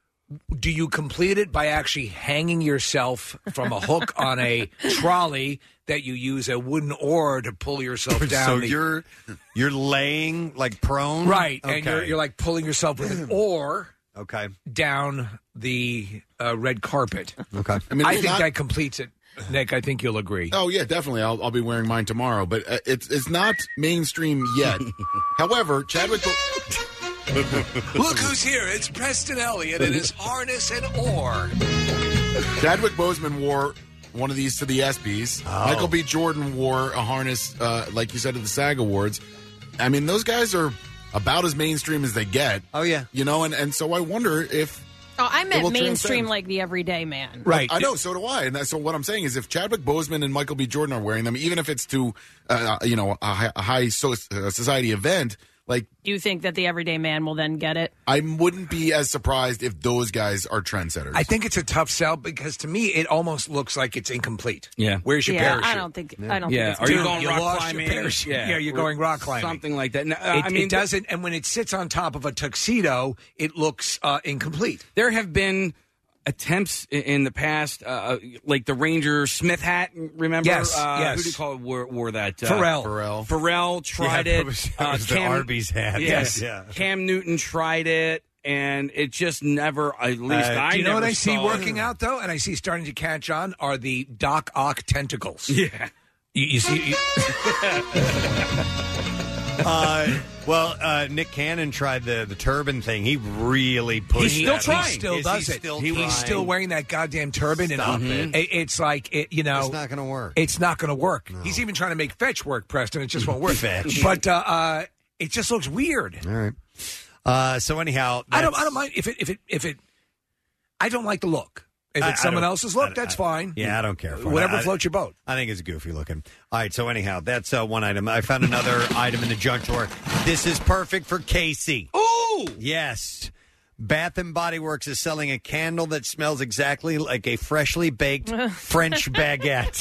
do you complete it by actually hanging yourself from a hook on a trolley that you use a wooden oar to pull yourself down? So the- you're you're laying like prone, right, Okay. and you're you're like pulling yourself with an oar okay down the uh, red carpet. Okay, I mean, I it's think not- that completes it. Nick, I think you'll agree. Oh yeah, definitely. I'll, I'll be wearing mine tomorrow, but uh, it's it's not mainstream yet. However, Chadwick. Look who's here! It's Preston Elliott and his harness and oar. Chadwick Boseman wore one of these to the ESPYs. Oh. Michael B. Jordan wore a harness, uh, like you said, at the SAG Awards. I mean, those guys are about as mainstream as they get. Oh yeah, you know, and, and so I wonder if. Oh, I It meant will mainstream, transcend. like the everyday man. Right. I know, so do I. And that, so what I'm saying is, if Chadwick Boseman and Michael B. Jordan are wearing them, even if it's to, uh, you know, a high, a high so, uh, society event, like Do you think that the everyday man will then get it? I wouldn't be as surprised if those guys are trendsetters. I think it's a tough sell because to me it almost looks like it's incomplete. Yeah. Where's your yeah, parachute? I don't think. I don't Yeah. think. Are It's you Dude, going you rock lost climbing? your parachute. Yeah, you're Or going rock climbing. Something like that. No, uh, It, I mean, it doesn't, and when it sits on top of a tuxedo, it looks uh, incomplete. There have been attempts i- in the past, uh, like the Ranger Smith hat. Remember? Yes, uh, yes. Who do you call it? Wore, wore that? Uh, Pharrell. Pharrell. Pharrell tried Yeah, it. that was- that was the Arby's hat. Yes. Yeah. Cam Newton tried it, and it just never. At least Uh, I do you know never what I see saw working out though, and I see starting to catch on are the Doc Ock tentacles. Yeah, you, you see. You, uh, well, uh, Nick Cannon tried the, the turban thing. He really pushed. He's still that. trying. He still Is does he it. Still He- trying? he's still wearing that goddamn turban, Stop and it. it- it's like it, you know, It's not going to work. It's not going to work. He's even trying to make fetch work, Preston. It just won't work. Fetch. But uh, uh, it just looks weird. All right. Uh, so anyhow, I don't. that's- I don't mind if it. If it. If it. I don't like the look. If I- it's I someone don't- else's I look, don't- that's I- fine. Yeah, I don't care. For it. Whatever I- floats your boat. I think it's goofy looking. All right, so anyhow, that's uh, one item. I found another item in the junk drawer. This is perfect for Casey. Ooh! Yes. Bath and Body Works is selling a candle that smells exactly like a freshly baked French baguette.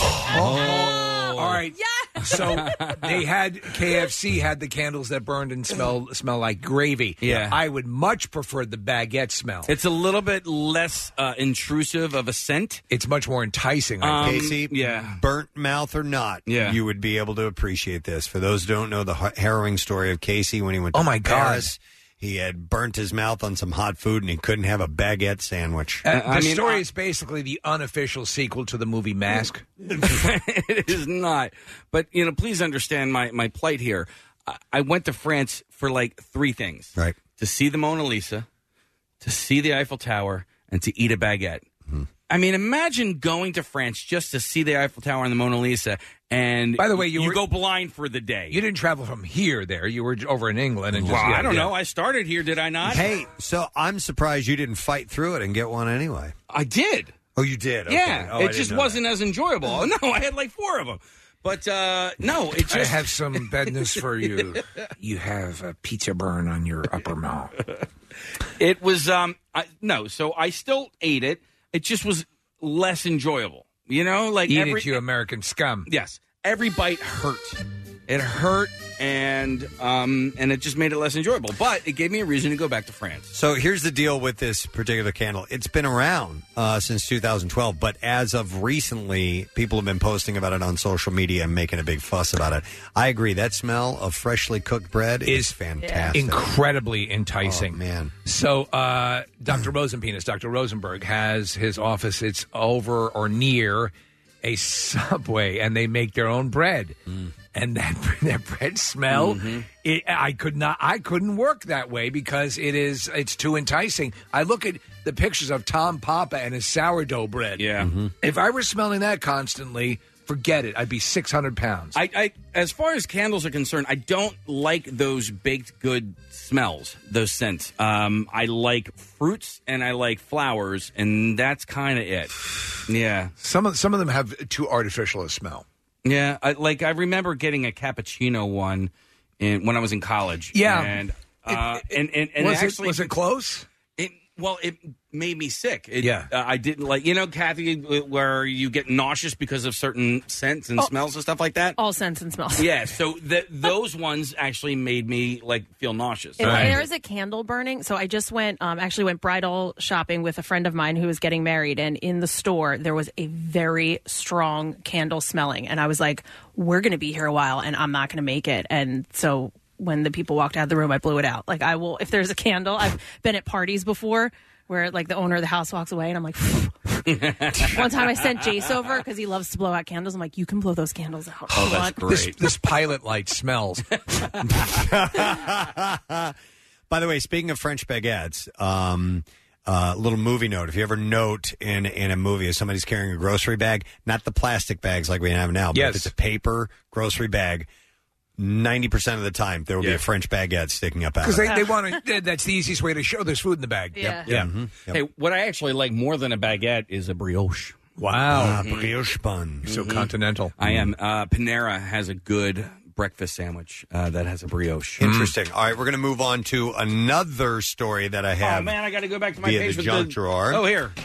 Oh. All right. So they had K F C had the candles that burned and smell smell like gravy. Yeah. I would much prefer the baguette smell. It's a little bit less uh, intrusive of a scent. It's much more enticing. I Um, think. Casey, yeah. burnt mouth or not, Yeah. you would be able to appreciate this. For those who don't know the har- harrowing story of Casey when he went to Oh, my God. Paris, he had burnt his mouth on some hot food and he couldn't have a baguette sandwich. Uh, the I mean, story I- is basically the unofficial sequel to the movie Mask. It is not. But, you know, please understand my, my plight here. I, I went to France for like three things. Right. To see the Mona Lisa, to see the Eiffel Tower, and to eat a baguette. I mean, imagine going to France just to see the Eiffel Tower and the Mona Lisa, and By the way, you were- go blind for the day. You didn't travel from here there. You were over in England. And just, well, yeah, I don't yeah. know. I started here, did I not? Hey, so I'm surprised you didn't fight through it and get one anyway. I did. Oh, you did? Okay. Yeah, Oh, I it didn't just know wasn't as enjoyable. Oh, no, I had like four of them. But uh, no, it just. I have some bad news for you. You have a pizza burn on your upper mouth. It was um I, no, so I still ate it. It just was less enjoyable. You know, like Eat every it, you American scum. yes, every bite hurt. It hurt, and um and it just made it less enjoyable. But it gave me a reason to go back to France. So here's the deal with this particular candle. It's been around uh, since two thousand twelve, but as of recently, people have been posting about it on social media and making a big fuss about it. I agree. That smell of freshly cooked bread is fantastic. Incredibly enticing. Oh, man. So, uh, Doctor Rosenpenis, Doctor Rosenberg, has his office. It's over or near a Subway, and they make their own bread. And that that bread smell, it, I could not, I couldn't work that way because it is, it's too enticing. I look at the pictures of Tom Papa and his sourdough bread. Yeah. If I were smelling that constantly, forget it. I'd be six hundred pounds. I, I as far as candles are concerned, I don't like those baked good smells, those scents. Um, I like fruits and I like flowers, and that's kind of it. Yeah. Some of some of them have too artificial a smell. Yeah, I, like I remember getting a cappuccino one in, when I was in college. Yeah. and uh, and and, and was, actually, it, was it close? It, well, it made me sick. It, Yeah. uh, I didn't like you know, Kathy, where you get nauseous because of certain scents and Oh. smells and stuff like that. All scents and smells. Yeah, so th- those ones actually made me like feel nauseous. And There is a candle burning. So I just went, um, actually went bridal shopping with a friend of mine who was getting married. And in the store, there was a very strong candle smelling. And I was like, we're going to be here a while and I'm not going to make it. And so when the people walked out of the room, I blew it out. Like I will, if there's a candle, I've been at parties before where like the owner of the house walks away and I'm like, one time I sent Jace over because he loves to blow out candles. I'm like, you can blow those candles out. Oh, that's What? great. This, this pilot light smells. By the way, speaking of French baguettes, um, uh, little movie note. If you ever note in, in a movie if somebody's carrying a grocery bag, not the plastic bags like we have now, but Yes. if it's a paper grocery bag, ninety percent of the time there will be Yeah. a French baguette sticking up out Because of they, it. they want to, that's the easiest way to show there's food in the bag. Yeah. Yeah. Mhm. Yep. Hey, what I actually like more than a baguette is a brioche. Wow. Ah, brioche bun. You're so continental. I am. Uh, Panera has a good breakfast sandwich uh, that has a brioche. Interesting. All right, we're going to move on to another story that I have. Oh man, I got to go back to my via page the with junk the drawer. Oh, here.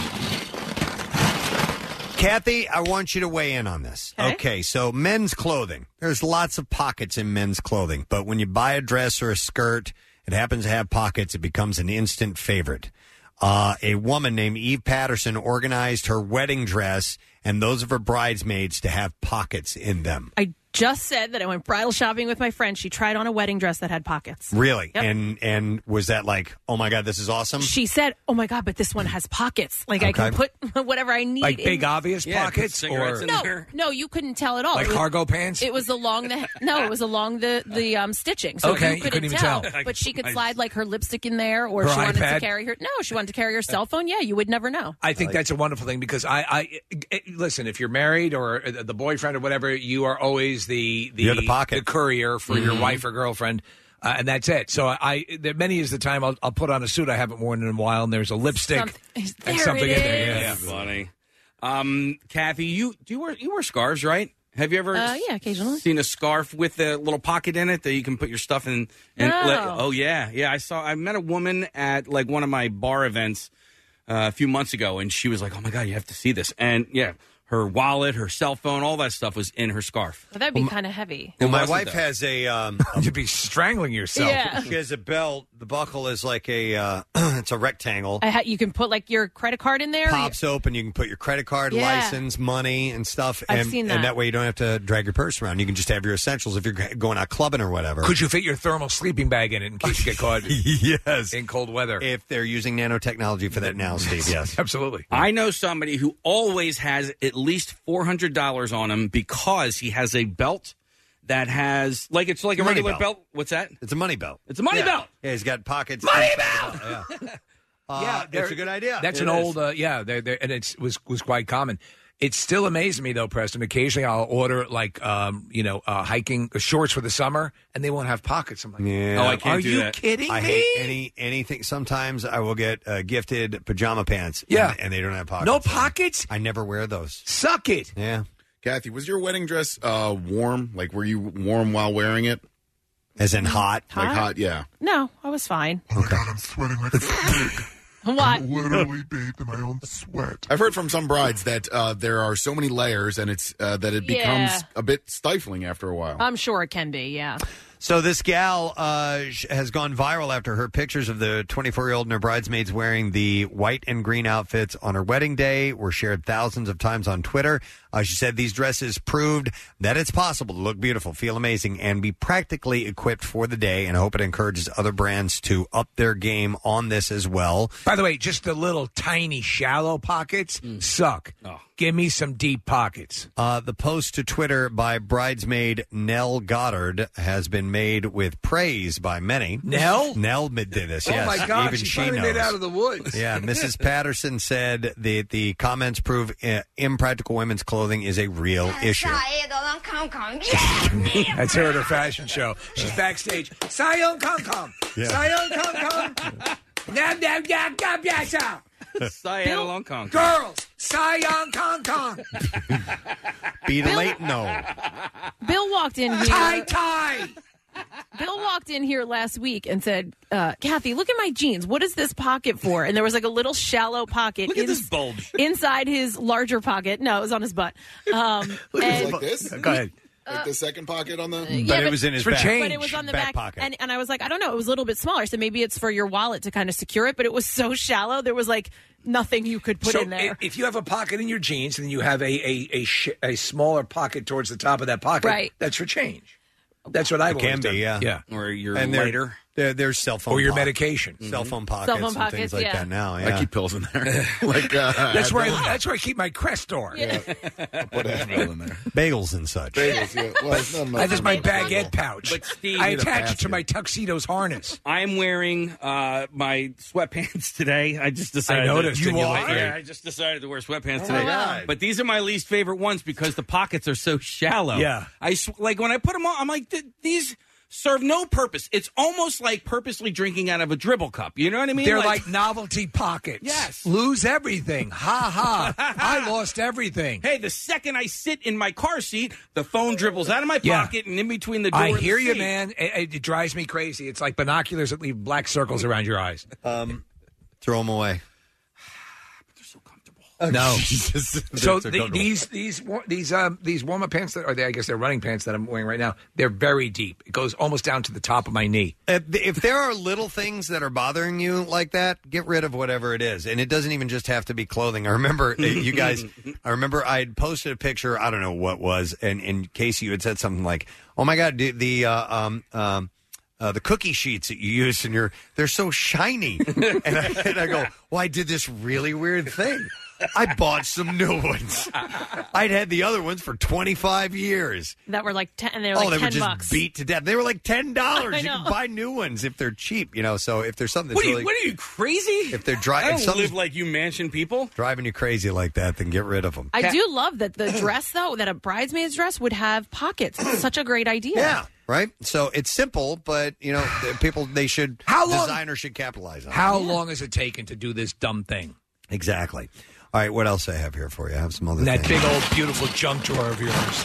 Kathy, I want you to weigh in on this. Okay. Okay, so men's clothing. There's lots of pockets in men's clothing, but when you buy a dress or a skirt, it happens to have pockets, it becomes an instant favorite. Uh, a woman named Eve Patterson organized her wedding dress and those of her bridesmaids to have pockets in them. I just said that I went bridal shopping with my friend. She tried on a wedding dress that had pockets. Really? Yep. And and was that like, oh my God, this is awesome? She said, "Oh my God, but this one has pockets. Like I can Okay. put whatever I need." Like in- big obvious pockets, or no, no, you couldn't tell at all. Like It was- cargo pants? It was along the no, it was along the the um, stitching. So Okay, you you couldn't, couldn't even tell. tell. But she could I- slide like her lipstick in there, or Her she wanted iPad? to carry her. No, she wanted to carry her cell phone. Yeah, you would never know. I think that's a wonderful thing because I, I it, listen. If you're married or the boyfriend or whatever, you are always the the, You're the pocket. courier for your Mhm. wife or girlfriend, uh, and that's it. So I, there many is the time I'll, I'll put on a suit I haven't worn in a while, and there's a lipstick Something- and there something it in there. Yeah, is. yeah. Funny. Um, Kathy, you do you wear you wear scarves, right? Have you ever Uh, yeah, occasionally. seen a scarf with a little pocket in it that you can put your stuff in? And No. let, oh yeah, yeah. I saw. I met a woman at like one of my bar events uh, a few months ago, and she was like, "Oh my God, you have to see this!" And yeah, her wallet, her cell phone, all that stuff was in her scarf. Well, that'd be kind of heavy. Well, my wasn't, wife though. has a. Um, You'd be strangling yourself. Yeah. She has a belt. The buckle is like a. Uh, it's a rectangle. I ha- you can put like your credit card in there. Pops open. You can put your credit card, Yeah. license, money, and stuff. I've and, seen And that. that way you don't have to drag your purse around. You can just have your essentials if you're g- going out clubbing or whatever. Could you fit your thermal sleeping bag in it in case you get caught? yes, in cold weather. If they're using nanotechnology for that now, Steve. Yes, absolutely. I know somebody who always has at least four hundred dollars on him because he has a belt that has, like, it's like a Money regular belt. belt. What's that? It's a money belt. It's a money Yeah. belt. Yeah, he's got pockets. Money belt. Yeah. Uh, yeah, it's there- a good idea. That's It an is. old, uh, yeah, they're, they're, and it was was quite common. It still amazes me though, Preston. Occasionally, I'll order like, um, you know, uh, hiking shorts for the summer, and they won't have pockets. I'm like, Yeah. oh, I can't Are do you that. kidding I me? hate any anything. Sometimes I will get uh, gifted pajama pants. Yeah. and, and they don't have pockets. No pockets. I never wear those. Suck it. Yeah. Kathy, was your wedding dress uh, warm? Like, were you warm while wearing it? As in hot? Like Hot? hot, yeah. No, I was fine. Oh my God, I'm sweating like a pig. What? I'm literally bathed in my own sweat. I've heard from some brides that uh, there are so many layers, and it's uh, that it becomes Yeah. a bit stifling after a while. I'm sure it can be. Yeah. So this gal uh, sh- has gone viral after her pictures of the twenty-four-year-old and her bridesmaids wearing the white and green outfits on her wedding day were shared thousands of times on Twitter. Uh, she said these dresses proved that it's possible to look beautiful, feel amazing, and be practically equipped for the day, and I hope it encourages other brands to up their game on this as well. By the way, just the little tiny shallow pockets suck. Oh. Give me some deep pockets. Uh, the post to Twitter by bridesmaid Nell Goddard has been made with praise by many. Nell? Nell did this, Oh, yes. my God, Even she she finally knows. made out of the woods. Yeah, Missus Patterson said the, the comments prove uh, impractical women's clothing is a real issue. That's her at her fashion show. She's backstage. Sion Kong Kong. Yeah. Sion Kong Kong. Nam nam nam nam yasa. Cyan Long Kong. Girls, Sion Kong Kong. Be late, no. Bill walked in here. Tie tie. Bill walked in here last week and said, uh, Kathy, look at my jeans. What is this pocket for? And there was like a little shallow pocket. Look at this bulge. Inside his larger pocket. No, it was on his butt. Um, Look, and- it's like this? Go ahead. Like the second pocket on the... Yeah, but it was in his for back. change. But it was on the back back, pocket. And, and I was like, I don't know. It was a little bit smaller, so maybe it's for your wallet to kind of secure it. But it was so shallow, there was like nothing you could put so in there. i- if you have a pocket in your jeans and then you have a a a, sh- a smaller pocket towards the top of that pocket, Right. that's for change. That's what I've It can always be, done. yeah. yeah. Or your And there- lighter. There, there's cell phone Or your pockets. medication. Cell phone pockets, Cell phone and pockets, things like yeah. that now. I Yeah. keep pills in there. like uh, That's where I, Advil. that's where I keep my Crestor. Yeah. Put Advil in there. Bagels and such. Bagels, yeah. Well, it's not I just my much. baguette pouch. But Steve, I you need a attach it basket. to my tuxedo's harness. I'm wearing uh, my sweatpants today. I just decided. I noticed, To, and you look Yeah, great. I just decided to wear sweatpants Oh, today. right. But these are my least favorite ones because the pockets are so shallow. Yeah. I sw- like when I put them on. I'm like, th- these serve no purpose. It's almost like purposely drinking out of a dribble cup. You know what I mean? They're like, novelty pockets. Yes. Lose everything. Ha ha. I lost everything. hey, the second I sit in my car seat, the phone dribbles out of my Yeah. pocket and in between the door. I and the hear you, seat. man. It, it drives me crazy. It's like binoculars that leave black circles around your eyes. Um, throw them away. They're so comfortable. No. Jesus. So They're the, comfortable. these these war- these um these warm up pants that are they, I guess they're running pants that I'm wearing right now. They're very deep. It goes almost down to the top of my knee. If, if there are little things that are bothering you like that, get rid of whatever it is. And it doesn't even just have to be clothing. I remember uh, you guys, I remember I had posted a picture, I don't know what was, and in Casey, you had said something like, oh my God, the, the uh, um, um, uh, the cookie sheets that you use in your, they're so shiny. and, I, and I go, well, I did this really weird thing. I bought some new ones. I'd had the other ones for twenty-five years. That were like ten, and they were oh, like they ten were just bucks. beat to death. They were like ten I dollars. You know. can buy new ones if they're cheap, you know. So if there's something that's What are, you, really, what are you, crazy? if they're I driving, don't something's live like you mansion people. driving you crazy like that, then get rid of them. I do love that the dress, though, that a bridesmaid's dress would have pockets. It's such a great idea. Yeah, right. So it's simple, but you know, the people they should How long- designers should capitalize on. How it. long has it taken to do this dumb thing? Exactly. All right, what else do I have here for you? I have some other That things. big old beautiful junk drawer of yours.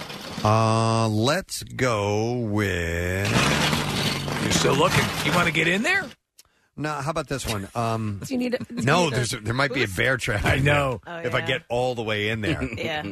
Uh, let's go with. You're still looking. You want to get in there? No, how about this one? Um, Do you need? A, do you no, need a there's a, there might be a boost? bear trap. I in know. there Oh, if I yeah. get all the way in there. Yeah.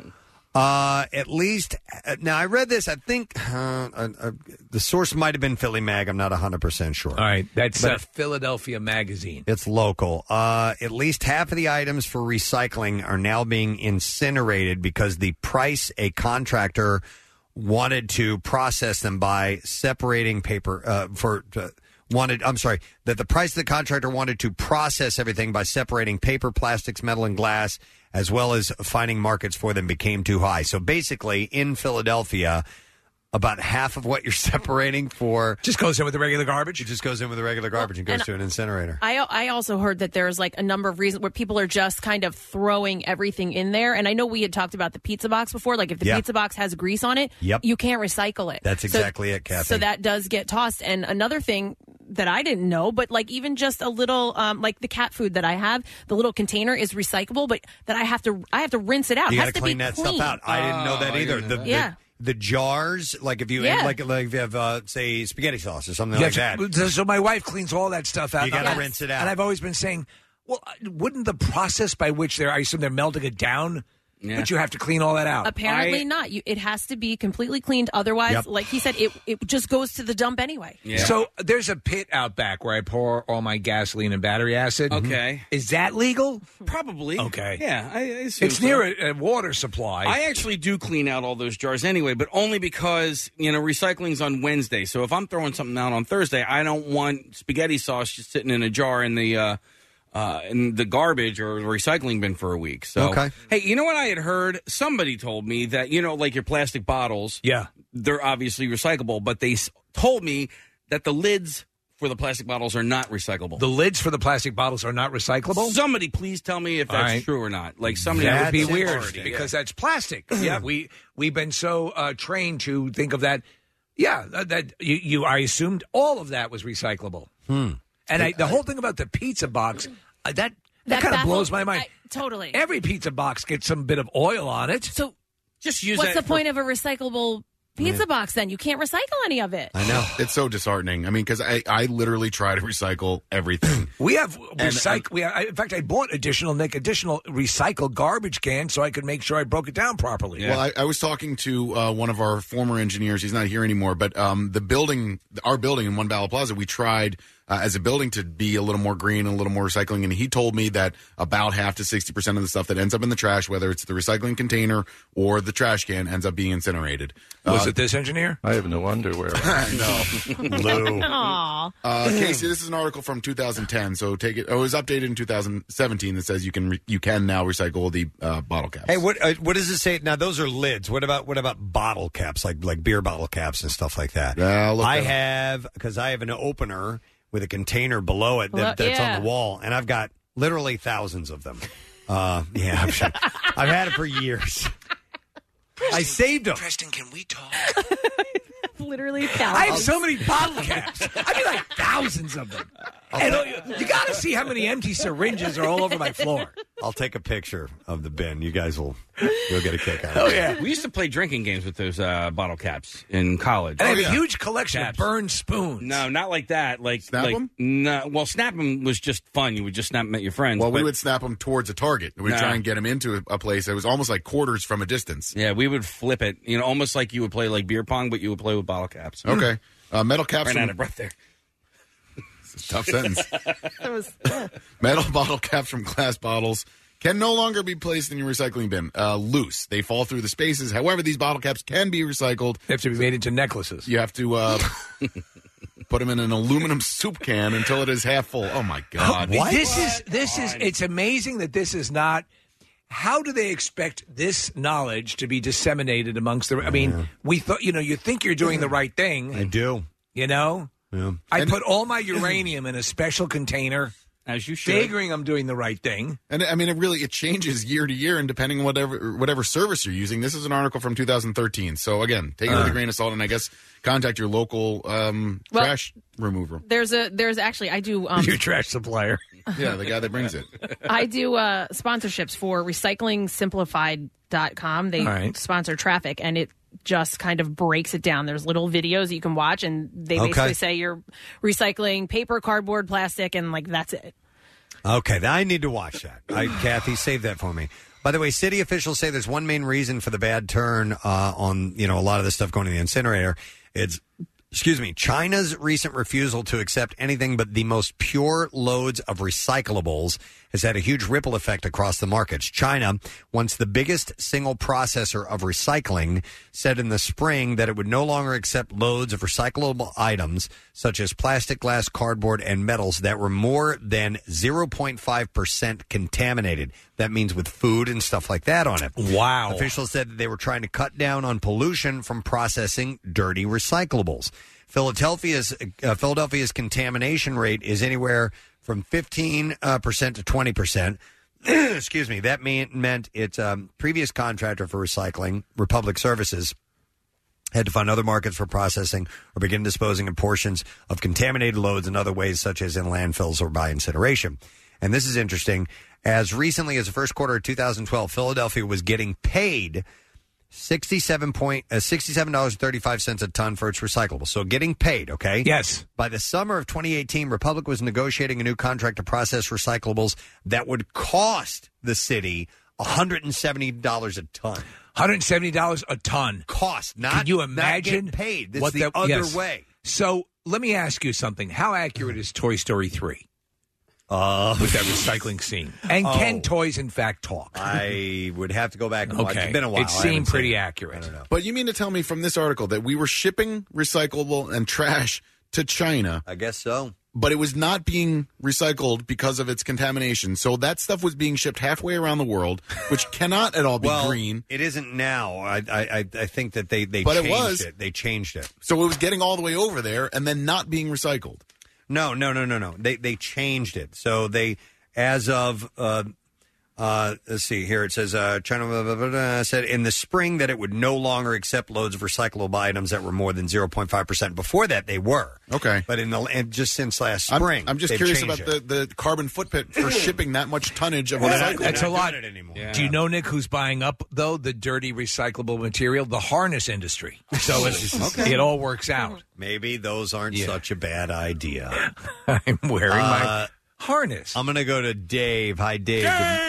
Uh, at least uh, now I read this. I think uh, uh, uh, the source might have been Philly Mag. I'm not one hundred percent sure. All right, that's But uh, Philadelphia Magazine. It's local. Uh, at least half of the items for recycling are now being incinerated because the price a contractor wanted to process them by separating paper uh, for. Uh, wanted I'm sorry that the price the contractor wanted to process everything by separating paper, plastics, metal, and glass, as well as finding markets for them, became too high. So basically, in Philadelphia, about half of what you're separating for just goes in with the regular garbage. It just goes in with the regular garbage and goes and to an incinerator. I I also heard that there's like a number of reasons where people are just kind of throwing everything in there. And I know we had talked about the pizza box before. Like if the Yeah. pizza box has grease on it, Yep. you can't recycle it. That's So- exactly it, Kathy. So that does get tossed. And another thing that I didn't know, but like even just a little, um, like the cat food that I have, the little container is recyclable, but that I have to I have to rinse it out. You it got has to to clean be that clean. stuff out. I didn't know that Oh, I either. didn't The, know the, Yeah. the jars, like if you Yeah. like like if you have uh, say spaghetti sauce or something Yeah, like that. so- So my wife cleans all that stuff out. You gotta And I- rinse it out. And I've always been saying, well, wouldn't the process by which they're, I assume they're melting it down, Yeah. but you have to clean all that out? Apparently I- not. You, it has to be completely cleaned. Otherwise, Yep. like he said, it it just goes to the dump anyway. Yeah. So there's a pit out back where I pour all my gasoline and battery acid. Okay. Is that legal? Probably. Okay. Yeah, I, I assume It's so. near a, a water supply. I actually do clean out all those jars anyway, but only because, you know, recycling's on Wednesday. So if I'm throwing something out on Thursday, I don't want spaghetti sauce just sitting in a jar in the uh, uh, in the garbage or recycling bin for a week. So, Okay. hey, you know what I had heard? Somebody told me that, you know, like your plastic bottles, yeah. they're obviously recyclable, but they s- told me that the lids for the plastic bottles are not recyclable. The lids for the plastic bottles are not recyclable? Somebody please tell me if All that's right. true or not. Like somebody That would be That's weird interesting. because that's plastic. yeah, we we've been so uh, trained to think of that. Yeah, that, that you, you I assumed all of that was recyclable. Hmm. And I, the whole thing about the pizza box uh, that that, That kind of baffles- blows my mind. I- totally. Every pizza box gets some bit of oil on it. So just use what's that the for- point of a recyclable pizza box then? You can't recycle any of it. I know. It's so disheartening. I mean, because I, I literally try to recycle everything. We have And- recycle. We have, I- in fact, I bought additional Nick additional recycled garbage cans so I could make sure I broke it down properly. Well, I, I was talking to uh, one of our former engineers. He's not here anymore, but um, the building, our building in One Ballot Plaza, we tried uh, as a building to be a little more green and a little more recycling. And he told me that about half to sixty percent of the stuff that ends up in the trash, whether it's the recycling container or the trash can, ends up being incinerated. Was Uh, it this engineer? I have no underwear. no. Lou. Aw. Uh, Casey, this is an article from two thousand ten, so take it. Oh, it was updated in two thousand seventeen that says you can re, you can now recycle the uh, bottle caps. Hey, what uh, what does it say? Now those are lids. What about what about bottle caps, like like beer bottle caps and stuff like that? Yeah, I'll look I that up. have because I have an opener with a container below it that, Well, that's yeah. on the wall, and I've got literally thousands of them. Uh, yeah, I'm sure. I've had it for years. I saved them. Preston, can we talk? Literally I thousands. have so many bottle caps. I mean, like thousands of them. And uh, you, you got to see how many empty syringes are all over my floor. I'll take a picture of the bin. You guys will you'll get a kick out Oh, of it. yeah. We used to play drinking games with those uh, bottle caps in college. And I have a huge collection of burned spoons. No, not like that. Like Snap like, 'em? No, well, snap them was just fun. You would just snap them at your friends. Well, we but- would snap them towards a target. We would Nah. try and get them into a, a place that was almost like quarters from a distance. Yeah, we would flip it. You know, almost like you would play like beer pong, but you would play with bottle caps. Okay. Uh, metal caps. Ran from- out of breath there. It's a tough sentence. That was, Metal bottle caps from glass bottles can no longer be placed in your recycling bin. Uh, loose. They fall through the spaces. However, these bottle caps can be recycled. They have to be made into necklaces. You have to uh, put them in an aluminum soup can until it is half full. Oh, my God. This is this is it's amazing that this is not. How do they expect this knowledge to be disseminated amongst the? I mean, we thought you know you think you're doing the right thing. I do. You know, Yeah. I put all my uranium in a special container, as you should, figuring I'm doing the right thing. And I mean, it really it changes year to year, and depending on whatever whatever service you're using. This is an article from two thousand thirteen. So again, take it with Uh. a grain of salt, and I guess contact your local um, Well- trash remover. there's a there's actually I do um, Your trash supplier. Yeah, the guy that brings it. I do uh, sponsorships for recycling simplified dot com. They All right. sponsor traffic, and it just kind of breaks it down. There's little videos you can watch, and they Okay. basically say you're recycling paper, cardboard, plastic, and like that's it. Okay, then I need to watch that. I, Kathy, save that for me. By the way, city officials say there's one main reason for the bad turn uh, on you know a lot of the stuff going to the incinerator. It's excuse me, China's recent refusal to accept anything but the most pure loads of recyclables has had a huge ripple effect across the markets. China, once the biggest single processor of recycling, said in the spring that it would no longer accept loads of recyclable items such as plastic, glass, cardboard, and metals that were more than zero point five percent contaminated. That means with food and stuff like that on it. Wow. Officials said that they were trying to cut down on pollution from processing dirty recyclables. Philadelphia's uh, Philadelphia's contamination rate is anywhere from fifteen uh, percent to twenty percent. Excuse me. That mean, meant its um, previous contractor for recycling, Republic Services, had to find other markets for processing or begin disposing of portions of contaminated loads in other ways, such as in landfills or by incineration. And this is interesting. As recently as the first quarter of two thousand twelve, Philadelphia was getting paid sixty-seven point uh, sixty-seven dollars and thirty-five cents a ton for its recyclables. So getting paid, okay? Yes. By the summer of twenty eighteen, Republic was negotiating a new contract to process recyclables that would cost the city one hundred seventy dollars a ton. one hundred seventy dollars a ton. Cost, not Can you not imagine get paid. This what is the that- other yes. way. So let me ask you something. How accurate is Toy Story three? Uh, with that recycling scene. And Oh. can toys, in fact, talk? I would have to go back and watch. Okay. It's been a while. It I seemed haven't seen pretty it. accurate. I don't know. But you mean to tell me from this article that we were shipping recyclable and trash to China? I guess so. But it was not being recycled because of its contamination. So that stuff was being shipped halfway around the world, which cannot at all be well, green. It isn't now. I I, I think that they, they But it changed was. it. They changed it. So it was getting all the way over there and then not being recycled. No, no, no, no, no. They they changed it. So they, as of, uh, uh, let's see here, it says uh, China blah, blah, blah, blah, said in the spring that it would no longer accept loads of recyclable items that were more than zero point five percent. Before that, they were. Okay. But in the and just since last I'm- spring, I'm, just they've curious changed about it. the, the carbon footprint for shipping that much tonnage of Well, recyclable. that's a lot. Yeah. Do you know, Nick, who's buying up, though, the dirty recyclable material? The harness industry. So it's, Okay. it all works out. Maybe those aren't Yeah. such a bad idea. I'm wearing my Uh, harness. I'm going to go to Dave. Hi, Dave.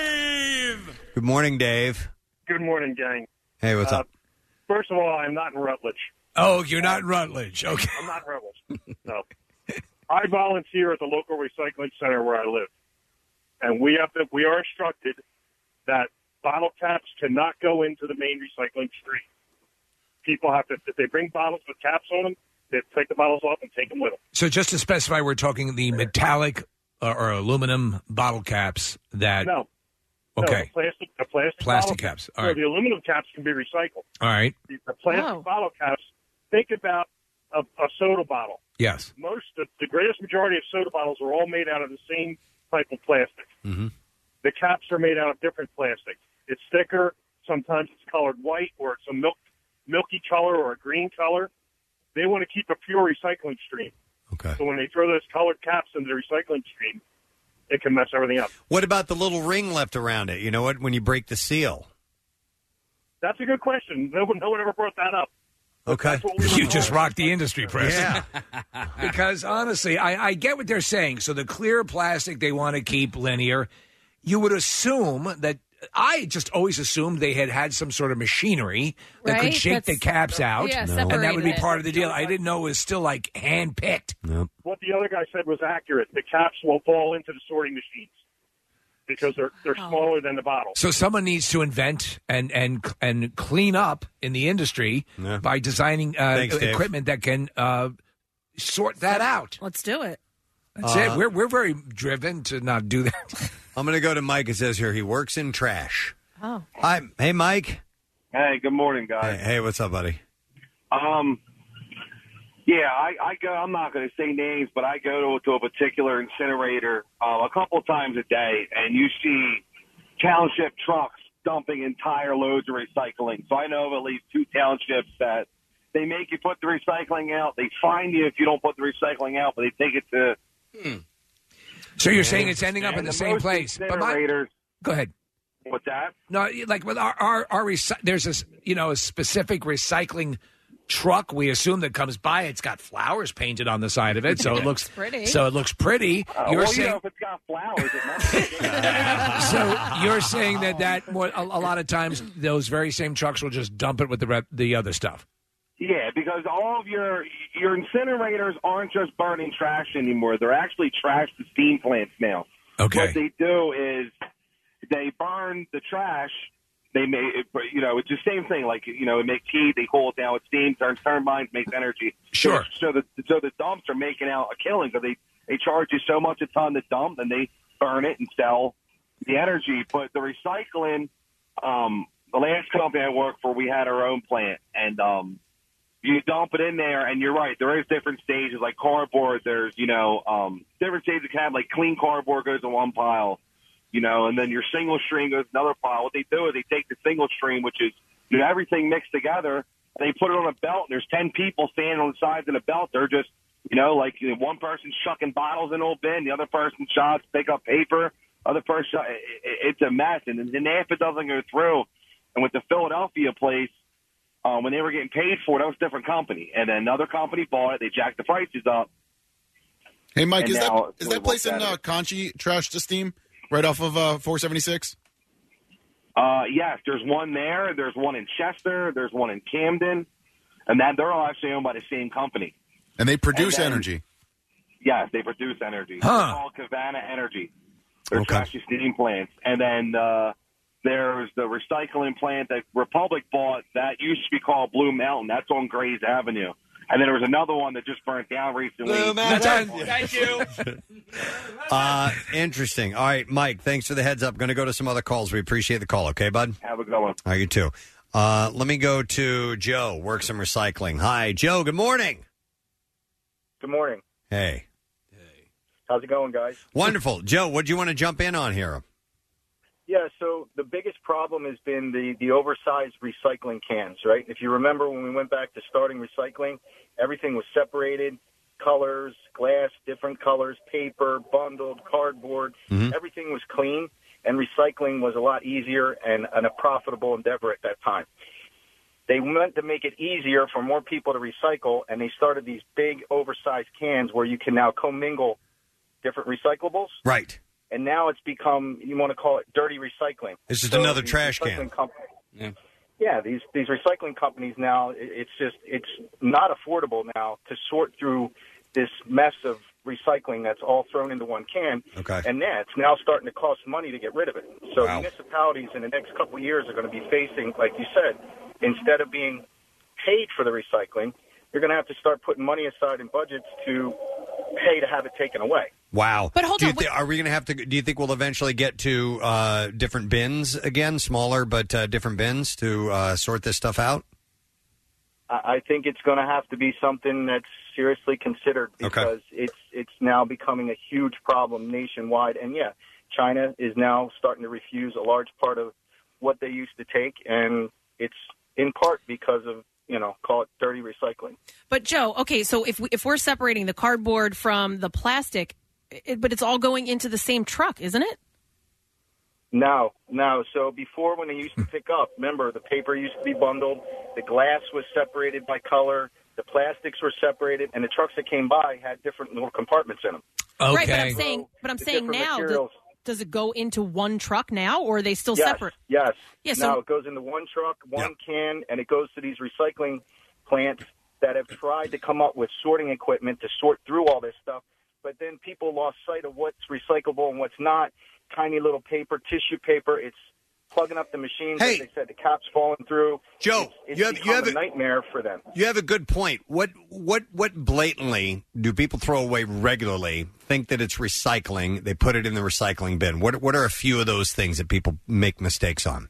Dave! Good morning, Dave. Good morning, gang. Hey, what's Uh, up? First of all, I'm not in Rutledge. Oh, you're not in Rutledge. Okay. I'm not in Rutledge. No. I volunteer at the local recycling center where I live. And we have to, we are instructed that bottle caps cannot go into the main recycling stream. People have to, if they bring bottles with caps on them, they take the bottles off and take them with them. So just to specify, we're talking the metallic uh, or aluminum bottle caps that. No. No, Okay. the plastic, the plastic, Plastic bottle- caps. All so right. the aluminum caps can be recycled. All right. The, the plastic Oh. bottle caps, think about a, a soda bottle. Yes. Most, the, the greatest majority of soda bottles are all made out of the same type of plastic. Mm-hmm. The caps are made out of different plastic. It's thicker. Sometimes it's colored white, or it's a milk, milky color or a green color. They want to keep a pure recycling stream. Okay. So when they throw those colored caps into the recycling stream, it can mess everything up. What about the little ring left around it? You know what? When you break the seal. That's a good question. No one, no one ever brought that up. Okay. You just rocked the industry, Preston. Yeah. Because honestly, I, I get what they're saying. So the clear plastic they want to keep linear. You would assume that I just always assumed they had had some sort of machinery that Right? could shake That's- the caps out, yeah, and that would be separated it. part of the deal. I didn't know it was still like hand picked. What the other guy said was accurate. The caps will fall into the sorting machines because they're they're smaller than the bottle. So someone needs to invent and and and clean up in the industry by designing uh, Thanks, Dave. equipment that can uh, sort that out. Let's do it. That's Uh, it. We're we're very driven to not do that. I'm going to go to Mike. It says here he works in trash. Oh. Hi. Hey, Mike. Hey, good morning, guys. Hey, hey, what's up, buddy? Um, yeah, I, I go. I'm not going to say names, but I go to, to a particular incinerator uh, a couple of times a day, and you see township trucks dumping entire loads of recycling. So I know of at least two townships that they make you put the recycling out. They fine you if you don't put the recycling out, but they take it to. Hmm. So you're saying it's ending up in And the the same most place? But my, incinerators- go ahead. What's that? No, like with our our, our recy- there's a you know a specific recycling truck we assume that comes by. It's got flowers painted on the side of it, so it looks pretty. So it looks pretty. Uh, you're well, saying you know, if it's got flowers, it must be. so you're saying that that more, a, a lot of times those very same trucks will just dump it with the re- the other stuff. Yeah, because all of your your incinerators aren't just burning trash anymore. They're actually trash to steam plants now. Okay. What they do is they burn the trash. They make, you know, it's the same thing. Like, you know, they make heat, they cool it down with steam, turns turbines, makes energy. Sure. So, so the so the dumps are making out a killing because they they charge you so much a ton to dump, and they burn it and sell the energy. But the recycling, um, the last company I worked for, we had our own plant, and um, you dump it in there, and you're right. There is different stages, like cardboard. There's, you know, um, different stages. You can have, like, clean cardboard goes in one pile, you know, and then your single stream goes in another pile. What they do is they take the single stream, which is, you know, everything mixed together, and they put it on a belt, and there's ten people standing on the sides of the belt. They're just, you know, like, you know, one person's shucking bottles in an old bin, the other person shots, pick up paper, other person, it, it, it's a mess, and then if it doesn't go through, and with the Philadelphia place, Um, when they were getting paid for it, that was a different company. And then another company bought it. They jacked the prices up. Hey, Mike, And is now that it's is really that place in worked uh, better. Conchi trash to steam right off of uh, four seventy-six? Uh, yes, there's one there. There's one in Chester. There's one in Camden. And that they're all actually owned by the same company. And they produce And then- energy. Yes, they produce energy. Huh. They're called Cavanna Energy. They're trash to steam plants. And then uh, there's the recycling plant that Republic bought. That used to be called Blue Mountain. That's on Grays Avenue. And then there was another one that just burnt down recently. Blue Mountain. Thank you. Uh, interesting. All right, Mike, thanks for the heads up. Going to go to some other calls. We appreciate the call, okay, bud? Have a good one. All right, you too. Uh, let me go to Joe, works in recycling. Hi, Joe, good morning. Good morning. Hey. How's it going, guys? Wonderful. Joe, what do you want to jump in on here? Yeah, so the biggest problem has been the, the oversized recycling cans, right? If you remember when we went back to starting recycling, everything was separated, colors, glass, different colors, paper, bundled, cardboard. Mhm. Everything was clean, and recycling was a lot easier and, and a profitable endeavor at that time. They went to make it easier for more people to recycle, and they started these big oversized cans where you can now commingle different recyclables. Right. And now it's become, you want to call it dirty recycling. It's just So another these trash recycling can. comp- Yeah. yeah, these these recycling companies now, it- it's just, it's not affordable now to sort through this mess of recycling that's all thrown into one can. Okay. And yeah, it's now starting to cost money to get rid of it. So Wow. municipalities in the next couple of years are going to be facing, like you said, instead of being paid for the recycling, you're going to have to start putting money aside in budgets to pay to have it taken away. Wow. But hold do you on, thi- are we going to have to? Do you think we'll eventually get to uh, different bins again, smaller but uh, different bins to uh, sort this stuff out? I I think it's going to have to be something that's seriously considered Okay. because it's it's now becoming a huge problem nationwide. And yeah, China is now starting to refuse a large part of what they used to take, and it's in part because of, you know, call it dirty recycling. But Joe, okay, so if we, if we're separating the cardboard from the plastic, it, but it's all going into the same truck, isn't it? No, no. So before, when they used to pick up, remember, the paper used to be bundled, the glass was separated by color, the plastics were separated, and the trucks that came by had different little compartments in them. Okay. Right, but I'm saying, but I'm The saying different now, does, materials- does it go into one truck now, or are they still yes, separate? Yes. Yeah, so- now it goes into one truck, one can, and it goes to these recycling plants that have tried to come up with sorting equipment to sort through all this stuff. But then people lost sight of what's recyclable and what's not. Tiny little paper, tissue paper. It's plugging up the machines. Hey. As they said, the cap's falling through. Joe, it's, it's you have- become you have a a- nightmare for them. You have a good point. What what what blatantly do people throw away regularly? Think that it's recycling. They put it in the recycling bin. What what are a few of those things that people make mistakes on?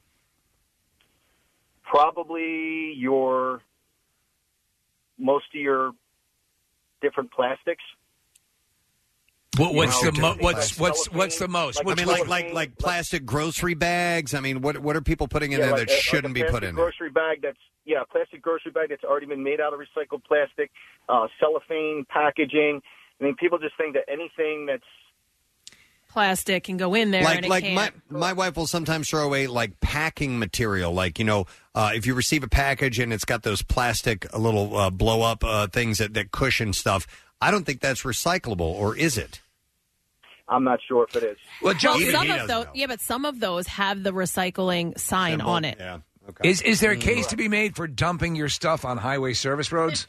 Probably your most of your different plastics. What, what's You the know, mo- what's like what's what's the most? I mean, like like like plastic grocery bags. I mean, what what are people putting in Yeah, there like that a- like shouldn't a be put plastic in there? grocery bag that's yeah, a plastic grocery bag that's already been made out of recycled plastic, uh, cellophane packaging. I mean, people just think that anything that's Plastic can go in there, Like and it like can't. my my wife will sometimes throw away like packing material. Like you know, uh, if you receive a package and it's got those plastic uh, little uh, blow up uh, things that that cushion stuff. I don't think that's recyclable, or is it? I'm not sure if it is. Well, Joe, Well, even some he of doesn't those, yeah, but some of those have the recycling sign Symbol, on it. Yeah. Is is there a case to be made for dumping your stuff on highway service roads?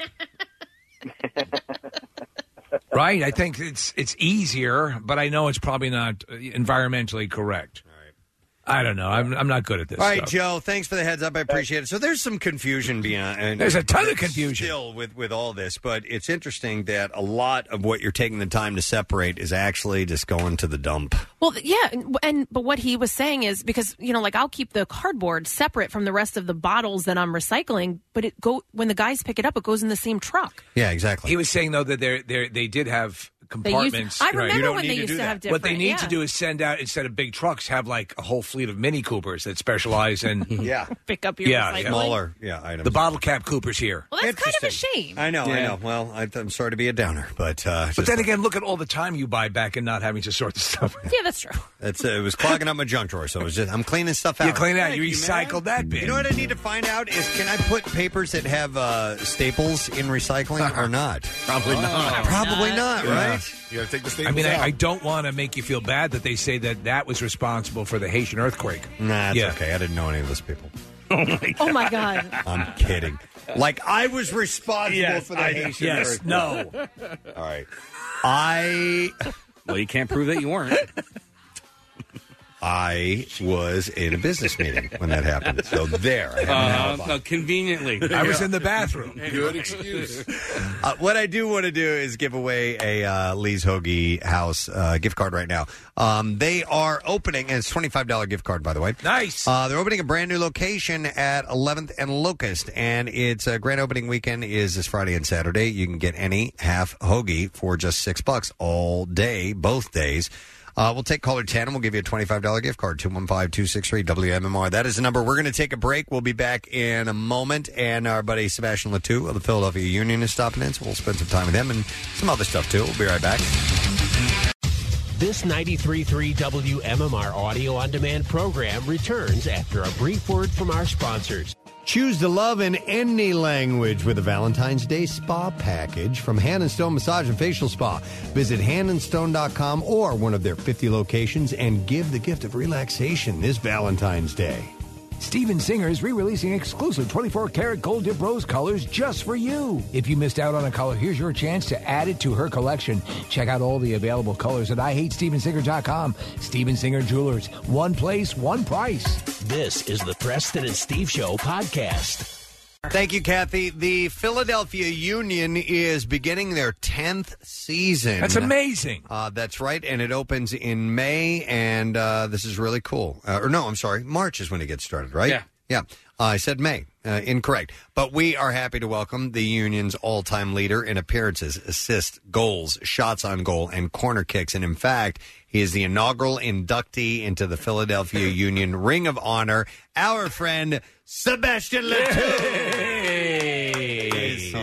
Right, I think it's it's easier, but I know it's probably not uh, environmentally correct. I don't know. I'm I'm not good at this. All right, stuff. Joe. Thanks for the heads up. I appreciate it. So there's some confusion beyond. And There's a ton of confusion still with with all this, but it's interesting that a lot of what you're taking the time to separate is actually just going to the dump. Well, yeah, and, and but what he was saying is because you know, like I'll keep the cardboard separate from the rest of the bottles that I'm recycling, but it go when the guys pick it up, it goes in the same truck. Yeah, exactly. He was saying though that they they they did have compartments. I remember You don't when need they to used do to that. have What they different- need yeah. to do is send out instead of big trucks, have like a whole fleet of Mini Coopers that specialize in yeah pick up your yeah, recycling. yeah. Smaller, yeah, items. The bottle cap Coopers here. Well, that's kind of a shame. I know, I Yeah. know. Well, I, I'm sorry to be a downer, but uh, But just- then again, look at all the time you buy back and not having to sort the stuff. Yeah, that's true. it's, uh, it was clogging up my junk drawer, so it was just I'm cleaning stuff out. You clean it out. Thank You man. recycled that bit. You know what I need to find out is can I put papers that have uh, staples in recycling or not? Probably not. Probably not, Yeah. right? You got to take the I staples mean, out. I, I don't want to make you feel bad that they say that that was responsible for the Haitian earthquake. Nah, it's Yeah. okay. I didn't know any of those people. Oh my god. I'm kidding. Like I was responsible Yes, for the I- Haitian yes, earthquake. no. All right. I Well, you can't prove that you weren't. I was in a business meeting when that happened. So there. I have an Uh, alibi. no, conveniently. I was in the bathroom. Good excuse. Uh, what I do want to do is give away a uh, Lee's Hoagie House uh, gift card right now. Um, they are opening, and it's a twenty-five dollars gift card, by the way. Nice. Uh, they're opening a brand new location at eleventh and Locust, and its uh, grand opening weekend is this Friday and Saturday. You can get any half hoagie for just six bucks all day, both days. Uh, we'll take caller ten, and we'll give you a twenty-five dollars gift card, two one five, two six three, W M M R. That is the number. We're going to take a break. We'll be back in a moment, and our buddy Sebastian Latou of the Philadelphia Union is stopping in, so we'll spend some time with him and some other stuff, too. We'll be right back. This ninety-three point three W M M R audio on demand program returns after a brief word from our sponsors. Choose to love in any language with a Valentine's Day spa package from Hand and Stone Massage and Facial Spa. Visit hand and stone dot com or one of their fifty locations and give the gift of relaxation this Valentine's Day. Steven Singer is re-releasing exclusive twenty-four karat gold dip rose colors just for you. If you missed out on a color, here's your chance to add it to her collection. Check out all the available colors at I hate steven singer dot com. Steven Singer Jewelers. One place, one price. This is the Preston and Steve Show podcast. Thank you, Kathy. The Philadelphia Union is beginning their tenth season. That's amazing. Uh, that's right, and it opens in May, and uh, this is really cool. Uh, or no, I'm sorry, March is when it gets started, right? Yeah. Yeah. Uh, I said May. Uh, incorrect. But we are happy to welcome the Union's all-time leader in appearances, assists, goals, shots on goal, and corner kicks. And in fact, he is the inaugural inductee into the Philadelphia Union Ring of Honor, our friend Sebastian Latou. Hey. Sorry.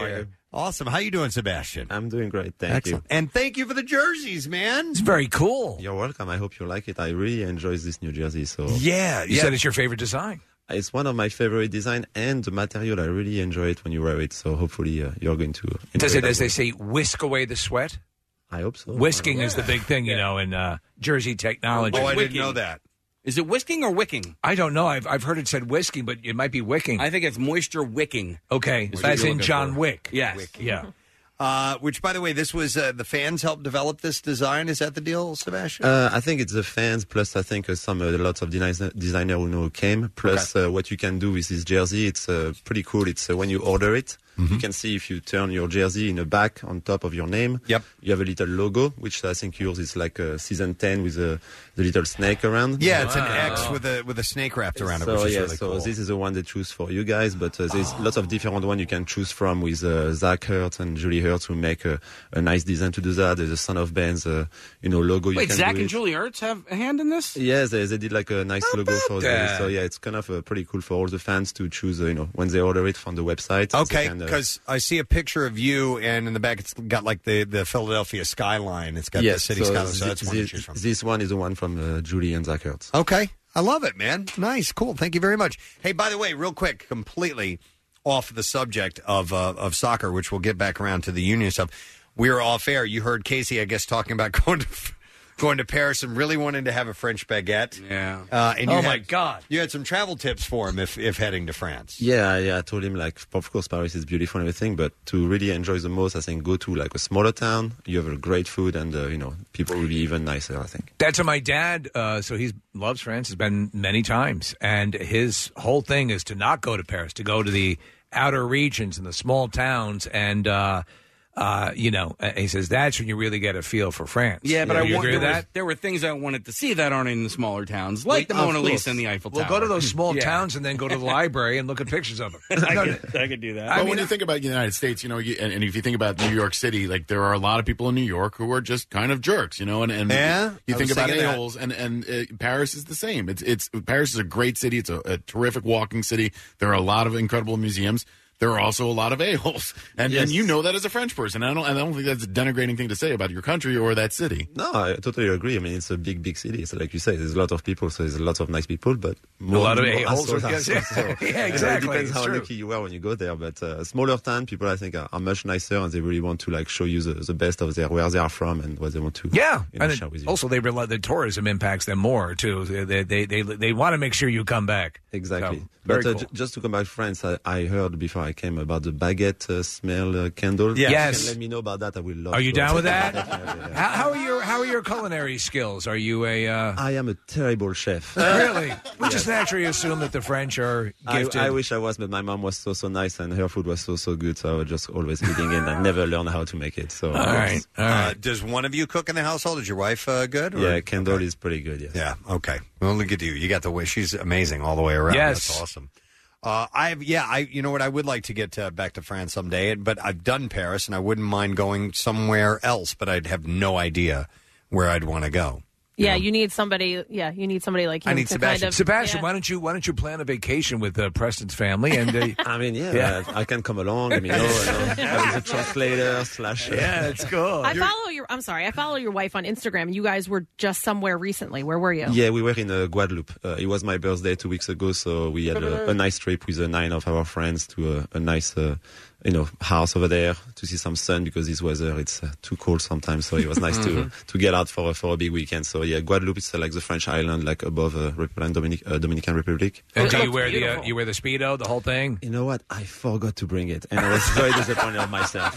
Awesome. How you doing, Sebastian? I'm doing great. Thank Excellent. you. And thank you for the jerseys, man. It's very cool. You're welcome. I hope you like it. I really enjoy this new jersey. So Yeah, you Yeah. said it's your favorite design. It's one of my favorite design, and the material, I really enjoy it when you wear it. So hopefully uh, you're going to enjoy Does it, as as they well. say, whisk away the sweat? I hope so. Whisking is the big thing, you know, in uh, jersey technology. Oh, I didn't know that. Is it whisking or wicking? I don't know. I've I've heard it said whisking, but it might be wicking. I think it's moisture wicking. Okay, Is what as you're in looking John for. Wick. Yes. Yeah. Uh, which, by the way, this was uh, the fans helped develop this design. Is that the deal, Sebastian? Uh, I think it's the fans, plus I think uh, some uh, lots of designer designer who know came. Plus, uh, what you can do with this jersey, it's uh, pretty cool. It's uh, when you order it, you can see if you turn your jersey in the back on top of your name. Yep. You have a little logo, which I think yours is like uh, season ten with uh, the little snake around. Yeah, it's an X with a with a snake wrapped around So it, which is yeah, really so cool. this is the one they choose for you guys, but uh, there's lots of different ones you can choose from with uh, Zach Hertz and Julie Hertz who make a, a nice design to do that. There's a Son of Bands, uh, you know, logo. You Wait, can Zach do and it. Julie Ertz have a hand in this? Yes, they, they did like a nice logo for the, that? so yeah, it's kind of uh, pretty cool for all the fans to choose, uh, you know, when they order it from the website. Okay, they can, uh, because I see a picture of you, and in the back it's got like the, the Philadelphia skyline. It's got yes, the city so skyline, so thi- that's one to thi- choose from. This one is the one from uh, Julie and Zach Hertz. Okay, I love it, man. Nice, cool. Thank you very much. Hey, by the way, real quick, completely off the subject of uh, of soccer, which we'll get back around to the union stuff. We were off air. You heard Casey, I guess, talking about going to going to Paris and really wanting to have a French baguette. Yeah. Uh, and you Oh, had, my God. You had some travel tips for him if if heading to France. Yeah, yeah. I told him like, of course, Paris is beautiful and everything, but to really enjoy the most, I think go to like a smaller town. You have a great food, and uh, you know, people will be even nicer. I think. That's what my dad. Uh, so he loves France. Has been many times, and his whole thing is to not go to Paris, to go to the outer regions and the small towns, and uh, uh, you know, uh, he says that's when you really get a feel for France. Yeah, but I you want, agree there, with were, that. there were things I wanted to see that aren't in the smaller towns, like the Of Mona course. Lisa and the Eiffel Well, Tower. go to those small Yeah. towns and then go to the library and look at pictures of them. I, could, I could do that. But when you think about the United States, you know, you, and, and if you think about New York City, like there are a lot of people in New York who are just kind of jerks, you know, and, and Yeah, you I think was about thinking that. a-holes, and and uh, Paris is the same. It's it's Paris is a great city. It's a, a terrific walking city. There are a lot of incredible museums. There are also a lot of a-holes, and Yes. and you know that as a French person. I don't and I don't think that's a denigrating thing to say about your country or that city. No, I totally agree. I mean, it's a big, big city. So, like you say, there's a lot of people, so there's lots of nice people, but more, lot of more a-holes, assholes. yes, assholes. yeah. So, Yeah, you know, exactly. It depends It's how true. lucky you are when you go there. But uh, smaller town people, I think, are, are much nicer, and they really want to like show you the, the best of their where they are from and what they want to. Yeah, you know, and share it- with you. also they realize the tourism impacts them more too. They they they, they want to make sure you come back. Exactly. So, very but uh, cool. j- just to come back to France, I, I heard before I came about the baguette uh, smell uh, candle. Yes. If you Yes. can let me know about that. I will love Are you to. down with that? how, how are your how are your culinary skills? Are you a? Uh... I am a terrible chef. Really? We just naturally assume that the French are I, gifted. I wish I was, but my mom was so so nice and her food was so so good. So I was just always eating it and never learned how to make it. So All right. Uh, does one of you cook in the household? Is your wife uh, good? Or? yeah, Kendall is pretty good. Yes. Yeah. Okay. Well, look at you. You got the way. She's amazing all the way around. Yes. That's awesome. Uh, I've yeah. I you know what? I would like to get uh, back to France someday, but I've done Paris, and I wouldn't mind going somewhere else, but I'd have no idea where I'd want to go. Yeah, you need somebody. Yeah, you need somebody like him I need to Sebastian. kind of. Sebastian, yeah. why don't you why don't you plan a vacation with uh, Preston's family? And uh, I mean, yeah, Yeah. I, I can come along. Let me know. I know. I was a translator slash. Uh, yeah, it's cool. I follow your. I'm sorry. I follow your wife on Instagram. You guys were just somewhere recently. Where were you? Yeah, we were in uh, Guadeloupe. Uh, it was my birthday two weeks ago, so we had a, a nice trip with uh, nine of our friends to a, a nice, uh, you know, house over there to see some sun because this weather it's uh, too cold sometimes. So it was nice to to get out for for a big weekend. So yeah, Guadeloupe is uh, like the French island, like above uh, Republic, Dominic, uh, Dominican Republic. And do you wear the uh, you wear the speedo, the whole thing? You know what? I forgot to bring it, and I was very disappointed of myself.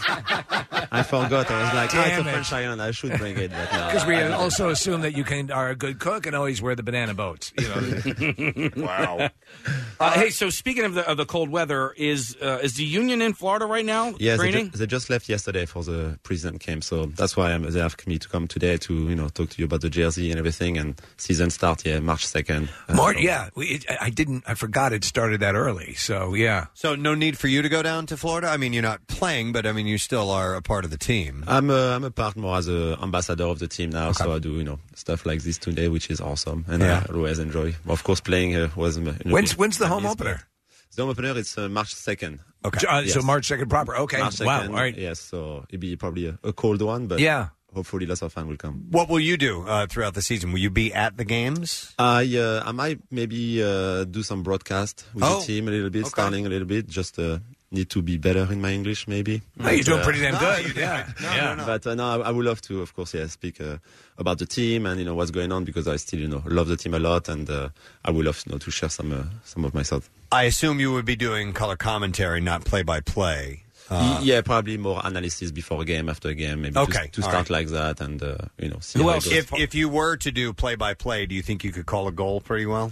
I forgot. I was like, oh, it's a Damn it. French island. I should bring it, but no. Because we also assume that you can are a good cook and always wear the banana boats. You know. Wow. Uh, hey, so speaking of the of the cold weather, is uh, is the Union in Florida right now? Yeah, they, training? ju- they just left yesterday for the president camp, so that's why I'm, they asked me to come today to you know talk to you about the jersey and everything. And season start, yeah, March second. March, yeah. We, it, I didn't. I forgot it started that early. So yeah. So no need for you to go down to Florida. I mean, you're not playing, but I mean, you still are a part of the team. I'm a, I'm a part more as a ambassador of the team now, so I do you know stuff like this today, which is awesome, and Yeah. I always enjoy. Of course, playing uh, was. You know, When's when's the home opener? The home opener is uh, March second. Okay. Uh, So March second proper. Okay. March Wow. second, All right. Yes, so it'll be probably a, a cold one, but Yeah. hopefully lots of fans will come. What will you do uh, throughout the season? Will you be at the games? I uh, I might maybe uh, do some broadcast with Oh, the team a little bit, okay. starting a little bit. Just uh, need to be better in my English, maybe. No, you're doing uh, pretty damn No, good. you did. Yeah. No, yeah. no, no. But uh, no, I, I would love to, of course, yeah, speak uh, about the team and you know what's going on because I still you know love the team a lot, and uh, I would love you know to share some uh, some of my thoughts. I assume you would be doing color commentary, not play-by-play. Uh, Y- yeah, probably more analysis before a game, after a game, maybe Okay, to, to all start right. like that, and uh, you know. See Who how it else? goes. If if you were to do play-by-play, do you think you could call a goal pretty well?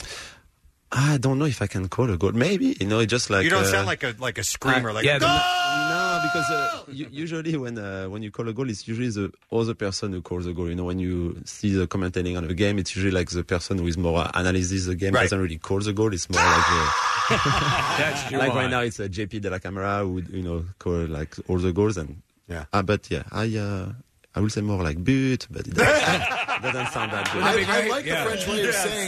I don't know if I can call a goal. Maybe you know, it just like You don't uh, sound like a like a screamer, I- like yeah, a the- goal! no, because uh, u- usually when uh, when you call a goal, it's usually the other person who calls the goal. You know, when you see the commentating on the game, it's usually like the person who is more analyzes the game Right. doesn't really call the goal. It's more like the, That's too like high. right now it's uh, J P de la Camera who would you know call like all the goals and yeah. Uh, but yeah, I uh, I would say more like but, but it doesn't, doesn't sound that good. I, I like the French way of saying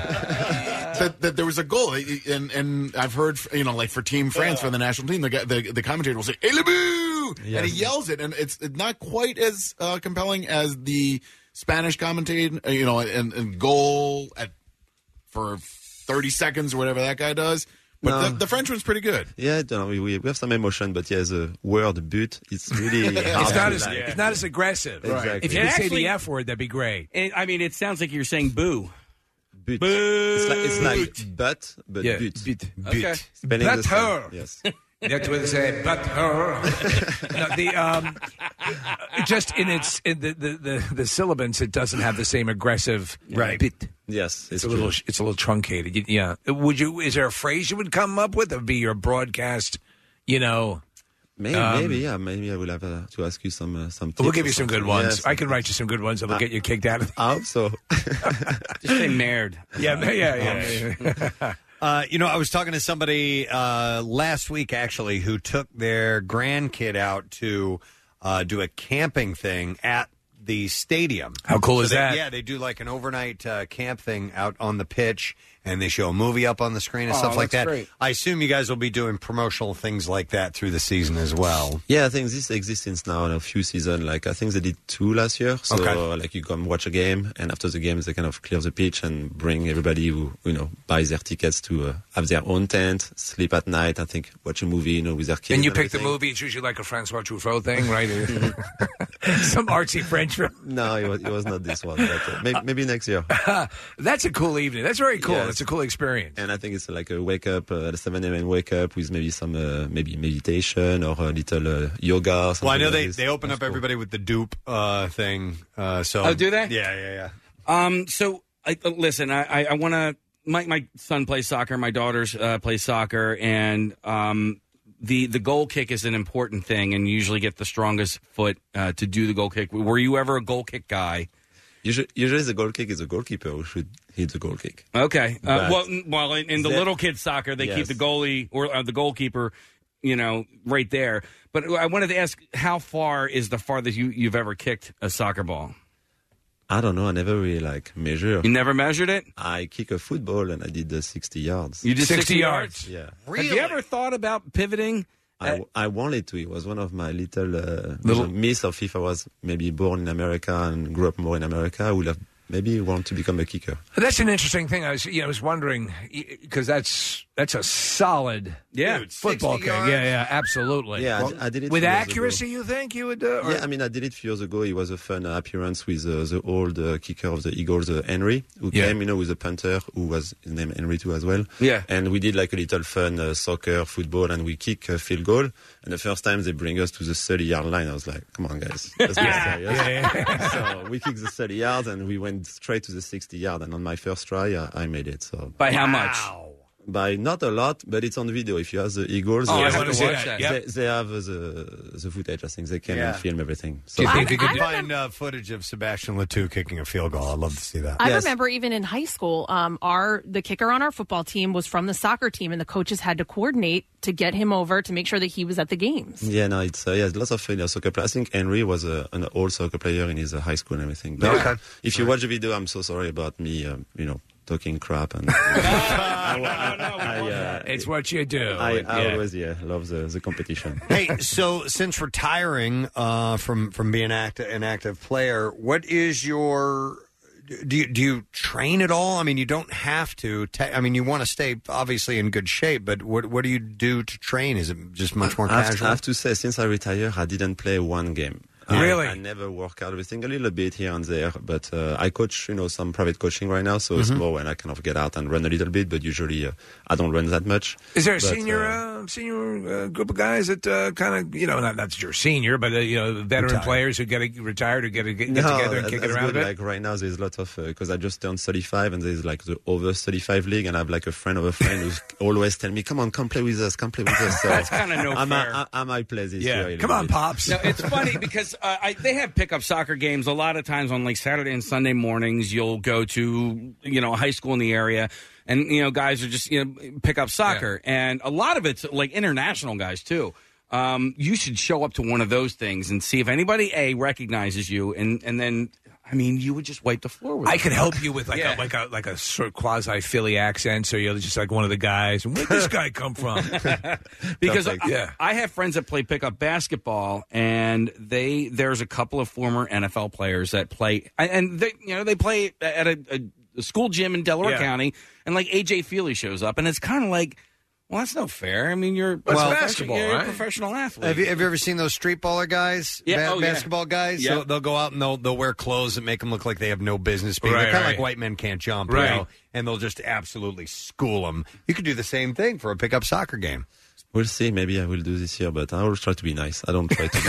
that, that there was a goal, and and I've heard you know like for Team France for the national team, the guy- the, the commentator will say "Et le but!" and he yells it, and it's not quite as uh, compelling as the Spanish commentator, uh, you know, and, and goal at for thirty seconds or whatever that guy does. But No. the, the French one's pretty good. Yeah, no, we, we we have some emotion, but yeah, the word "but" it's really hard It's not to as like. it's not as aggressive. Exactly. If you It could say actually- the F word, that'd be great. It, I mean, it sounds like you're saying boo. But. Boo. It's like, it's like but, but Yeah, but. but. Okay. Spelling But the same. her. Yes. That's what they say. But her. No, the um, just in its in the, the, the, the syllabus, it doesn't have the same aggressive Right. bit. Yes, It's it's a little true. it's a little truncated. You- Yeah. Would you? Is there a phrase you would come up with? That would be your broadcast. You know. Maybe, Um, maybe, yeah, maybe I will have uh, to ask you some uh, some. We'll tips give or you some good something. ones. Yes. I can write you some good ones that'll Uh, get you kicked out of. I hope so. Just say merde. Yeah, yeah, yeah. yeah. Uh, you know, I was talking to somebody uh, last week, actually, who took their grandkid out to uh, do a camping thing at the stadium. How cool So is they- that? Yeah, they do like an overnight uh, camp thing out on the pitch, and they show a movie up on the screen and Oh, stuff like that's that. great. I assume you guys will be doing promotional things like that through the season as well. Yeah, I think this exists since now in a few seasons. Like I think they did two last year. So Okay. like you come watch a game, and after the games they kind of clear the pitch and bring everybody who you know buys their tickets to uh, have their own tent, sleep at night. I think watch a movie, you know, with their kids. And you and pick the everything. movie. It's usually like a Francois Truffaut thing, right? Some artsy French film. No, it was, it was not this one. But uh, maybe, maybe next year. That's a cool evening. That's very cool. Yes. That's a cool experience. And I think it's like a wake up uh, at seven a.m. wake up with maybe some uh, maybe meditation or a little uh, yoga. Or something Well, I know like they, this. they open up everybody with the dupe uh, thing. Uh, so Oh, do they? Yeah, yeah, yeah. Um. So, I, uh, listen, I, I, I want to. My my son plays soccer. My daughters uh, play soccer, and um, the the goal kick is an important thing, and you usually get the strongest foot uh, to do the goal kick. Were you ever a goal kick guy? Usually, usually the goal kick is the goalkeeper who should hit the goal kick. Okay. Uh, But- well, n- well, in, in the That- little kids soccer, they Yes. keep the goalie or uh, the goalkeeper, you know, right there. But I wanted to ask, how far is the farthest you, you've ever kicked a soccer ball? I don't know. I never really like measure. You never measured it? I kick a football and I did the sixty yards. You did sixty, yards. Yeah. Have you ever thought about pivoting? I, I wanted to. It was one of my little, uh, Little- myths of if I was maybe born in America and grew up more in America, I would have maybe want to become a kicker. That's an interesting thing. I was, you know, I was wondering because that's that's a solid Yeah. Dude, football sixty kick. yards. Yeah, yeah, absolutely. Yeah, I Well, d- I did it with years accuracy. ago. You think you would? Uh, or- Yeah, I mean, I did it a few years ago. It was a fun uh, appearance with uh, the old uh, kicker of the Eagles, uh, Henry, who Yeah. came, you know, with a punter who was his name Henry too as well. Yeah. And we did like a little fun uh, soccer, football, and we kick a field goal. And the first time they bring us to the thirty-yard line, I was like, come on, guys, let's be serious. So we kicked the thirty yards and we went straight to the sixty yard. And on my first try, I, I made it. So By how much? By not a lot, but it's on video. If you have the Eagles, Oh, they, I have, want to watch that. they, Yep. they have the the footage. I think they can Yeah. film everything. Do you So- think you could find uh, footage of Sebastian Letou kicking a field goal? I'd love to see that. I remember even in high school, um, our the kicker on our football team was from the soccer team, and the coaches had to coordinate to get him over to make sure that he was at the games. Yeah, no, it's uh, yeah, lots of you know, soccer players. I think Henry was a, an old soccer player in his uh, high school and everything. But Okay. if you watch the video, I'm so sorry about me. Um, you know, talking crap. And I, I, uh, it's what you do. I, I Yeah. always yeah love the, the competition. Hey, so since retiring uh, from from being act- an active player, what is your do you, do you train at all? I mean, you don't have to. Te- I mean, you want to stay obviously in good shape, but what what do you do to train? Is it just much more I have, to, casual? I have to say, since I retired, I didn't play one game. Really? I, I never work out. I think a little bit here and there, but uh, I coach, you know, some private coaching right now, so it's Mhm. more when I kind of get out and run a little bit. But usually, uh, I don't run that much. Is there a But, senior uh, uh, senior uh, group of guys that uh, kind of, you know, not not that you're senior, but uh, you know, veteran Retired. players who get a, retired who get, a, get no, together and that- kick it that's around good. a bit? Like right now, there's a lot of because I just turned thirty-five, and there's like the over thirty-five league, and I have like a friend of a friend who's always telling me, "Come on, come play with us, come play with us." So That's kinda no I might- fair. I, I might play this Yeah. year. a Come little on, bit. Pops. No, it's funny because uh, I, they have pickup soccer games a lot of times on like Saturday and Sunday mornings. You'll go to, you know, a high school in the area, and you know, guys are just, you know, pick up soccer, and a lot of it's like international guys too. Um, you should show up to one of those things and see if anybody a recognizes you, and and then I mean, you would just wipe the floor with. I them. could help you with like Yeah. a like a like a sort of quasi Philly accent, so you're just like one of the guys. Where'd this guy come from? because I, yeah, I have friends that play pickup basketball, and they there's a couple of former N F L players that play, and they you know they play at a, a, a school gym in Delaware Yeah. County, and like A J Feely shows up, and it's kind of like, well, that's no fair. I mean, you're Well, well, basketball, you're a right? professional athlete. Have you, have you ever seen those street baller guys? Yeah, Ba- oh, yeah. basketball guys. Yeah. So they'll go out and they'll they'll wear clothes that make them look like they have no business being. Right, They're kind of right. like white men can't jump, Right. you know, and they'll just absolutely school them. You could do the same thing for a pickup soccer game. We'll see. Maybe I will do this year, but I always try to be nice. I don't try to be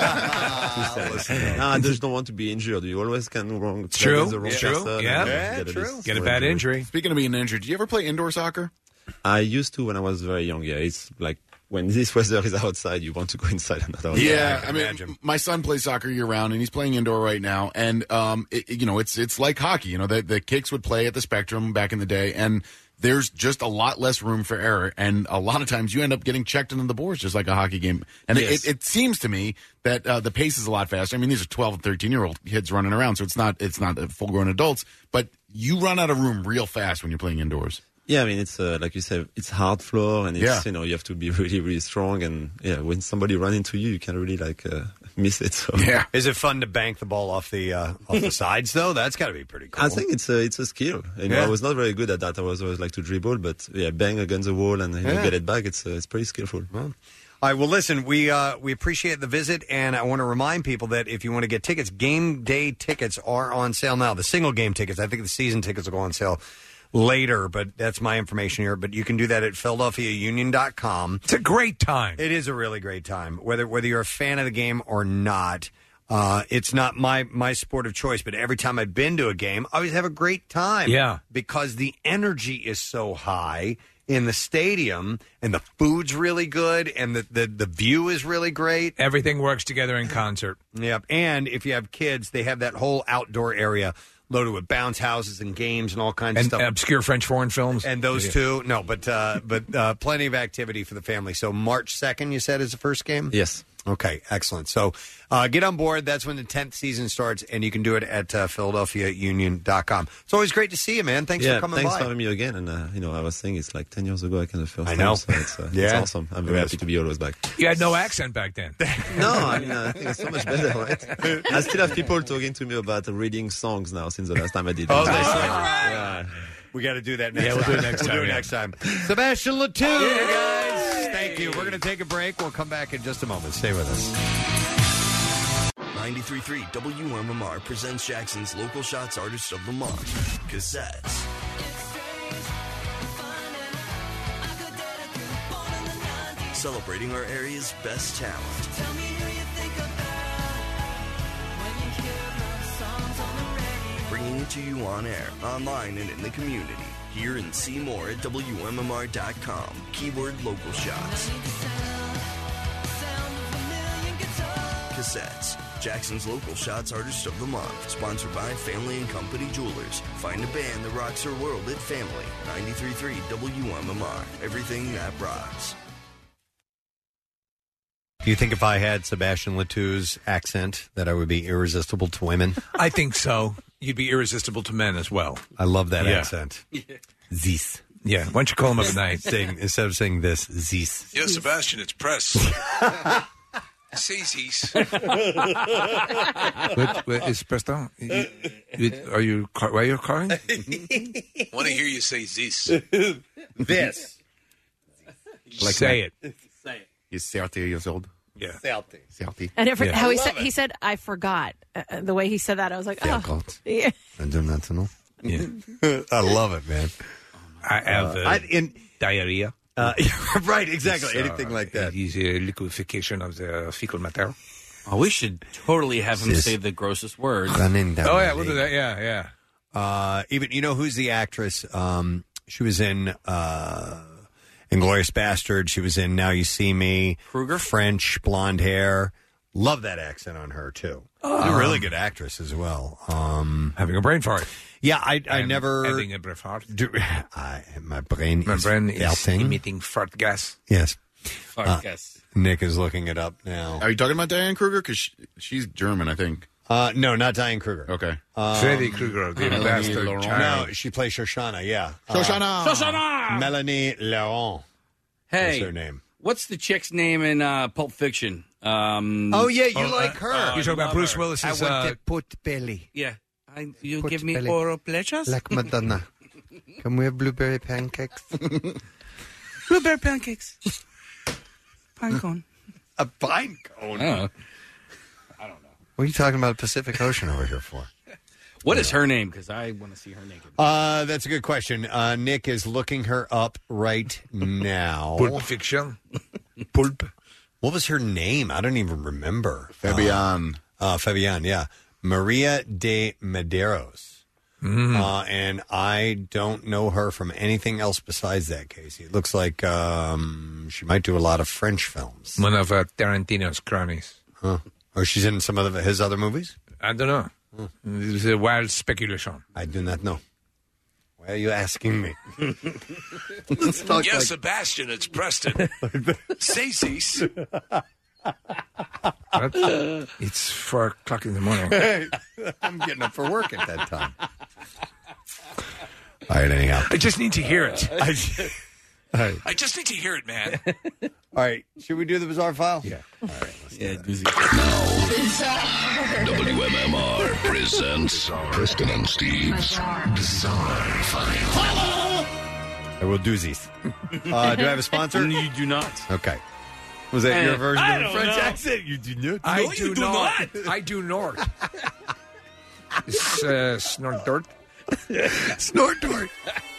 too serious. No, I just don't want to be injured. You always can wrong. It's true. play with the wrong It's true. person Yeah. and Yeah, get a true. dis- Get a or bad injury. Speaking of being injured, do you ever play indoor soccer? I used to when I was very young. Yeah, it's like when this weather is outside, you want to go inside and not outside. Yeah, I, mean, my son plays soccer year round, and he's playing indoor right now. And um, it, you know, it's it's like hockey. You know, the the Kicks would play at the Spectrum back in the day, and there's just a lot less room for error, and a lot of times you end up getting checked into the boards just like a hockey game. And Yes. it, it, it seems to me that uh, the pace is a lot faster. I mean, these are twelve and thirteen year old kids running around, so it's not it's not full grown adults, but you run out of room real fast when you're playing indoors. Yeah, I mean, it's uh, like you said, it's hard floor, and it's, Yeah. you know, you have to be really, really strong. And yeah, when somebody run into you, you can really like uh, miss it. So. Is it fun to bank the ball off the uh, off the sides though? That's got to be pretty cool. I think it's a it's a skill. You know, Yeah. I was not very good at that. I was always like to dribble, but yeah, bang against the wall and you know, Yeah. get it back. It's uh, it's pretty skillful. All right. Well, listen, we uh, we appreciate the visit, and I want to remind people that if you want to get tickets, game day tickets are on sale now. The single game tickets, I think the season tickets will go on sale later, but that's my information here. But you can do that at Philadelphia Union dot com. It's a great time. It is a really great time, whether whether you're a fan of the game or not. Uh, it's not my my sport of choice, but every time I've been to a game, I always have a great time. Yeah. because the energy is so high in the stadium, and the food's really good, and the, the, the view is really great. Everything works together in concert. Yep. And if you have kids, they have that whole outdoor area loaded with bounce houses and games and all kinds And of stuff. obscure French foreign films. And those Yeah. two, no, but uh, but uh, plenty of activity for the family. So March second, you said, is the first game? Yes. Okay, excellent. So uh, get on board. That's when the tenth season starts, and you can do it at uh, Philadelphia Union dot com. It's always great to see you, man. Thanks yeah, for coming thanks by. for having me again. And uh, you know, I was saying it's like ten years ago I came the first I time. know. So it's, uh, Yeah. it's awesome. I'm very It happy is. to be always back. You had no accent back then. No, I mean, uh, I think it's so much better, right? I still have people talking to me about reading songs now since the last time I did. Oh, it. that's So, right. yeah. We got to do that next Yeah, we'll time. do it next We'll time, do it yeah. next time. Sebastian Latour, guys. Thank you. We're going to take a break. We'll come back in just a moment. Stay with us. ninety-three point three W M M R presents Jackson's Local Shots Artist of the Month, Cassettes. Celebrating our area's best talent. Bringing it to you on air, online, and in the community. Hear and see more at W M M R dot com. Keyword Local Shots. Cassettes. Jackson's Local Shots Artist of the Month. Sponsored by Family and Company Jewelers. Find a band that rocks her world at Family. ninety-three point three W M M R. Everything that rocks. Do you think if I had Sebastian Latour's accent that I would be irresistible to women? I think so. you'd be irresistible to men as well. I love that Yeah. accent. This. Yeah, why don't you call him up at night? Saying, instead of saying this, this. Yeah, Sebastian, it's press. Say Zeus. What, what is Preston? You- you- Are you? ca- Why are you calling? Want to hear you say Zeus. This. Say it. Say it. He's thirty years old. Yeah. thirty. thirty. And every, Yeah. how I he love said, it. he said, I forgot. Uh, uh, the way he said that, I was like, oh. Forgot. Yeah. I do not know. Yeah. I love it, man. I have uh, I, in, diarrhea. uh, right, exactly. It's, uh, Anything like that. It is a liquefaction of the fecal matter. Oh, we should totally have him Sis. say the grossest words. Running down Oh my yeah, we'll do leg. that. Yeah, yeah. Uh, even you know who's the actress? Um, she was in uh, Inglourious Bastard. She was in Now You See Me. Kruger? French, blonde hair. Love that accent on her too. Oh. a really good actress as well. Um, Having a brain fart. Yeah, I I And never having a brain fart. Do, I, my brain My is brain is melting. emitting fart gas. Yes. Fart Uh, gas. Nick is looking it up now. Are you talking about Diane Kruger? Because she, she's German, I think. Uh, no, not Diane Kruger. Okay. Um, Freddy Krueger, the Melanie bastard Laurent. child. No, she plays Shoshana, yeah. Shoshana! Uh, Shoshana! Melanie Laurent. Hey, What's her name? what's the chick's name in uh, Pulp Fiction? Um, Oh, yeah, you Oh, like uh, her. uh, You're talking about love Bruce her. Willis's. I want Uh, to put belly Yeah. I, you Put give me belly. oral pleasures? like Madonna. Can we have blueberry pancakes? Blueberry pancakes. Pine cone. A pine cone? Oh. What are you talking about Pacific Ocean over here for? What is her name? Because I want to see her naked. Uh, that's a good question. Uh, Nick is looking her up right now. Pulp Fiction. Pulp. What was her name? I don't even remember. Fabian. Uh, uh, Fabian, yeah. Maria de Medeiros. Mm. Uh, and I don't know her from anything else besides that, Casey. It looks like um, she might do a lot of French films. One of uh, Tarantino's cronies. Huh. Or she's in some of the, his other movies? I don't know. This is a wild speculation. I do not know. Why are you asking me? Yes, like- Sebastian, it's Preston. Say Zeus. What? It's four o'clock in the morning. I'm getting up for work at that time. All right, anyhow. I just need to hear it. I, all right. I just need to hear it, man. All right. Should we do the bizarre file? Yeah. All right. Let's Yeah, do W M M R presents Preston and Steve's Bizarre File. I will do these. Uh, do I have a sponsor? You do not. Okay. Was that Eh, your version I of a don't French know. accent? You do not. I No, do, you do not. not. I do not. It's uh, snort dirt. Snort dirt.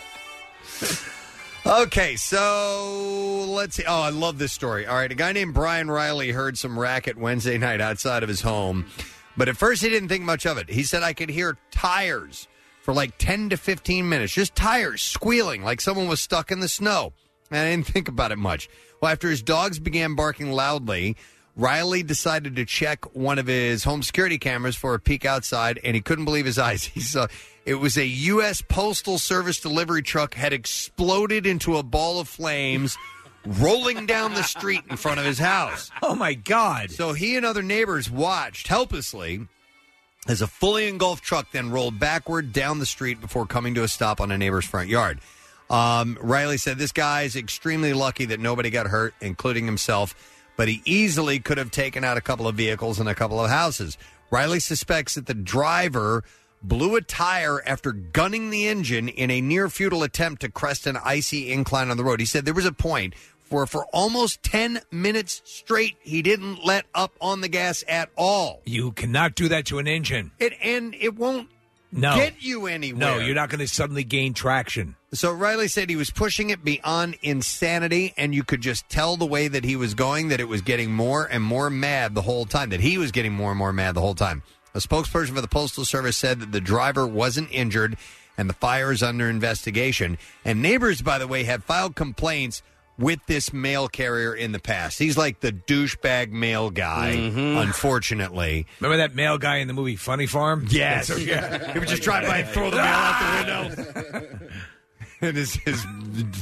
Okay, so let's see. Oh, I love this story. All right, a guy named Brian Riley heard some racket Wednesday night outside of his home, but at first he didn't think much of it. He said, I could hear tires for like ten to fifteen minutes, just tires squealing like someone was stuck in the snow. And I didn't think about it much. Well, after his dogs began barking loudly, Riley decided to check one of his home security cameras for a peek outside, and he couldn't believe his eyes. He saw it was a U S Postal Service delivery truck had exploded into a ball of flames rolling down the street in front of his house. Oh, my God. So he and other neighbors watched helplessly as a fully engulfed truck then rolled backward down the street before coming to a stop on a neighbor's front yard. Um, Riley said this guy's extremely lucky that nobody got hurt, including himself, but he easily could have taken out a couple of vehicles and a couple of houses. Riley suspects that the driver blew a tire after gunning the engine in a near-futile attempt to crest an icy incline on the road. He said there was a point where for almost ten minutes straight, he didn't let up on the gas at all. You cannot do that to an engine. It And it won't No. get you anywhere. No, you're not going to suddenly gain traction. So Riley said he was pushing it beyond insanity, and you could just tell the way that he was going that it was getting more and more mad the whole time, that he was getting more and more mad the whole time. A spokesperson for the Postal Service said that the driver wasn't injured and the fire is under investigation. And neighbors, by the way, have filed complaints with this mail carrier in the past. He's like the douchebag mail guy, Mhm. unfortunately. Remember that male guy in the movie Funny Farm? Yes. That's- yeah. He would just drive by and throw the mail out the window. And his, his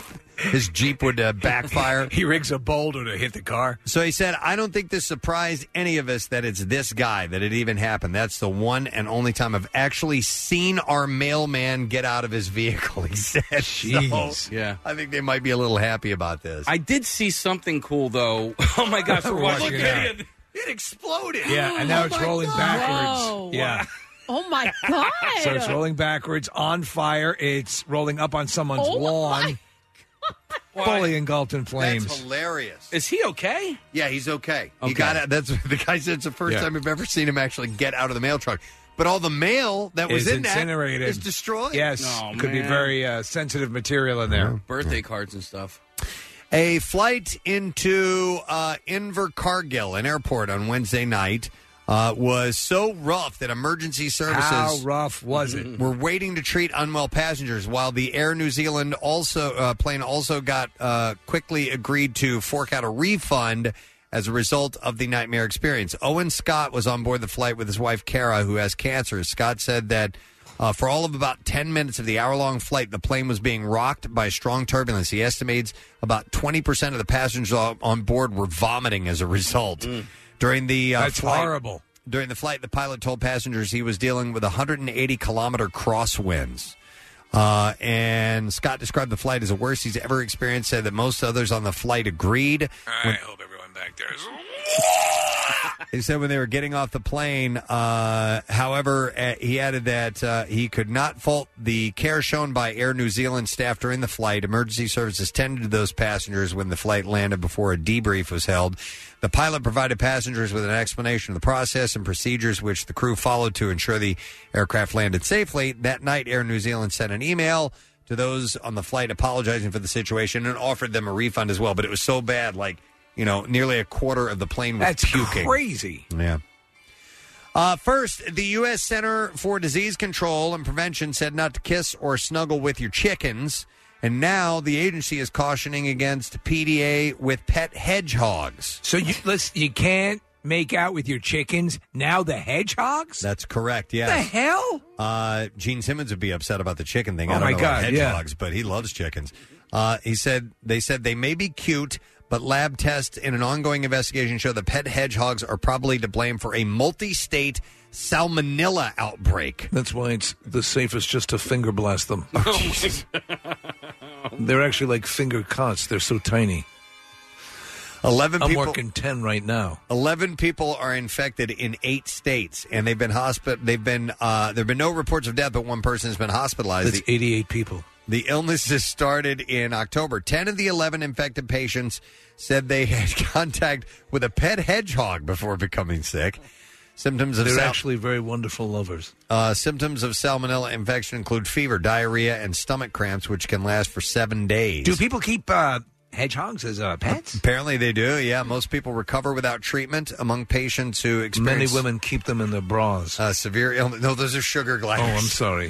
his Jeep would uh, backfire. He rigs a boulder to hit the car. So he said, I don't think this surprised any of us that it's this guy, that it even happened. That's the one and only time I've actually seen our mailman get out of his vehicle, he said. Jeez. So Yeah. I think they might be a little happy about this. I did see something cool, though. Oh, my gosh. We're watching Look it. at it. It exploded. Yeah, and now Oh, it's my rolling God. backwards. Whoa. Yeah. Oh, my God. So it's rolling backwards, on fire. It's rolling up on someone's Oh, lawn, fully engulfed in flames. That's hilarious. Is he okay? Yeah, he's okay. He Okay. got out. That's the guy said it's the first Yeah. time we've ever seen him actually get out of the mail truck. But all the mail that was Is in that incinerated. is destroyed. Yes, Oh, could be man. very uh, sensitive material in there. Birthday cards and stuff. A flight into uh, Invercargill, an airport, on Wednesday night uh, was so rough that emergency services How rough was it? were waiting to treat unwell passengers, while the Air New Zealand also uh, plane also got uh, quickly agreed to fork out a refund as a result of the nightmare experience. Owen Scott was on board the flight with his wife Kara, who has cancer. Scott said that uh, for all of about ten minutes of the hour-long flight, the plane was being rocked by strong turbulence. He estimates about twenty percent of the passengers on on board were vomiting as a result. During the uh, That's flight, horrible. During the flight, the pilot told passengers he was dealing with one hundred eighty kilometer crosswinds. Uh, and Scott described the flight as the worst he's ever experienced, said that most others on the flight agreed. I hope everyone back there is. He said when they were getting off the plane, uh, however, uh, he added that uh, he could not fault the care shown by Air New Zealand staff during the flight. Emergency services tended to those passengers when the flight landed before a debrief was held. The pilot provided passengers with an explanation of the process and procedures which the crew followed to ensure the aircraft landed safely. That night, Air New Zealand sent an email to those on the flight apologizing for the situation and offered them a refund as well. But it was so bad, like, you know, nearly a quarter of the plane was That's puking. crazy. Yeah. Uh, first, the U S Center for Disease Control and Prevention said not to kiss or snuggle with your chickens. And now the agency is cautioning against P D A with pet hedgehogs. So you listen, you can't make out with your chickens. Now the hedgehogs? That's correct, yes. The hell? Uh, Gene Simmons would be upset about the chicken thing. I Oh, don't my know about God, yeah. hedgehogs, but he loves chickens. Uh, he said they said they may be cute, but lab tests in an ongoing investigation show that pet hedgehogs are probably to blame for a multi-state salmonella outbreak. That's why it's the safest just to finger blast them. Oh, Jesus. They're actually like finger cuts. They're so tiny. Eleven I'm people, working ten right now. Eleven people are infected in eight states, and they've been hospi- They've been uh, there have been no reports of death, but one person has been hospitalized. That's The- eighty-eight people. The illness has started in October. Ten of the eleven infected patients said they had contact with a pet hedgehog before becoming sick. Symptoms of They're sal- actually very wonderful lovers. uh, symptoms of salmonella infection include fever, diarrhea, and stomach cramps, which can last for seven days. Do people keep uh, hedgehogs as uh, pets? Apparently they do, yeah. Most people recover without treatment. Among patients who Many experience women keep them in their bras. uh, severe illness. No, those are sugar Oh, gliders. I'm sorry.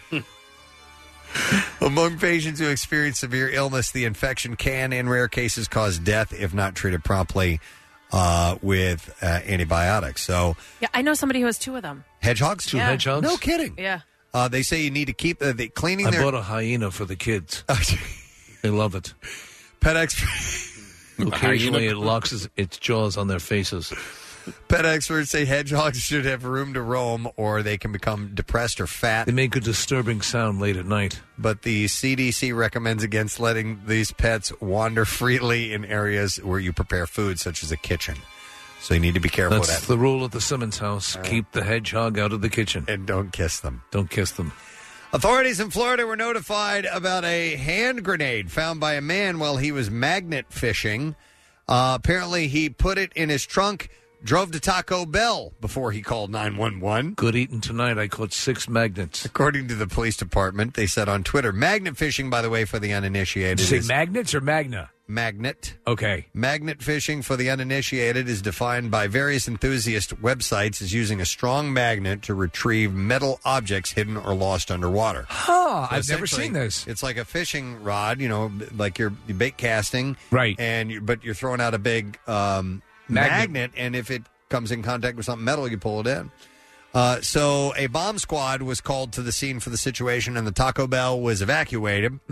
Among patients who experience severe illness, the infection can, in rare cases, cause death if not treated properly uh, with uh, antibiotics. So, Yeah, I know somebody who has two of them. hedgehogs? Two Yeah. hedgehogs? No kidding. Yeah. Uh, they say you need to keep uh, the cleaning I their bought a hyena for the kids. They love it. pet expert. Occasionally, it locks its, its jaws on their faces. Pet experts say hedgehogs should have room to roam, or they can become depressed or fat. They make a disturbing sound late at night. But the C D C recommends against letting these pets wander freely in areas where you prepare food, such as a kitchen. So you need to be careful That's with that. the rule at the Simmons house. Keep the hedgehog out of the kitchen. And don't kiss them. Don't kiss them. Authorities in Florida were notified about a hand grenade found by a man while he was magnet fishing. Uh, apparently, he put it in his trunk, drove to Taco Bell before he called nine one one. Good eating tonight. I caught six magnets. According to the police department, they said on Twitter, magnet fishing, by the way, for the uninitiated, Did you is say magnets or magna? magnet. Okay. Magnet fishing for the uninitiated is defined by various enthusiast websites as using a strong magnet to retrieve metal objects hidden or lost underwater. Huh. So I've never essentially, seen this. It's like a fishing rod, you know, like you're bait casting, Right. And you, but you're throwing out a big um, Magnet. magnet, and if it comes in contact with something metal, you pull it in. Uh, so a bomb squad was called to the scene for the situation, and the Taco Bell was evacuated.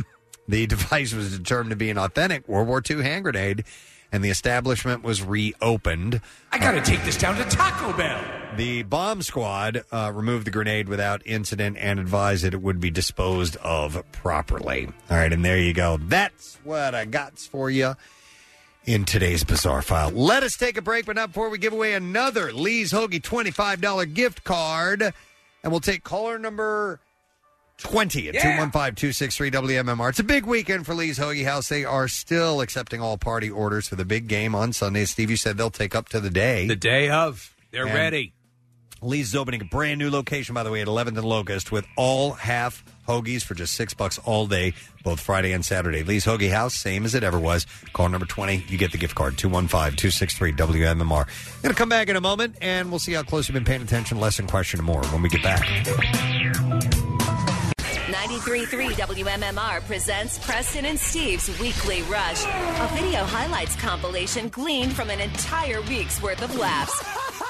The device was determined to be an authentic World War Two hand grenade, and the establishment was reopened. I got to take this down to Taco Bell. The bomb squad uh, removed the grenade without incident and advised that it would be disposed of properly. All right, and there you go. That's what I got for you in today's Bizarre File. Let us take a break, but not before we give away another Lee's Hoagie twenty-five dollars gift card. And we'll take caller number twenty at Yeah. two one five, two six three, W M M R. It's a big weekend for Lee's Hoagie House. They are still accepting all party orders for the big game on Sunday. Steve, you said they'll take up to the day. The day of. They're And ready. Lee's is opening a brand new location, by the way, at eleventh and Locust with all half hoagies for just six bucks all day, both Friday and Saturday. Lee's Hoagie House, same as it ever was. Call number twenty, you get the gift card, two one five, two six three, W M M R. Going to come back in a moment, and we'll see how close you've been paying attention. Lesson, question, and more when we get back. ninety-three point three W M M R presents Preston and Steve's Weekly Rush, a video highlights compilation gleaned from an entire week's worth of laughs.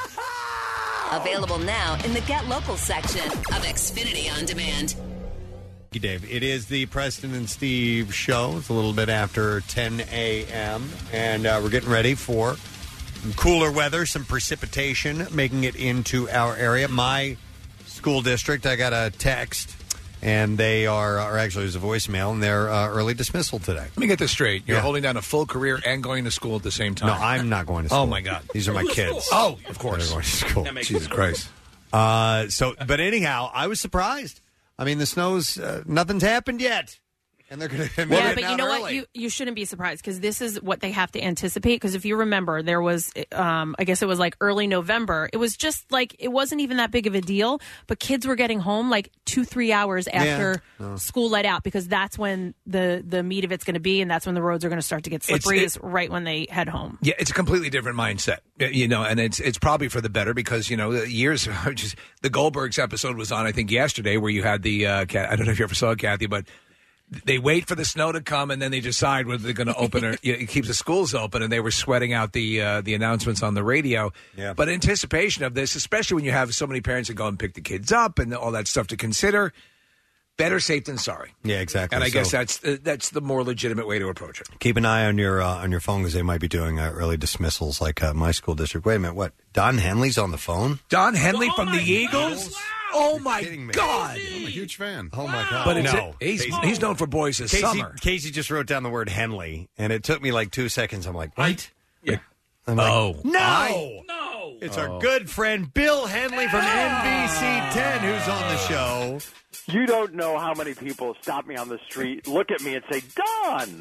Available now in the Get Local section of Xfinity On Demand. Thank you, Dave. It is the Preston and Steve show. It's a little bit after ten a.m., and uh, we're getting ready for some cooler weather, some precipitation making it into our area. My school district, I got a text, and they are, or actually it was a voicemail, and they're uh, early dismissal today. Let me get this straight. You're Yeah. holding down a full career and going to school at the same time. No, I'm not going to school. Oh, my God. These are my kids. Oh, of course. They're going to school. Jesus Christ. Uh, so, but anyhow, I was surprised. I mean, the snow's, uh, nothing's happened yet. And they're going to Yeah, but you know what? You you shouldn't be surprised because this is what they have to anticipate. Because if you remember, there was, um, I guess it was like early November. It was just like, it wasn't even that big of a deal. But kids were getting home like two, three hours after Yeah. Oh. school let out because that's when the, the meat of it's going to be. And that's when the roads are going to start to get slippery, It's- is right when they head home. Yeah, it's a completely different mindset, you know, and it's it's probably for the better because you know years. Just, the Goldbergs episode was on, I think, yesterday, where you had the. Uh, Cat, I don't know if you ever saw it, Kathy, but they wait for the snow to come and then they decide whether they're going to open or you know, keep the schools open. And they were sweating out the uh, the announcements on the radio. Yeah. But anticipation of this, especially when you have so many parents that go and pick the kids up and all that stuff to consider. Better safe than sorry. Yeah, exactly. And I guess So- that's uh, that's the more legitimate way to approach it. Keep an eye on your uh, on your phone because they might be doing uh, early dismissals like uh, my school district. Wait a minute, what? Don Henley's on the phone? Don Henley from the Eagles? Oh, my God. I'm a huge fan. Oh, my God. But it's no. he's, Casey, he's known for Boys This Casey, Summer. Casey just wrote down the word Henley, and it took me like two seconds. I'm like, what? Yeah. I'm like, Oh. no! I- no! It's Oh. our good friend Bill Henley from N B C ten who's on the show. You don't know how many people stop me on the street, look at me, and say, Don!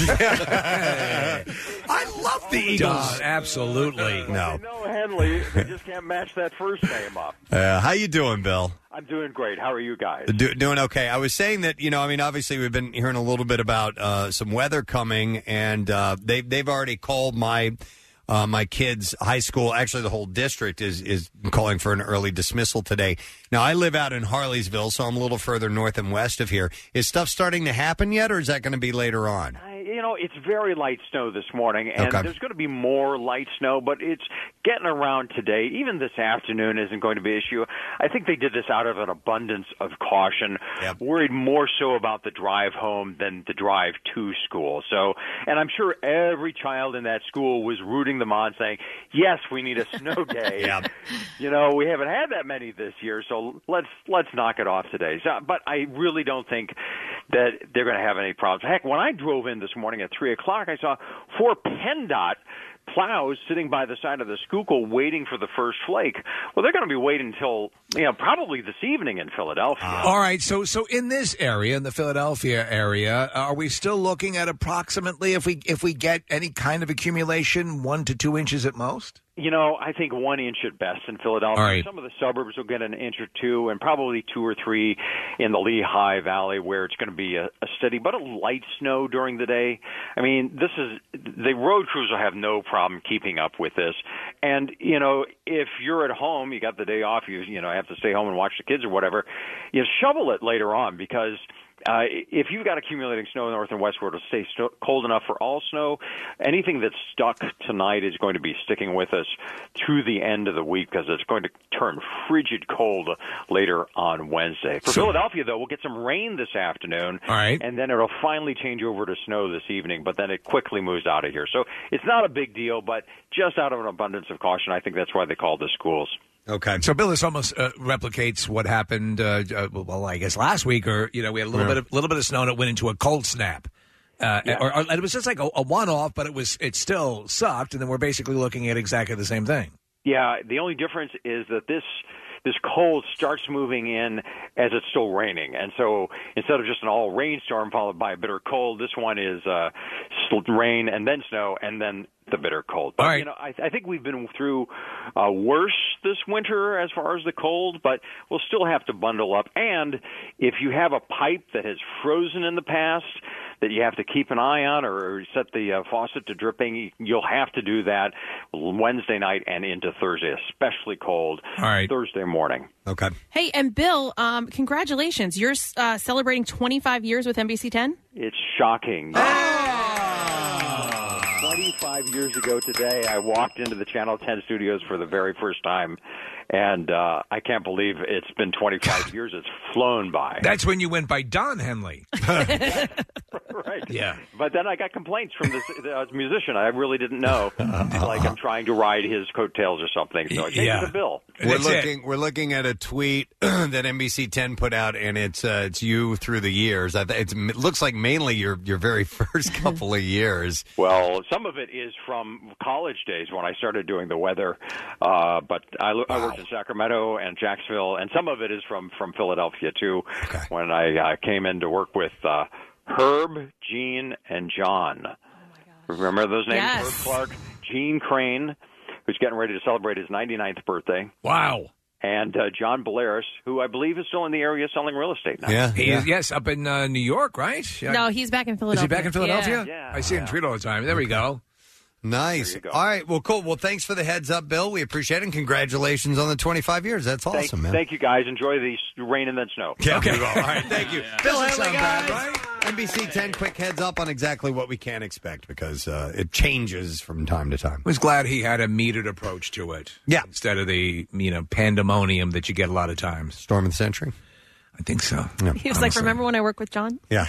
I love the Eagles. Don, absolutely. No. No, Henley, they just can't match that first name up. Uh, how you doing, Bill? I'm doing great. How are you guys? Do, doing okay. I was saying that, you know, I mean, obviously we've been hearing a little bit about uh, some weather coming, and uh, they, they've already called my uh, my kids' high school. Actually, the whole district is, is calling for an early dismissal today. Now, I live out in Harleysville, so I'm a little further north and west of here. Is stuff starting to happen yet, or is that going to be later on? I- You know, it's very light snow this morning, and Okay. there's going to be more light snow, but it's getting around today. Even this afternoon isn't going to be an issue. I think they did this out of an abundance of caution, worried more so about the drive home than the drive to school. So, and I'm sure every child in that school was rooting them on, saying, yes, we need a snow day. Yeah. You know, we haven't had that many this year, so let's let's knock it off today. So, but I really don't think that they're going to have any problems. Heck, when I drove in this morning at three o'clock, I saw four PennDOT plows sitting by the side of the Schuylkill waiting for the first flake. Well, they're going to be waiting until, you know, probably this evening in Philadelphia. All right, so so in this area, in the Philadelphia area, are we still looking at approximately, if we if we get any kind of accumulation, one to two inches at most? You know, I think one inch at best in Philadelphia. All right. Some of the suburbs will get an inch or two, and probably two or three in the Lehigh Valley, where it's going to be a, a steady but a light snow during the day. I mean, this is the road crews will have no problem keeping up with this. And you know, if you're at home, you got the day off, you you know have to stay home and watch the kids or whatever. You shovel it later on because Uh, if you've got accumulating snow north and westward, it'll stay st- cold enough for all snow. Anything that's stuck tonight is going to be sticking with us through the end of the week because it's going to turn frigid cold later on Wednesday. For So- Philadelphia, though, we'll get some rain this afternoon, All right. and then it'll finally change over to snow this evening, but then it quickly moves out of here. So it's not a big deal, but just out of an abundance of caution, I think that's why they called the schools. Okay. So, Bill, this almost uh, replicates what happened, uh, uh, well, I guess last week, or, you know, we had a little Yeah. bit of little bit of snow and it went into a cold snap. Uh, Yeah. or, or and it was just like a, a one-off, but it was it still sucked, and then we're basically looking at exactly the same thing. Yeah, the only difference is that this this cold starts moving in as it's still raining, and so instead of just an all rainstorm followed by a bitter cold, this one is uh, rain and then snow and then the bitter cold. But you know, I, I think we've been through uh, worse this winter as far as the cold, but we'll still have to bundle up. And if you have a pipe that has frozen in the past that you have to keep an eye on, or set the uh, faucet to dripping, you'll have to do that Wednesday night and into Thursday, especially cold All right. Thursday morning. Okay. Hey, and Bill, um, congratulations. You're uh, celebrating twenty-five years with N B C ten? It's shocking. twenty-five years ago today, I walked into the Channel ten studios for the very first time, and uh, I can't believe it's been twenty-five years. It's flown by. That's when you went by Don Henley. Right. Yeah. But then I got complaints from this uh, musician. I really didn't know. Like I'm trying to ride his coattails or something. So I gave Yeah. it to Bill. We're looking. We're looking at a tweet that N B C ten put out, and it's uh, it's you through the years. I th- it's, it looks like mainly your your very first couple of years. Well, some of it is from college days when I started doing the weather, uh, but I, lo- I worked in Sacramento and Jacksonville, and some of it is from, from Philadelphia, too, when I uh, came in to work with uh, Herb, Gene, and John. Remember those names? Yes. Herb Clark, Gene Crane, who's getting ready to celebrate his ninety-ninth birthday. Wow. And uh, John Belaris, who I believe is still in the area selling real estate now. He is, yes, up in uh, New York, right? Yeah. No, he's back in Is Philadelphia. he back in Philadelphia? Yeah. I see him tweet all the time. There we go. Nice. All right. Well, cool. Well, thanks for the heads up, Bill. We appreciate it. And congratulations on the twenty-five years. That's awesome, Thank, man. thank you, guys. Enjoy the rain and then snow. Yeah, okay. All right. Thank you. Bill Doesn't Henley, sound bad, guys. N B C ten, quick heads up on exactly what we can expect because uh, it changes from time to time. I was glad he had a metered approach to it. Yeah. Instead of the, you know, pandemonium that you get a lot of times. Storm of the century? I think so. Yeah, He was like, remember when I worked with John? Yeah.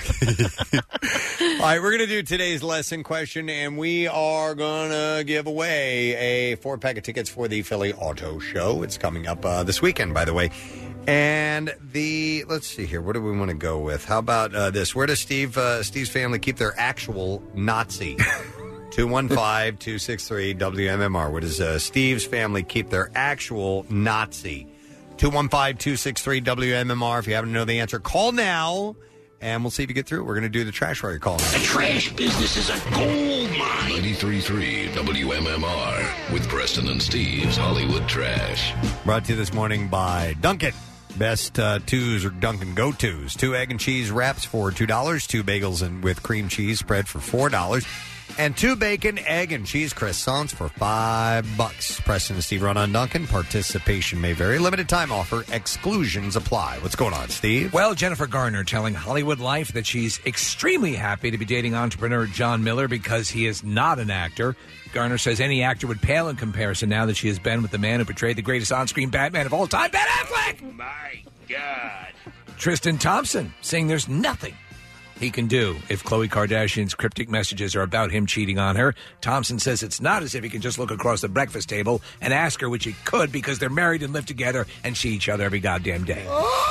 All right, we're going to do today's lesson question, and we are going to give away a four pack of tickets for the Philly Auto Show. It's coming up uh, this weekend, by the way. And the, let's see here, what do we want to go with? How about uh, this? Where does Steve uh, Steve's family keep their actual Nazi? two one five, two six three, W M M R. Where does uh, Steve's family keep their actual Nazi? two one five, two six three, W M M R. If you happen to know the answer, call now, and we'll see if you get through. We're going to do the trash while you're calling. The trash business is a gold mine. ninety-three point three W M M R with Preston and Steve's Hollywood Trash. Brought to you this morning by Dunkin'. Best uh, twos or Dunkin' go-tos. Two egg and cheese wraps for two dollars. Two bagels and with cream cheese spread for four dollars. And two bacon, egg, and cheese croissants for five bucks. Preston and Steve run on Dunkin'. Participation may vary. Limited time offer. Exclusions apply. What's going on, Steve? Well, Jennifer Garner telling Hollywood Life that she's extremely happy to be dating entrepreneur John Miller because he is not an actor. Garner says any actor would pale in comparison now that she has been with the man who portrayed the greatest on-screen Batman of all time, Ben Affleck! My God. Tristan Thompson saying there's nothing he can do if Khloe Kardashian's cryptic messages are about him cheating on her. Thompson says it's not as if he can just look across the breakfast table and ask her, which he could because they're married and live together and see each other every goddamn day.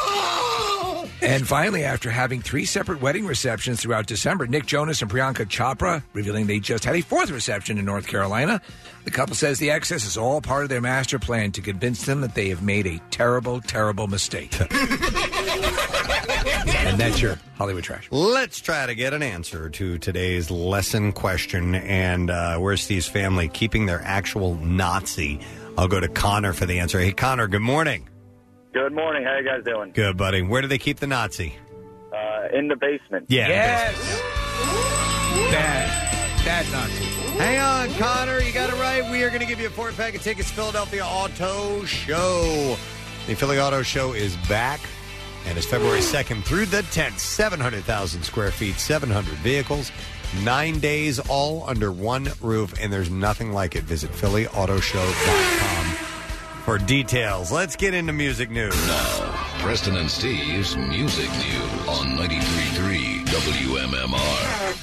And finally, after having three separate wedding receptions throughout December, Nick Jonas and Priyanka Chopra revealing they just had a fourth reception in North Carolina. The couple says the excess is all part of their master plan to convince them that they have made a terrible, terrible mistake. And that's your Hollywood Trash. Let's try to get an answer to today's lesson question. And uh, where's Steve's family keeping their actual Nazi? I'll go to Connor for the answer. Hey, Connor, good morning. Good morning. How you guys doing? Good, buddy. Where do they keep the Nazi? Uh, in the basement. Yeah. Yes. Bad. Bad Nazi. Hang on, Connor. You got it right. We are going to give you a four-pack of tickets to Philadelphia Auto Show. The Philly Auto Show is back and is February second through the tenth. seven hundred thousand square feet, seven hundred vehicles, nine days, all under one roof, and there's nothing like it. Visit Philly Auto Show dot com for details. Let's get into music news. Now, Preston and Steve's Music News on ninety-three point three W M M R.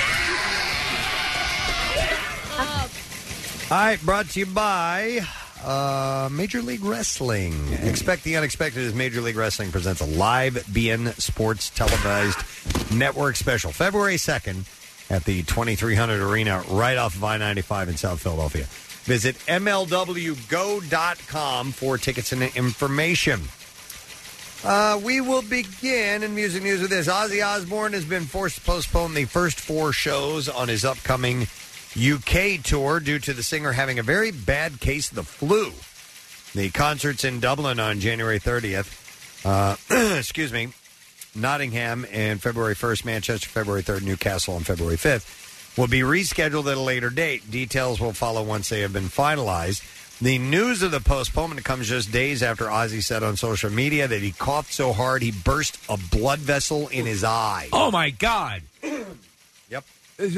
All right, brought to you by uh, Major League Wrestling. Expect the unexpected as Major League Wrestling presents a live B N Sports televised network special February second at the twenty-three hundred Arena right off of I ninety-five in South Philadelphia. Visit M L W go dot com for tickets and information. Uh, we will begin in music news with this. Ozzy Osbourne has been forced to postpone the first four shows on his upcoming U K tour due to the singer having a very bad case of the flu. The concerts in Dublin on January thirtieth, uh, excuse me, Nottingham and February first, Manchester February third, Newcastle on February fifth, will be rescheduled at a later date. Details will follow once they have been finalized. The news of the postponement comes just days after Ozzy said on social media that he coughed so hard he burst a blood vessel in his eye. Oh, my God. Yep.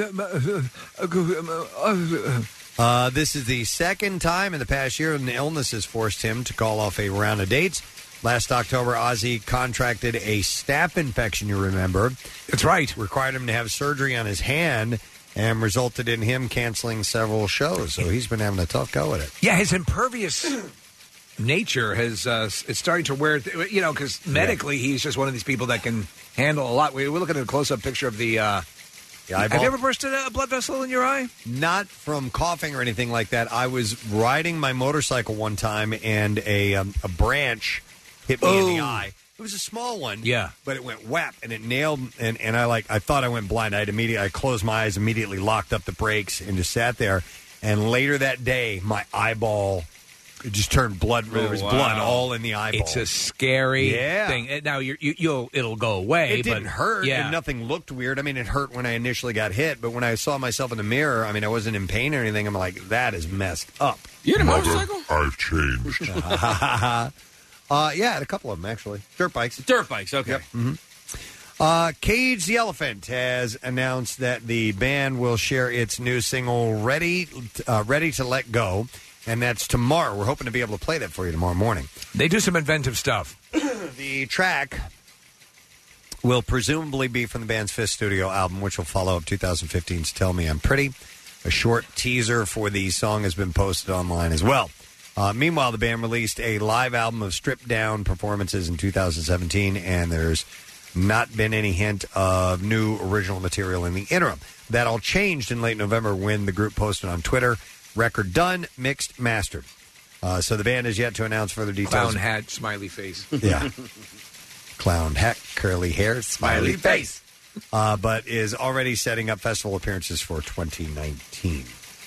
Uh, this is the second time in the past year an illness has forced him to call off a round of dates. Last October, Ozzy contracted a staph infection, you remember. That's right. Required him to have surgery on his hand and resulted in him canceling several shows. So he's been having a tough go at it. Yeah, his impervious nature has uh, it's starting to wear, you know, because medically he's just one of these people that can handle a lot. We, we're looking at a close-up picture of the... Uh, Yeah, have you ever bursted a blood vessel in your eye? Not from coughing or anything like that. I was riding my motorcycle one time, and a um, a branch hit me in the Oh. eye. It was a small one, Yeah. but it went whap, and it nailed. And, and I like I thought I went blind. I had immediately I closed my eyes, immediately locked up the brakes, and just sat there. And later that day, my eyeball it just turned blood. there was wow. blood all in the eyeball. It's a scary Yeah. thing. And now you're, you, you'll it'll go away. It didn't but, hurt, Yeah. and nothing looked weird. I mean, it hurt when I initially got hit, but when I saw myself in the mirror, I mean, I wasn't in pain or anything. I'm like, that is messed up. You had a Mother, motorcycle? I've changed. uh, yeah, I had a couple of them, actually. Dirt bikes. Dirt bikes, okay. hmm Uh, Cage the Elephant has announced that the band will share its new single, Ready, uh, Ready to Let Go, and that's tomorrow. We're hoping to be able to play that for you tomorrow morning. They do some inventive stuff. The track will presumably be from the band's fifth studio album, which will follow up twenty fifteen's Tell Me I'm Pretty. A short teaser for the song has been posted online as well. Uh, meanwhile, the band released a live album of stripped-down performances in two thousand seventeen, and there's not been any hint of new original material in the interim. That all changed in late November when the group posted on Twitter, record done, mixed, mastered. Uh, so the band has yet to announce further details. Clown hat, smiley face. Yeah. Clown hat, curly hair, smiley face. Uh, but is already setting up festival appearances for twenty nineteen.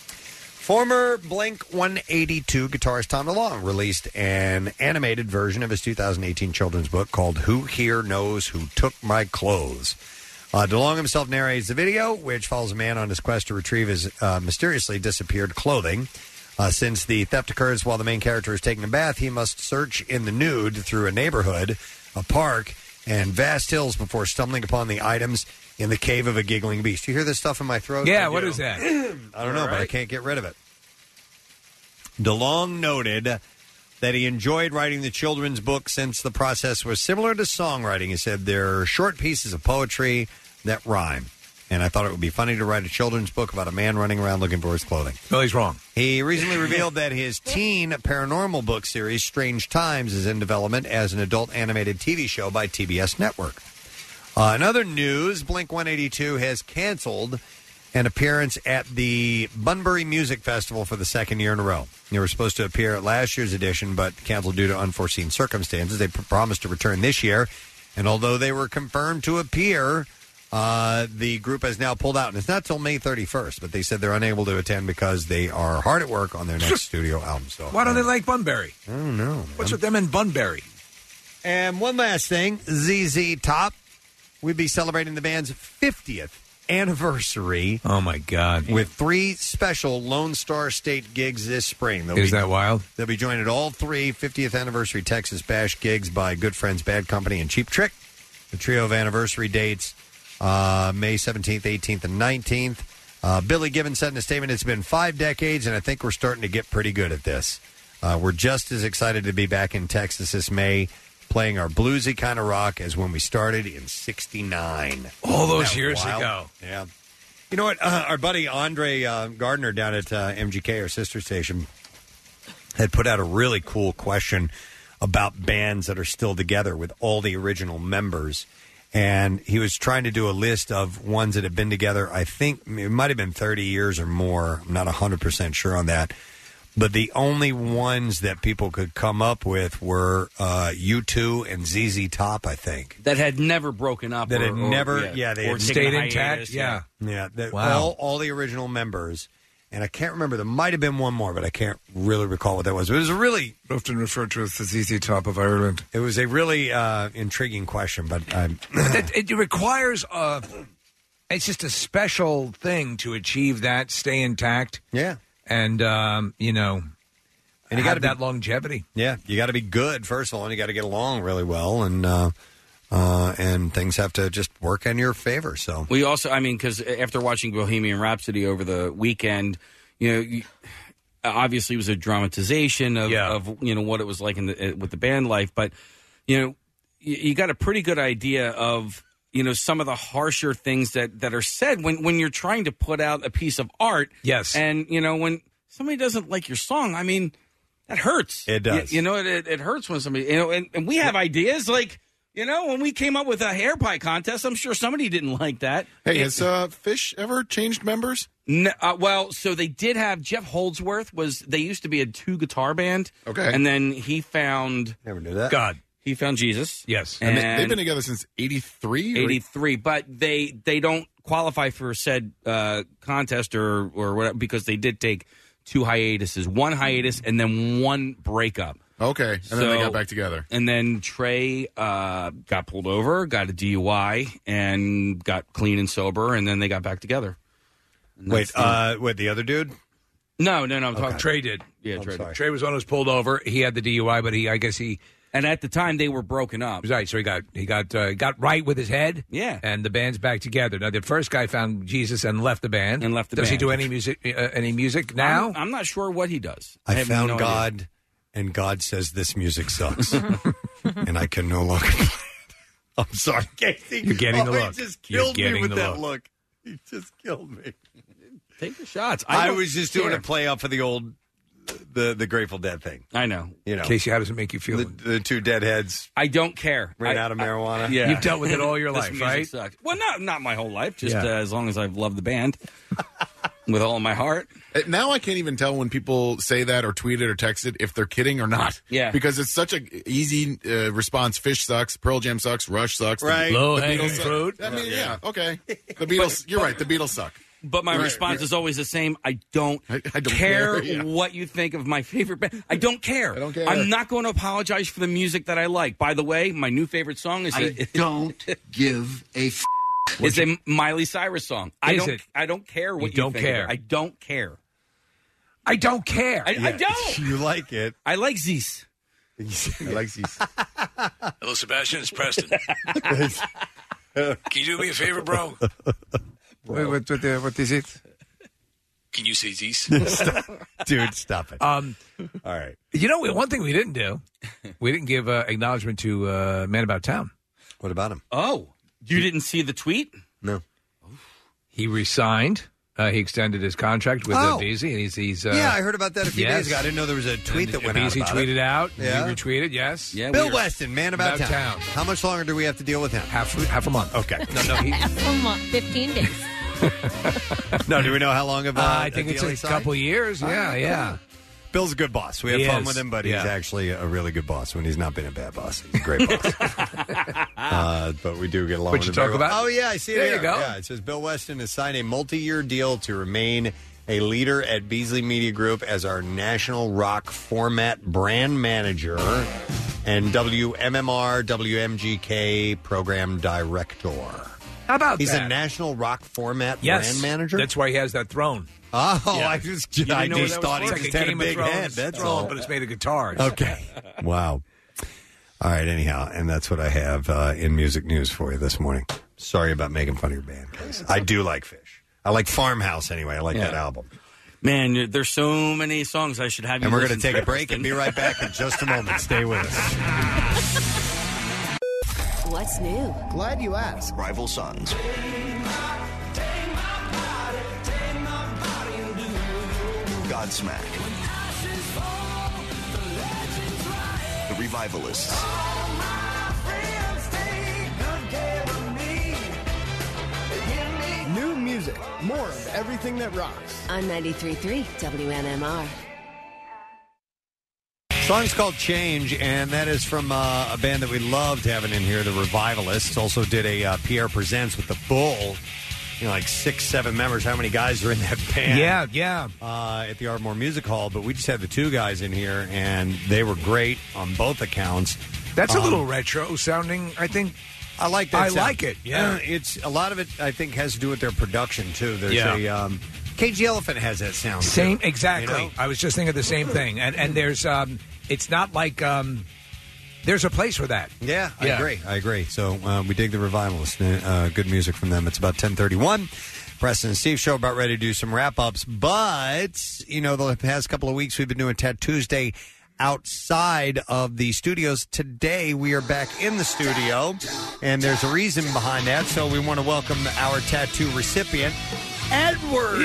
Former Blink one eighty-two guitarist Tom DeLonge released an animated version of his two thousand eighteen children's book called Who Here Knows Who Took My Clothes. Uh, DeLonge himself narrates the video, which follows a man on his quest to retrieve his uh, mysteriously disappeared clothing. Uh, since the theft occurs while the main character is taking a bath, he must search in the nude through a neighborhood, a park, and vast hills before stumbling upon the items in the cave of a giggling beast. You hear this stuff in my throat? Yeah, I what do. is that? I don't know, All but I right. can't get rid of it. DeLonge noted that he enjoyed writing the children's book since the process was similar to songwriting. He said they're short pieces of poetry that rhyme. And I thought it would be funny to write a children's book about a man running around looking for his clothing. No, he's wrong. He recently revealed that his teen paranormal book series, Strange Times, is in development as an adult animated T V show by T B S Network. Uh, in other news, Blink one eighty-two has canceled an appearance at the Bunbury Music Festival for the second year in a row. They were supposed to appear at last year's edition, but canceled due to unforeseen circumstances. They pr- promised to return this year, and although they were confirmed to appear, uh, the group has now pulled out. And it's not till May thirty-first, but they said they're unable to attend because they are hard at work on their next studio album. So Why don't they like Bunbury? I don't know. What's with them and Bunbury? And one last thing, Z Z Top. We'd be celebrating the band's fiftieth anniversary. Oh, my God. With three special Lone Star State gigs this spring. They'll Is be, that wild? They'll be joined at all three fiftieth anniversary Texas Bash gigs by Good Friends Bad Company and Cheap Trick. The trio of anniversary dates, uh, May seventeenth, eighteenth, and nineteenth. Uh, Billy Gibbons said in a statement, it's been five decades, and I think we're starting to get pretty good at this. Uh, we're just as excited to be back in Texas this May, playing our bluesy kind of rock as when we started in sixty-nine. All those Isn't that years wild? ago. Yeah. You know what? Uh, our buddy Andre uh, Gardner down at uh, M G K, our sister station, had put out a really cool question about bands that are still together with all the original members. And he was trying to do a list of ones that have been together. I think it might have been thirty years or more. I'm not one hundred percent sure on that. But the only ones that people could come up with were uh, U two and Z Z Top, I think. That had never broken up. That or, had or- never, yeah, yeah, they or had taken stayed a intact. hiatus, Yeah, yeah. that- Wow. All, all the original members, and I can't remember. There might have been one more, but I can't really recall what that was. It was a really often referred to as the Z Z Top of Ireland. It was a really uh, intriguing question, but I'm. it, it requires a. It's just a special thing to achieve that, stay intact. Yeah, and um, you know, and you have got that longevity. Yeah, you got to be good first of all, and you got to get along really well, and uh, uh, and things have to just work in your favor. So We also, I mean, because after watching Bohemian Rhapsody over the weekend, you know, you, obviously it was a dramatization of, of you know what it was like in the, with the band life, but you know, you, you got a pretty good idea of you know some of the harsher things that, that are said when when you're trying to put out a piece of art. Yes, and you know when somebody doesn't like your song, I mean, that hurts. It does. You, you know, it, it, it hurts when somebody you know, and, and we have ideas like. You know, when we came up with a hair pie contest, I'm sure somebody didn't like that. Hey, It- has uh, Fish ever changed members? No, uh, well, so they did have Jeff Holdsworth was they used to be a two guitar band. Okay. And then he found never knew that. God. He found Jesus. Yes. And, they, they've been together since eighty-three? eighty-three, but they they don't qualify for said uh, contest or or whatever because they did take two hiatuses, one hiatus and then one breakup. Okay, and then they got back together. And then Trey uh, got pulled over, got a D U I, and got clean and sober, and then they got back together. And Wait, that's the- uh, wait, the other dude? No, no, no. I'm talking Trey did. Yeah, I'm Trey. sorry. did. Trey was one who was pulled over. He had the D U I, but he, I guess he. And at the time, they were broken up. Right, so he got he got uh, got right with his head. Yeah, and the band's back together. Now, the first guy found Jesus and left the band. And left the Does he band. do any music? Uh, any music now? I'm, I'm not sure what he does. I, have found no idea. God, and God says this music sucks, and I can no longer play it. I'm sorry, Casey. You're getting the oh, look. He just You're killed me getting with the that look. look. He just killed me. Take the shots. I, I don't was just doing care. a play off of the old, the the Grateful Dead thing. I know. You know, Casey, how does it make you feel? the, the two deadheads I don't care. ran I- out of I- marijuana. yeah. You've dealt with it all your This life, music right? sucks. Well, not not my whole life. Just Yeah. uh, as long as I've loved the band with all of my heart. Uh, Now I can't even tell when people say that or tweet it or text it if they're kidding or not. Yeah. Because it's such a easy uh, response. Fish sucks. Pearl Jam sucks. Rush sucks. the- Right. the Low-hanging Beatles suck. fruit. I mean, yeah. Okay. The Beatles. You're right. The Beatles suck. But my Right, response right. is always the same. I don't, I- I don't care, care, yeah. what you think of my favorite band. I don't care. I don't care. I'm not going to apologize for the music that I like. By the way, my new favorite song is I a, don't give a f- is a Miley Cyrus song. I Is don't. it? I don't care what You you, don't think of care. it. I don't care. I don't care. I, I don't. You like it? I like Zeus. I like these. Hello, Sebastian. It's Preston. Can you do me a favor, bro? What, what, what, uh, what is it? Can you say these? Dude, stop it. Um, All right. you know, one thing we didn't do, we didn't give uh, acknowledgement to uh, Man About Town. What about him? Oh, you didn't see the tweet? No. He resigned. Uh, he extended his contract with uh, Oh. Beasley, and he's he's. Uh, yeah, I heard about that a few yes. days ago. I didn't know there was a tweet and that went Beasley out about tweeted it. out. Yeah. He retweeted. Yes. Yeah. Bill we were- Weston, Man About, About town. Town. How much longer do we have to deal with him? Half half a month. Okay. No, no. He, Half a month, fifteen days. No, do we know how long of uh, uh, I think a it's deal a he signed? couple years. Yeah, yeah. Bill's a good boss. We have He fun is. with him, but Yeah. he's actually a really good boss when he's not been a bad boss. He's a great boss. uh, but we do get along What'd with you him talk very well. about? Oh, yeah, I see it There here. you go. Yeah, it says Bill Weston has signed a multi-year deal to remain a leader at Beasley Media Group as our national rock format brand manager and W M M R, W M G K program director. How about He's that? a national rock format Yes, brand manager? That's why he has that throne. Oh, Yeah. I just, You didn't I know where just that was thought he from? just It's like had a a Game of big Thrones head. That's throne, all. but it's made of guitars. Okay. Wow. All right, anyhow, and that's what I have uh, in music news for you this morning. Sorry about making fun of your band, guys. I do like Fish. I like Farmhouse anyway. I like Yeah. that album. Man, there's so many songs I should have you And we're going to listen take a break and be right back in just a moment. Stay with us. What's new? Glad you asked. Rival Sons. Godsmack. The Revivalists. New music, more of everything that rocks. On ninety-three point three W M M R. Song's called Change, and that is from uh, a band that we loved having in here, the Revivalists. Also did a uh, Pierre Presents with the Bull. You know, like six, seven members. How many guys are in that band? Yeah, yeah. Uh, at the Ardmore Music Hall, but we just had the two guys in here, and they were great on both accounts. That's a Um, little retro sounding, I think. I like that. I sound. like it, yeah. Uh, it's a lot of it. I think has to do with their production too. There's Yeah. a um, Cage Elephant has that sound. Same, too, exactly. you know? I was just thinking the same thing. And and there's, um, it's not like, um, there's a place for that. Yeah, I Yeah. agree. I agree. So uh, we dig the Revivalists. Uh, good music from them. It's about ten thirty-one. Preston and Steve show about ready to do some wrap ups, but you know the past couple of weeks we've been doing Tattoo Tuesday outside of the studios. Today we are back in the studio, and there's a reason behind that. So we want to welcome our tattoo recipient, Edward.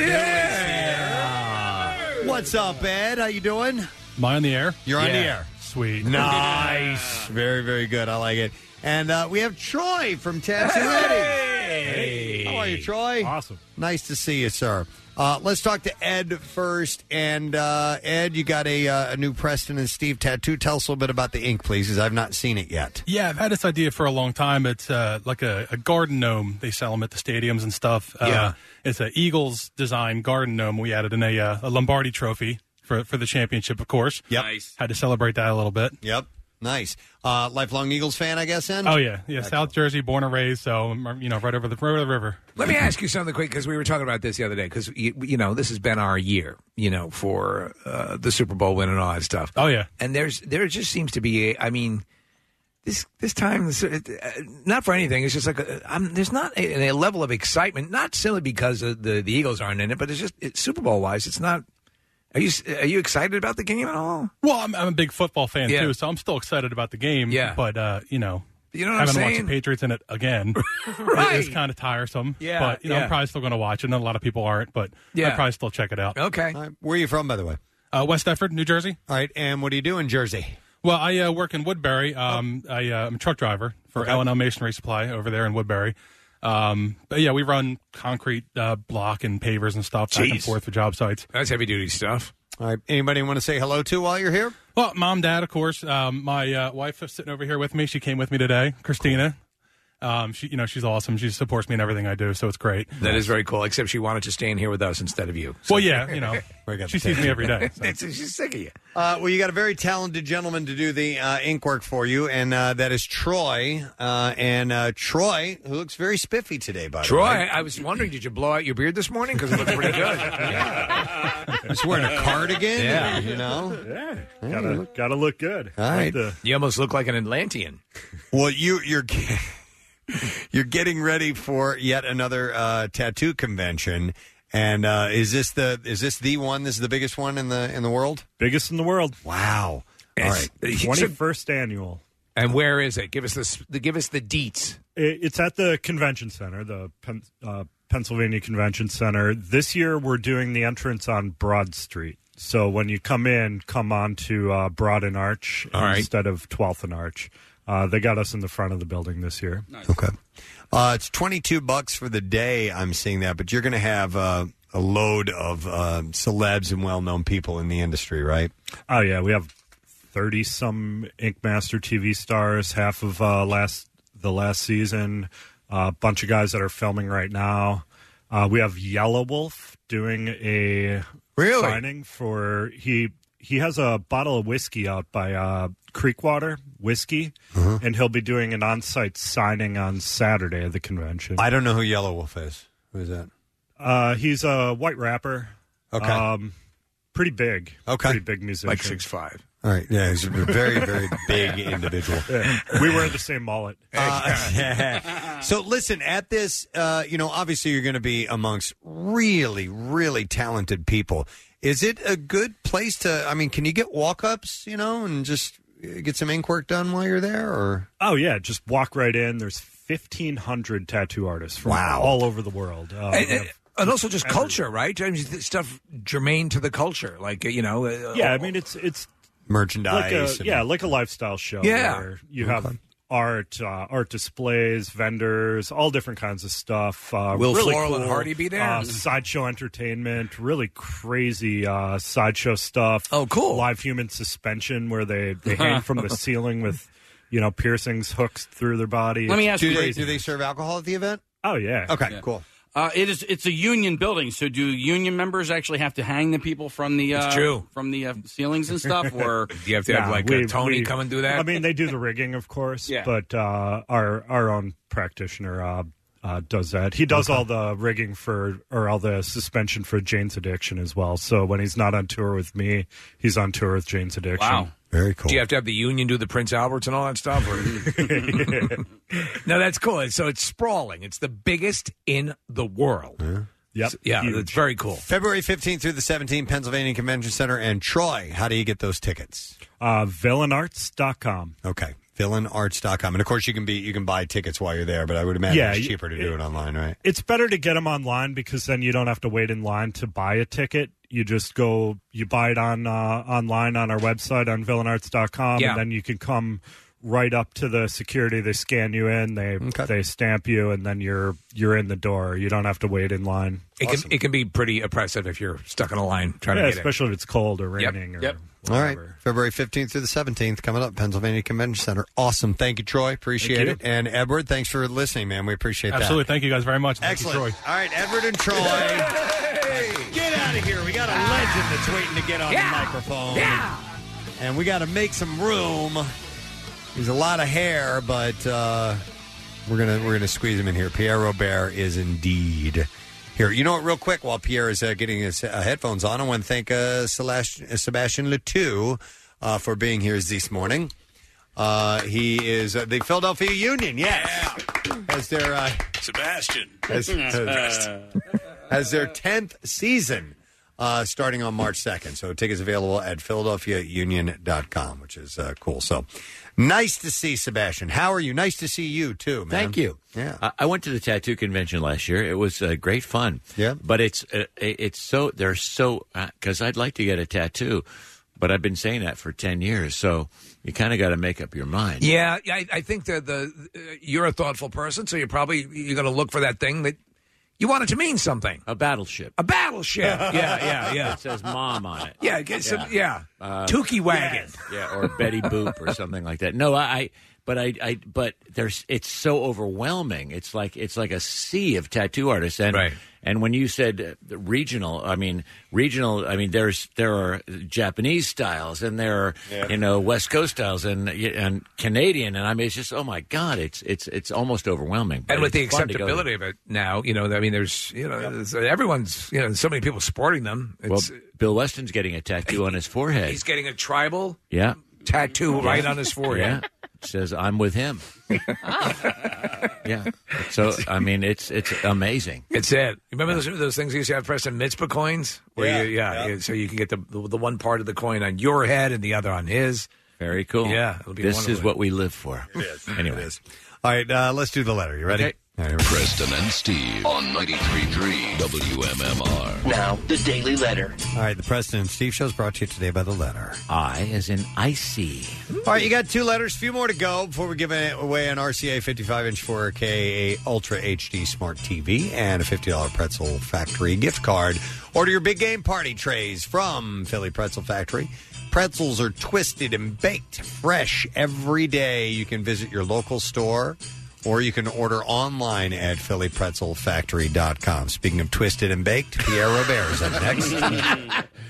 Yeah. What's up, Ed? How you doing? Am I on the air? You're on Yeah. the air. Sweet. Nice. Very, very good. I like it. And uh, we have Troy from Tattoo Eddie. Hey. How are you, Troy? Awesome. Nice to see you, sir. Uh, let's talk to Ed first. And uh, Ed, you got a, uh, a new Preston and Steve tattoo. Tell us a little bit about the ink, please, because I've not seen it yet. Yeah, I've had this idea for a long time. It's uh, like a, a garden gnome. They sell them at the stadiums and stuff. Uh, Yeah. It's an Eagles design garden gnome. We added in a, uh, a Lombardi trophy for, for the championship, of course. Yep. Nice. Had to celebrate that a little bit. Yep. Nice. Uh, lifelong Eagles fan, I guess, then? Oh, yeah. Yeah, South Jersey, born and raised, so, I'm, you know, right over the, right over the river. Let me ask you something quick, because we were talking about this the other day, because, you, you know, this has been our year, you know, for uh, the Super Bowl win and all that stuff. Oh, yeah. And there's there just seems to be, a, I mean, this this time, this, uh, not for anything, it's just like, a, I'm, there's not a, a level of excitement, not simply because of the, the Eagles aren't in it, but it's just, it, Super Bowl-wise, it's not, are you are you excited about the game at all? Well, I'm, I'm a big football fan, Yeah. too, so I'm still excited about the game. Yeah. But, uh, you know, You know what I'm having to watch saying? the Patriots in it again Right. is kind of tiresome. Yeah, But, you know, yeah. I'm probably still going to watch it. And a lot of people aren't, but Yeah. I'd probably still check it out. Okay. All right. Where are you from, by the way? Uh, West Efford, New Jersey. All right. And what do you do in Jersey? Well, I uh, work in Woodbury. Um, I, uh, I'm a truck driver for Okay. L and L Masonry Supply over there in Woodbury. Um, but, yeah, we run concrete uh, block and pavers and stuff back and Jeez. forth for job sites. That's heavy-duty stuff. All right. Anybody want to say hello to while you're here? Well, mom, dad, of course. Um, my uh, wife is sitting over here with me. She came with me today, Christina. Um, she, you know, she's awesome. She supports me in everything I do, so it's great. That is very cool, except she wanted to stay in here with us instead of you. Well, yeah, you know, We got she the sees me every day. so. It's- she's sick of you. Uh, well, you got a very talented gentleman to do the uh, ink work for you, and uh, that is Troy. Uh, and uh, Troy, who looks very spiffy today, by the Troy, way. I was wondering, did you blow out your beard this morning? Because it looks pretty good. He's wearing a cardigan, Yeah. you know? Yeah, Hey, gotta look- gotta look good. All Like right. the- You almost look like an Atlantean. Well, you, you're you're getting ready for yet another uh, tattoo convention, and uh, is this the is this the one? This is the biggest one in the in the world. biggest in the world. Wow! All right, twenty-first annual. And where is it? Give us the give us the deets. It- It's at the convention center, the Pen, uh, Pennsylvania Convention Center. This year, we're doing the entrance on Broad Street. So when you come in, come on to uh, Broad and Arch All right. instead of twelfth and Arch. Uh, they got us in the front of the building this year. Okay. Uh, it's twenty-two bucks for the day. I'm seeing that, but you're going to have uh, a load of uh, celebs and well-known people in the industry, right? Oh yeah, we have thirty some Ink Master T V stars. Half of uh, last the last season. A uh, bunch of guys that are filming right now. Uh, we have Yellow Wolf doing a Really? signing for he he has a bottle of whiskey out by uh, Creekwater Whiskey, Uh-huh. and he'll be doing an on-site signing on Saturday at the convention. I don't know who Yellow Wolf is. Who is that? Uh, he's a white rapper. Okay. Um, pretty big. Okay. Pretty big musician. Like six five. All right. Yeah, he's a very, very big individual. Yeah. We wear the same mullet. Uh, so listen, at this, uh, you know, obviously you're going to be amongst really, really talented people. Is it a good place to, I mean, can you get walk-ups, you know, and just get some ink work done while you're there? Or Oh, yeah. Just walk right in. There's fifteen hundred tattoo artists from Wow. all over the world. Uh, And, we have- and also just everywhere. culture, right? I mean, stuff germane to the culture, like you know. Uh, Yeah, I mean, it's it's merchandise. like a, and- yeah, like a lifestyle show. Yeah. where you have art, uh, art displays, vendors, all different kinds of stuff. Uh, Will really Floral cool, and Hardy be there? Uh, sideshow entertainment, really crazy uh, sideshow stuff. Oh, cool! Live human suspension where they they hang from the ceiling with you know piercings, hooks through their body. Let me It's ask you, do they, crazy. do they serve alcohol at the event? Oh yeah. Okay, Yeah. cool. Uh, it is. It's a union building. So, do union members actually have to hang the people from the uh, It's true. from the uh, ceilings and stuff? Or Do you have to have Yeah, like we- a Tony we- come and do that? I mean, they do the rigging, of course, Yeah. but uh, our our own practitioner uh, uh, does that. He does all the rigging for, or all the suspension for Jane's Addiction as well. So when he's not on tour with me, he's on tour with Jane's Addiction. Wow. Very cool. Do you have to have the union do the Prince Alberts and all that stuff? Or? No, that's cool. So it's sprawling. It's the biggest in the world. Yep. Yeah, Huge. it's very cool. February fifteenth through the seventeenth, Pennsylvania Convention Center. And Troy, how do you get those tickets? Uh, villain arts dot com. Okay. villain arts dot com. And of course you can be you can buy tickets while you're there, but I would imagine Yeah, it's you- cheaper to do it online, right? It's better to get them online because then you don't have to wait in line to buy a ticket. You just go, you buy it on uh, online on our website on villain arts dot com, Yeah. and then you can come right up to the security. They scan you in, they they stamp you, and then you're you're in the door. You don't have to wait in line. It can it can be pretty oppressive if you're stuck in a line trying Yeah, to get especially if it's cold or Yep. raining. Or Yep. All right. February fifteenth through the seventeenth coming up, Pennsylvania Convention Center. Awesome. Thank you, Troy. Appreciate Thank it. And Edward, thanks for listening, man. We appreciate Absolutely. that. Thank you guys very much. Thank you, Excellent. Troy. All right, Edward and Troy. Get out of here. We got a legend that's waiting to get on Yeah. the microphone. Yeah. And we got to make some room. There's a lot of hair, but uh, we're gonna we're gonna squeeze him in here. Pierre Robert is indeed here. You know what? Real quick, while Pierre is uh, getting his uh, headphones on, I want to thank uh, Sebastian, uh, Sebastian Letou uh, for being here this morning. Uh, he is uh, the Philadelphia Union. Yes, as their uh, Sebastian. as, as, as their tenth season. Uh, starting on March second. So tickets available at philadelphia union dot com, which is uh, cool. So nice to see Sebastian. How are you? Nice to see you, too, man. Thank you. Yeah. I, I went to the tattoo convention last year. It was uh, great fun. Yeah. But it's uh, it's so, they're so, because uh, I'd like to get a tattoo, but I've been saying that for ten years. So you kind of got to make up your mind. Yeah, I, I think that the uh, you're a thoughtful person, so you're probably you're going to look for that thing that you want it to mean something. A battleship. A battleship. yeah, yeah, yeah. It says mom on it. Yeah, get some, yeah. Uh, Tukey wagon. Yeah, or Betty Boop or something like that. No, I, I but I, I, but there's, it's so overwhelming. It's like, it's like a sea of tattoo artists. And, Right. and when you said uh, regional, I mean, regional, I mean, there's, there are Japanese styles and there are, Yeah. you know, West Coast styles and, and Canadian. And I mean, it's just, oh my God, it's, it's, it's almost overwhelming. But And with the it's fun to go acceptability of it now, you know, I mean, there's, you know, there's- everyone's, you know, so many people sporting them. Well, It's, Bill Weston's getting a tattoo on his forehead. he's getting a tribal Yeah. tattoo right on his forehead. Yeah. It says, I'm with him. Yeah. So, I mean, it's it's amazing. It's it. Remember those those things you used to have, Preston, mitzvah coins? Where Yeah, you, yeah, yeah, so you can get the, the the one part of the coin on your head and the other on his. Very cool. Yeah, it'll be This wonderful. is what we live for. It is. Anyway. It is. All right, uh, let's do the letter. You ready? Okay. All right, here we go. Preston and Steve on ninety-three point three W M M R. Now, the Daily Letter. All right, the Preston and Steve show is brought to you today by the letter. I as in icy. All right, you got two letters, few more to go before we give away an R C A fifty-five inch four K Ultra H D Smart T V and a fifty dollars Pretzel Factory gift card. Order your big game party trays from Philly Pretzel Factory. Pretzels are twisted and baked fresh every day. You can visit your local store or you can order online at philly pretzel factory dot com. Speaking of twisted and baked, Pierre Robert is up next.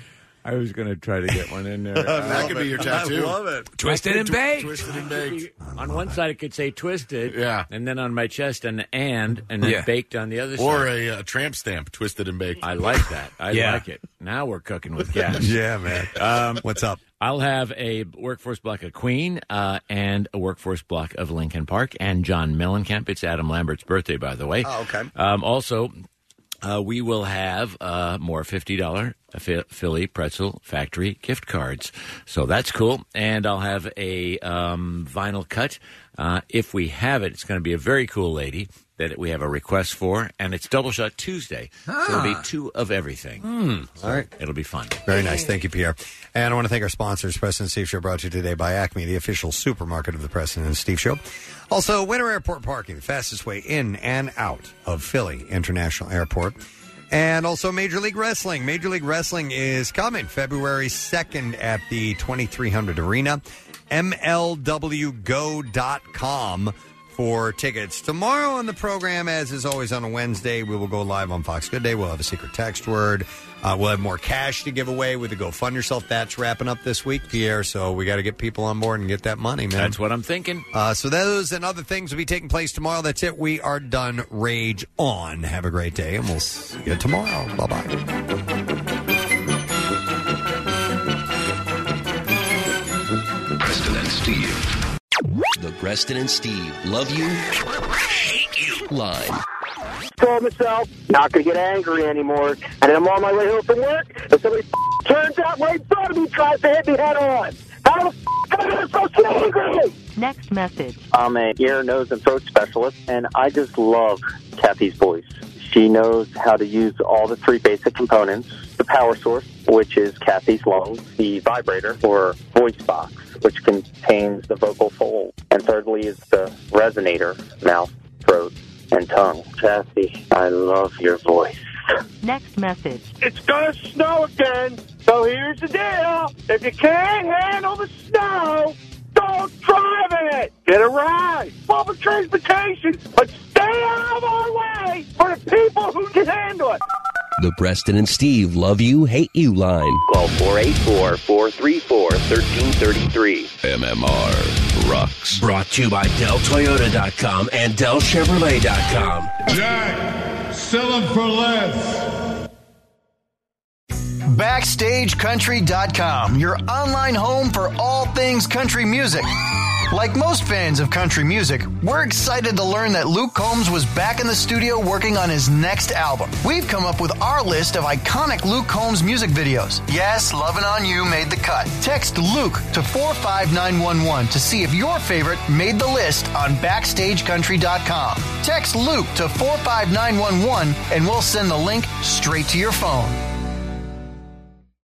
I was going to try to get one in there. That could be your tattoo. I love it. Twisted and baked. Twisted and baked. On one side, it could say twisted. Yeah. And then on my chest, an and, and then Yeah. baked on the other Or side. a, uh tramp stamp, twisted and baked. I like that. I Yeah. like it. Now we're cooking with gas. Yeah, man. Um, What's up? I'll have a workforce block of Queen uh, and a workforce block of Lincoln Park and John Mellencamp. It's Adam Lambert's birthday, by the way. Oh, okay. Um, also, uh, we will have uh, more fifty dollars Philly Pretzel Factory gift cards. So that's cool. And I'll have a um, vinyl cut. Uh, if we have it, it's going to be a very cool lady that we have a request for, and it's Double Shot Tuesday. So it'll be two of everything. So All right. It'll be fun. Very nice. Thank you, Pierre. And I want to thank our sponsors, Preston and Steve Show, brought to you today by Acme, the official supermarket of the Preston and Steve Show. Also, Winter Airport Parking, the fastest way in and out of Philly International Airport. And also Major League Wrestling. Major League Wrestling is coming February second at the twenty-three hundred Arena. M L W go dot com for tickets. Tomorrow on the program, as is always on a Wednesday, we will go live on Fox Good Day. We'll have a secret text word. Uh, we'll have more cash to give away with the Go Fund Yourself. That's wrapping up this week, Pierre. So we got to get people on board and get that money, man. That's what I'm thinking. Uh, so those and other things will be taking place tomorrow. That's it. We are done. Rage on. Have a great day, and we'll see you tomorrow. Bye-bye. Preston and Steve. The Preston and Steve Love You, Hate You line. Told myself, not going to get angry anymore. And then I'm on my way home from work, and somebody f- turns out right in front of me, tries to hit me head on. How the f- am I supposed to get angry? Next message. I'm an ear, nose, and throat specialist, and I just love Kathy's voice. She knows how to use all the three basic components. The power source, which is Kathy's lungs. The vibrator, or voice box, which contains the vocal fold. And thirdly is the resonator, mouth, throat, and tongue. Kathy, I love your voice. Next message. It's gonna snow again, so here's the deal. If you can't handle the snow, don't drive in it. Get a ride. Public transportation, but stay out of our way for the people who can handle it. The Preston and Steve Love You, Hate You line. Call four eight four, four three four, one three three three. M M R rocks. Brought to you by Del Toyota dot com and Del Chevrolet dot com. Jack, sell them for less. Backstage Country dot com, your online home for all things country music. Like most fans of country music, we're excited to learn that Luke Combs was back in the studio working on his next album. We've come up with our list of iconic Luke Combs music videos. Yes, Lovin' On You made the cut. Text Luke to four five nine one one to see if your favorite made the list on Backstage Country dot com. Text Luke to four five nine one one and we'll send the link straight to your phone.